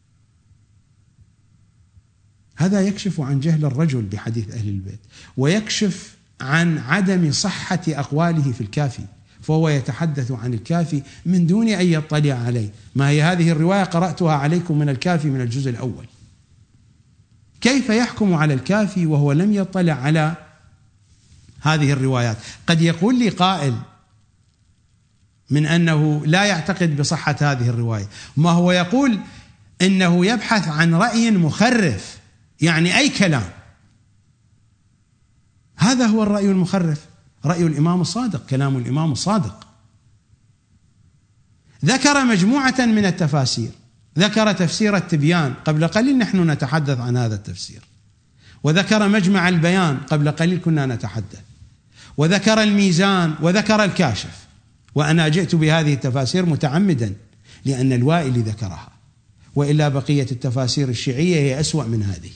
هذا يكشف عن جهل الرجل بحديث أهل البيت، ويكشف عن عدم صحة أقواله في الكافي، فهو يتحدث عن الكافي من دون أن يطلع عليه. ما هي هذه الرواية قرأتها عليكم من الكافي من الجزء الأول. كيف يحكم على الكافي وهو لم يطلع على هذه الروايات؟ قد يقول لي قائل من أنه لا يعتقد بصحة هذه الرواية، ما هو يقول إنه يبحث عن رأي مخرف، يعني أي كلام. هذا هو الرأي المخرف، رأي الإمام الصادق، كلام الإمام الصادق. ذكر مجموعة من التفاسير، ذكر تفسير التبيان، قبل قليل نحن نتحدث عن هذا التفسير، وذكر مجمع البيان، قبل قليل كنا نتحدث، وذكر الميزان، وذكر الكاشف. وأنا جئت بهذه التفاسير متعمدا لأن الوائلي ذكرها، وإلا بقية التفاسير الشيعية هي أسوأ من هذه.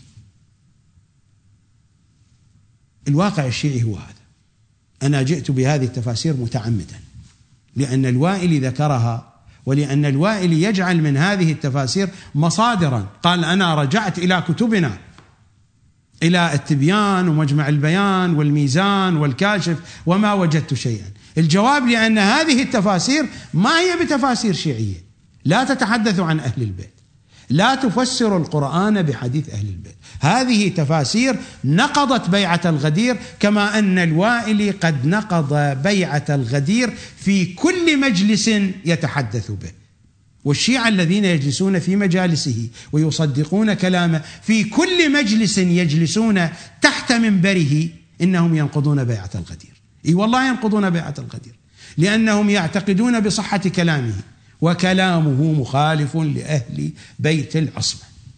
الواقع الشيعي هو هذا. أنا جئت بهذه التفاسير متعمدا لأن الوائلي ذكرها، ولأن الوائلي يجعل من هذه التفاسير مصادرا. قال أنا رجعت إلى كتبنا، إلى التبيان ومجمع البيان والميزان والكاشف، وما وجدت شيئا. الجواب لأن هذه التفاسير ما هي بتفاسير شيعية، لا تتحدث عن أهل البيت، لا تفسر القرآن بحديث أهل البيت. هذه تفاسير نقضت بيعة الغدير، كما أن الوائلي قد نقض بيعة الغدير في كل مجلس يتحدث به. والشيعة الذين يجلسون في مجالسه ويصدقون كلامه في كل مجلس يجلسون تحت منبره إنهم ينقضون بيعة الغدير. إي والله ينقضون بيعة الغدير، لأنهم يعتقدون بصحة كلامه، وكلامه مخالف لأهل بيت العصمة.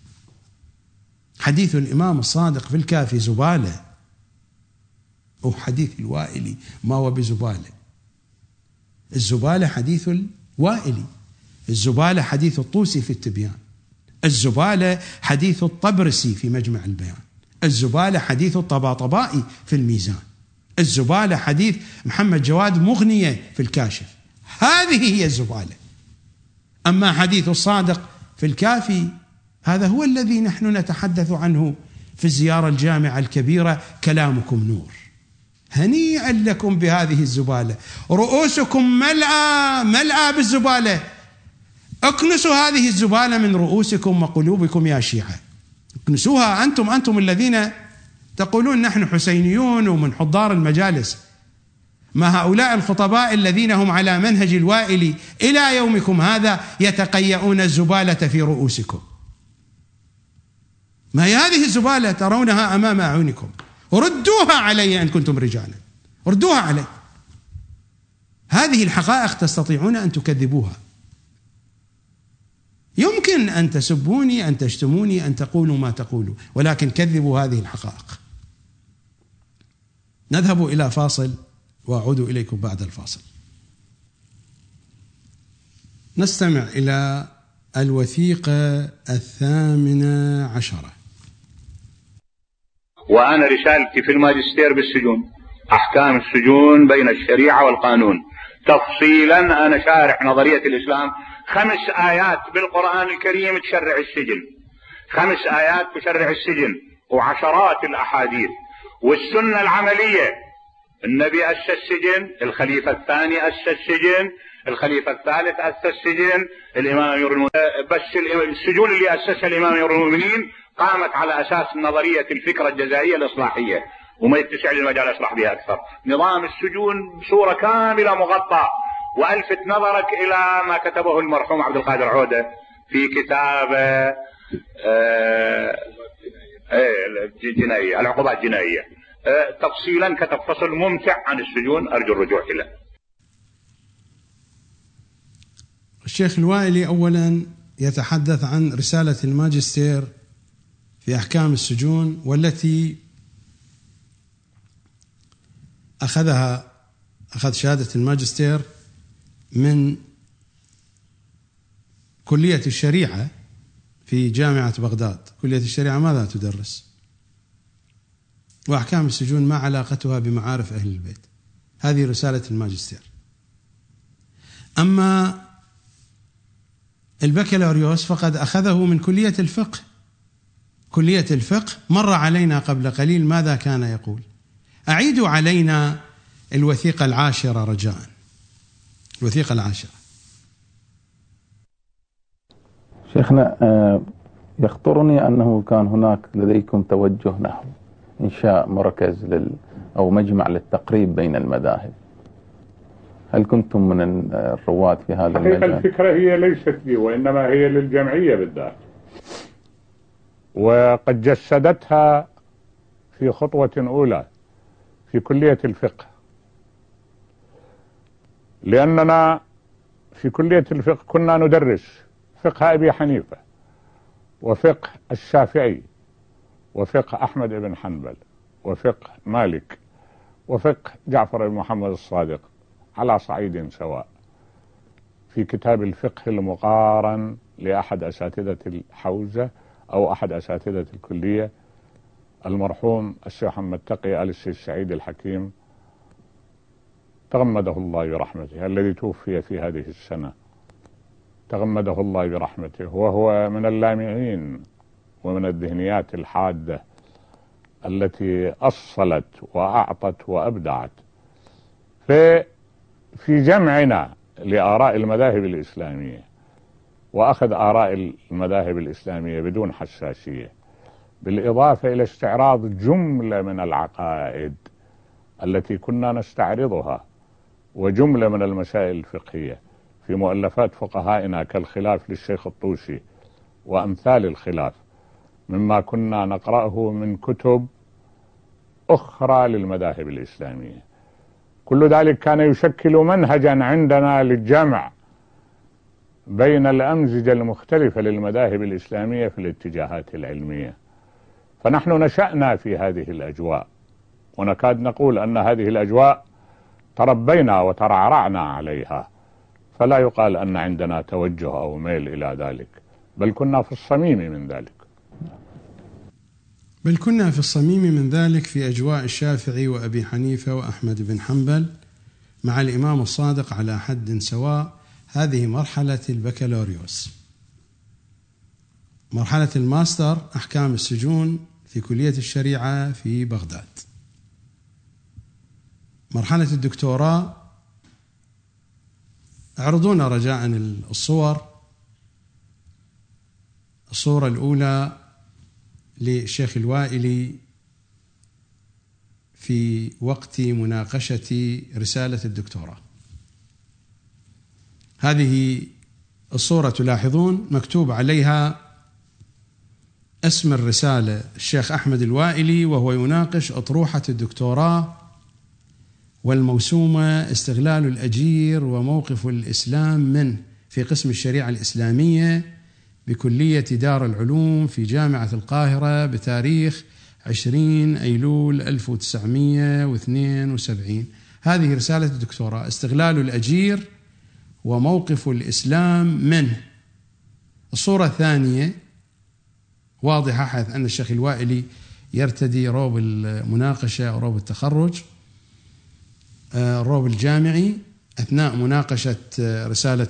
حديث الإمام الصادق في الكافي زبالة، أو حديث الوائلي ما هو بزبالة. الزبالة حديث الوائلي، الزبالة حديث الطوسي في التبيان، الزبالة حديث الطبرسي في مجمع البيان، الزبالة حديث الطباطبائي في الميزان، الزبالة حديث محمد جواد مغنية في الكاشف. هذه هي الزبالة. أما حديث الصادق في الكافي هذا هو الذي نحن نتحدث عنه في الزيارة الجامعة الكبيرة. كلامكم نور، هنيئا لكم بهذه الزبالة، رؤوسكم ملأى ملأى بالزبالة. اكنسوا هذه الزبالة من رؤوسكم وقلوبكم يا شيعة، اكنسوها. أنتم أنتم الذين تقولون نحن حسينيون ومن حضار المجالس. ما هؤلاء الخطباء الذين هم على منهج الوائلي إلى يومكم هذا يتقيؤون الزبالة في رؤوسكم. ما هي هذه الزبالة ترونها أمام أعينكم؟ ردوها علي إن كنتم رجالا، ردوها علي. هذه الحقائق تستطيعون أن تكذبوها. يمكن أن تسبوني، أن تشتموني، أن تقولوا ما تقولوا، ولكن كذبوا هذه الحقائق. نذهب إلى فاصل وأعود إليكم بعد الفاصل. نستمع إلى الوثيقة الثامنة عشرة. وأنا رسالتي في الماجستير بالسجون، أحكام السجون بين الشريعة والقانون تفصيلا. أنا شارح نظرية الإسلام، خمس آيات بالقرآن الكريم تشرع السجن، خمس آيات تشرع السجن، وعشرات الأحاديث والسنة العملية. النبي أسس السجن، الخليفة الثاني أسس السجن، الخليفة الثالث أسس السجن، الإمام أمير المؤمنين. بس السجون اللي أسسها الإمام أمير المؤمنين قامت على أساس نظرية الفكرة الجزائية الإصلاحية، وما يتسع لي المجال أشرح بها أكثر. نظام السجون بصورة كاملة مغطى، وألفت نظرك إلى ما كتبه المرحوم عبد القادر عودة في كتابه آه الجنائية، العقوبات الجنائية، آه تفصيلا كتب فصل ممتع عن السجون، أرجو الرجوع إليه. الشيخ الوائلي أولا يتحدث عن رسالة الماجستير في أحكام السجون، والتي أخذها أخذ شهادة الماجستير من كلية الشريعة في جامعة بغداد. كلية الشريعة ماذا تدرس؟ وأحكام السجون ما علاقتها بمعارف أهل البيت؟ هذه رسالة الماجستير. أما البكالوريوس فقد أخذه من كلية الفقه. كلية الفقه مر علينا قبل قليل ماذا كان يقول. أعيدوا علينا الوثيقة العاشرة رجاء. الوثيقة العاشرة. شيخنا، يخطرني أنه كان هناك لديكم توجه نحو إنشاء مركز لل أو مجمع للتقريب بين المذاهب. هل كنتم من الرواد في هذا المجال؟ الفكرة هي ليست لي، وإنما هي للجمعية بالذات، وقد جسدتها في خطوة أولى في كلية الفقه، لأننا في كلية الفقه كنا ندرس فقه أبي حنيفة وفقه الشافعي وفقه أحمد بن حنبل وفقه مالك وفقه جعفر بن محمد الصادق على صعيد سواء في كتاب الفقه المقارن لأحد أساتذة الحوزة أو أحد أساتذة الكلية المرحوم الشيخ محمد تقي آل السيد سعيد الحكيم تغمده الله برحمته، الذي توفي في هذه السنة، تغمده الله برحمته، وهو من اللامعين ومن الذهنيات الحادة التي أصلت وأعطت وأبدعت. في جمعنا لآراء المذاهب الإسلامية وأخذ آراء المذاهب الإسلامية بدون حساسية، بالإضافة إلى استعراض جملة من العقائد التي كنا نستعرضها وجملة من المسائل الفقهية في مؤلفات فقهائنا كالخلاف للشيخ الطوسي وأمثال الخلاف، مما كنا نقرأه من كتب أخرى للمذاهب الإسلامية. كل ذلك كان يشكل منهجا عندنا للجمع بين الأمزجة المختلفة للمذاهب الإسلامية في الاتجاهات العلمية. فنحن نشأنا في هذه الأجواء، ونكاد نقول أن هذه الأجواء تربينا وترعرعنا عليها، فلا يقال أن عندنا توجه أو ميل إلى ذلك، بل كنا في الصميم من ذلك. بل كنا في الصميم من ذلك في أجواء الشافعي وأبي حنيفة وأحمد بن حنبل مع الإمام الصادق على حد سواء. هذه مرحلة البكالوريوس. مرحلة الماستر أحكام السجون في كلية الشريعة في بغداد. مرحلة الدكتوراه اعرضونا رجاء الصور. الصورة الأولى للشيخ الوائلي في وقت مناقشة رسالة الدكتوراه. هذه الصورة تلاحظون مكتوب عليها اسم الرسالة الشيخ أحمد الوائلي، وهو يناقش أطروحة الدكتوراه والموسومة استغلال الأجير وموقف الإسلام منه في قسم الشريعة الإسلامية بكلية دار العلوم في جامعة القاهرة بتاريخ عشرين أيلول ألف وتسعمائة واثنين وسبعين. هذه رسالة الدكتوراه، استغلال الأجير وموقف الإسلام منه. الصورة الثانية واضحة، حيث أن الشيخ الوائلي يرتدي روب المناقشة أو روب التخرج، الروب الجامعي، أثناء مناقشة رسالة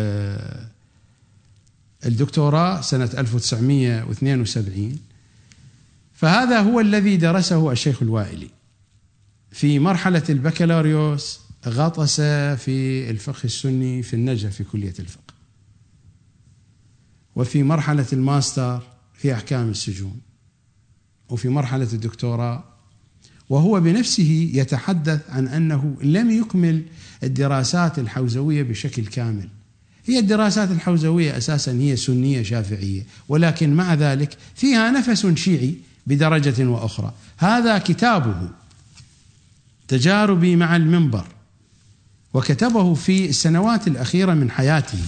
الدكتوراه سنة ألف وتسعمائة واثنين وسبعين. فهذا هو الذي درسه الشيخ الوائلي. في مرحلة البكالوريوس غطس في الفقه السني في النجف في كلية الفقه، وفي مرحلة الماستر في أحكام السجون، وفي مرحلة الدكتوراه وهو بنفسه يتحدث عن أنه لم يكمل الدراسات الحوزوية بشكل كامل. هي الدراسات الحوزوية أساسا هي سنية شافعية، ولكن مع ذلك فيها نفس شيعي بدرجة وأخرى. هذا كتابه تجاربي مع المنبر، وكتبه في السنوات الأخيرة من حياته.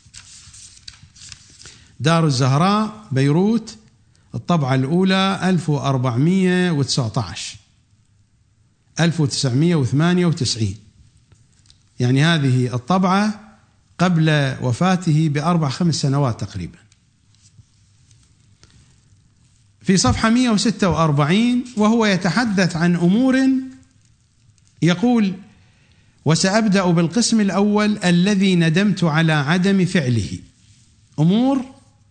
دار الزهراء بيروت، الطبعة الأولى ألف وأربعمائة وتسعة عشر ألف وتسعمائة وثمانية وتسعين، يعني هذه الطبعة قبل وفاته بأربع خمس سنوات تقريبا. في صفحة مئة وستة وأربعين وهو يتحدث عن أمور، يقول: وسأبدأ بالقسم الأول الذي ندمت على عدم فعله. أمور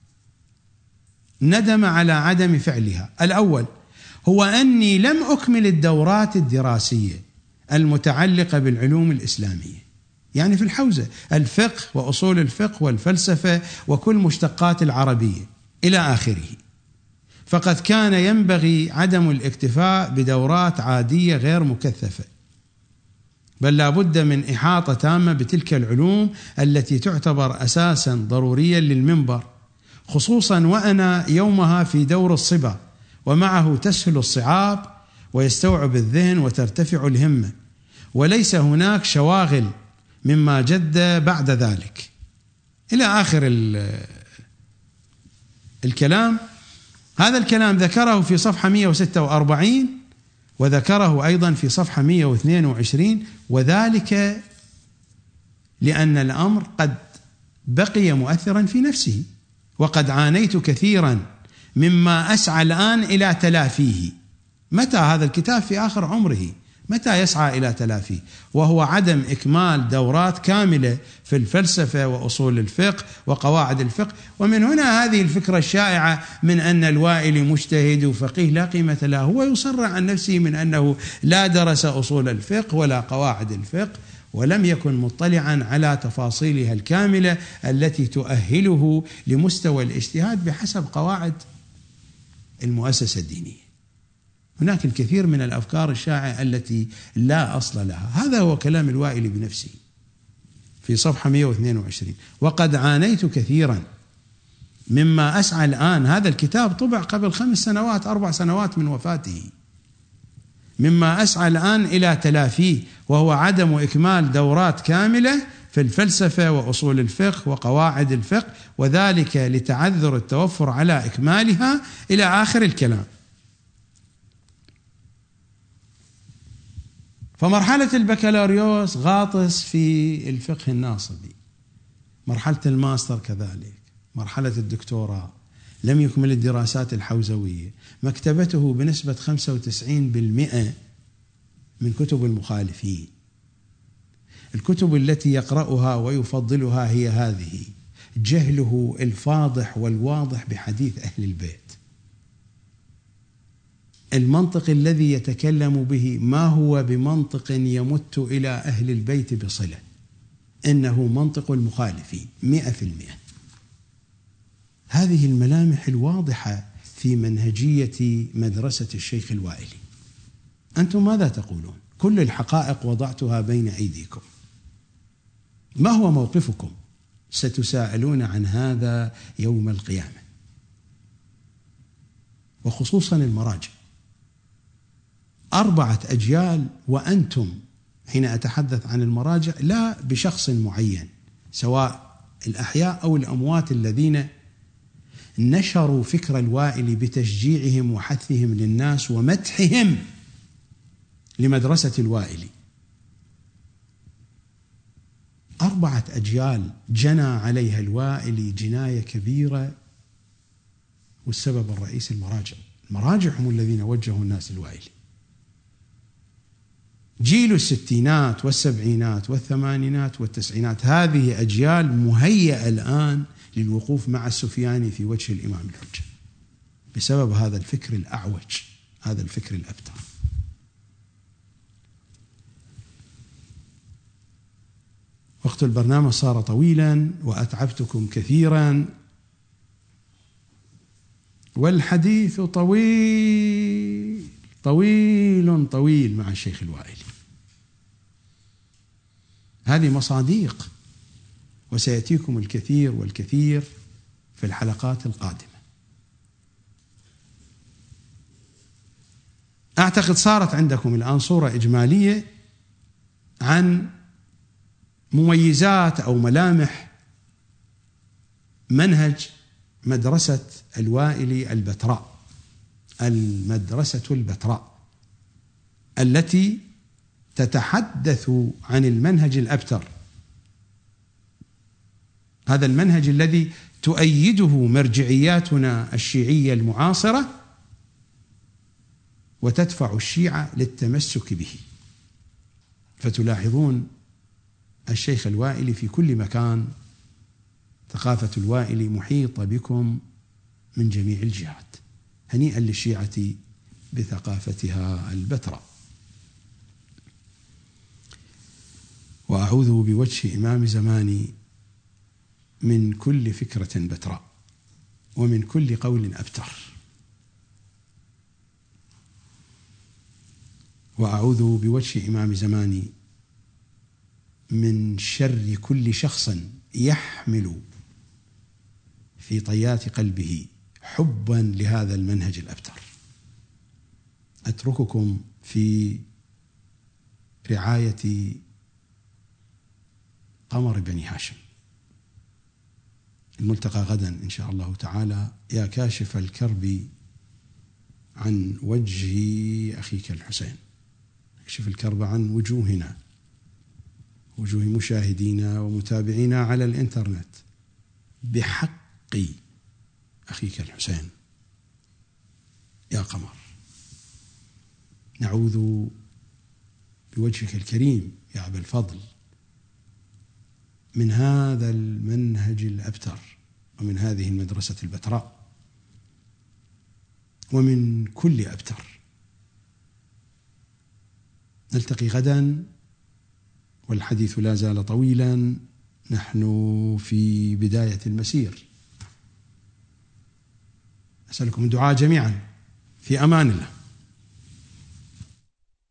ندم على عدم فعلها. الأول هو أني لم أكمل الدورات الدراسية المتعلقة بالعلوم الإسلامية، يعني في الحوزة الفقه وأصول الفقه والفلسفة وكل مشتقات العربية إلى آخره، فقد كان ينبغي عدم الاكتفاء بدورات عادية غير مكثفة، بل لا بد من إحاطة تامة بتلك العلوم التي تعتبر أساسا ضروريا للمنبر، خصوصا وأنا يومها في دور الصبا، ومعه تسهل الصعاب ويستوعب الذهن وترتفع الهمة، وليس هناك شواغل مما جد بعد ذلك، إلى آخر الكلام. هذا الكلام ذكره في صفحة مئة وستة وأربعين، وذكره أيضا في صفحة مئة واثنين وعشرين، وذلك لأن الأمر قد بقي مؤثرا في نفسه، وقد عانيت كثيرا مما أسعى الآن إلى تلافيه. متى هذا الكتاب؟ في آخر عمره. متى يسعى إلى تلافيه؟ وهو عدم إكمال دورات كاملة في الفلسفة وأصول الفقه وقواعد الفقه. ومن هنا هذه الفكرة الشائعة من أن الوائلي مجتهد وفقيه لا قيمة له. هو يصر عن نفسه من أنه لا درس أصول الفقه ولا قواعد الفقه، ولم يكن مطلعا على تفاصيلها الكاملة التي تؤهله لمستوى الاجتهاد بحسب قواعد المؤسسة الدينية. هناك الكثير من الأفكار الشائعة التي لا أصل لها. هذا هو كلام الوائلي بنفسه في صفحة مئة واثنين وعشرين: وقد عانيت كثيرا مما أسعى الآن. هذا الكتاب طبع قبل خمس سنوات أربع سنوات من وفاته. مما أسعى الآن إلى تلافيه، وهو عدم إكمال دورات كاملة في الفلسفة وأصول الفقه وقواعد الفقه، وذلك لتعذر التوفر على إكمالها إلى آخر الكلام. فمرحلة البكالوريوس غاطس في الفقه الناصبي، مرحلة الماستر كذلك، مرحلة الدكتوراه لم يكمل الدراسات الحوزوية. مكتبته بنسبة خمسة وتسعين بالمئة من كتب المخالفين. الكتب التي يقرأها ويفضلها هي هذه: جهله الفاضح والواضح بحديث أهل البيت. المنطق الذي يتكلم به ما هو بمنطق يمت إلى أهل البيت بصلة، إنه منطق المخالفين مئة في المئة. هذه الملامح الواضحة في منهجية مدرسة الشيخ الوائلي. أنتم ماذا تقولون؟ كل الحقائق وضعتها بين أيديكم. ما هو موقفكم؟ ستساءلون عن هذا يوم القيامة، وخصوصا المراجع. أربعة أجيال، وأنتم حين أتحدث عن المراجع لا بشخص معين، سواء الأحياء أو الأموات الذين نشروا فكر الوائلي بتشجيعهم وحثهم للناس ومدحهم لمدرسة الوائلي. أربعة أجيال جنى عليها الوائلي جناية كبيرة، والسبب الرئيسي المراجع. المراجع هم الذين وجهوا الناس الوائلي. جيل الستينات والسبعينات والثمانينات والتسعينات، هذه أجيال مهيئة الآن للوقوف مع السفياني في وجه الإمام الحجة بسبب هذا الفكر الأعوج، هذا الفكر الأبتر. وقت البرنامج صار طويلا وأتعبتكم كثيرا، والحديث طويل طويل طويل مع الشيخ الوائلي. هذه مصاديق، وسيأتيكم الكثير والكثير في الحلقات القادمة. أعتقد صارت عندكم الآن صورة إجمالية عن مميزات أو ملامح منهج مدرسة الوائلي البتراء، المدرسة البتراء التي تتحدث عن المنهج الأبتر، هذا المنهج الذي تؤيده مرجعياتنا الشيعية المعاصرة وتدفع الشيعة للتمسك به. فتلاحظون الشيخ الوائلي في كل مكان، ثقافة الوائلي محيطة بكم من جميع الجهات. هنيئا للشيعة بثقافتها البتراء. وأعوذ بوجه إمام زماني من كل فكرة بتراء ومن كل قول أبتر، وأعوذ بوجه إمام زماني من شر كل شخص يحمل في طيات قلبه حبا لهذا المنهج الأبتر. أترككم في رعاية قمر بني هاشم. الملتقى غدا إن شاء الله تعالى. يا كاشف الكرب عن وجه أخيك الحسين، اكشف الكرب عن وجوهنا، وجوه مشاهدينا ومتابعينا على الإنترنت، بحق أخيك الحسين يا قمر. نعوذ بوجهك الكريم يا أبا الفضل من هذا المنهج الأبتر ومن هذه المدرسة البتراء ومن كل أبتر. نلتقي غدا والحديث لا زال طويلا، نحن في بداية المسير. أسألكم الدعاء جميعا، في أمان الله.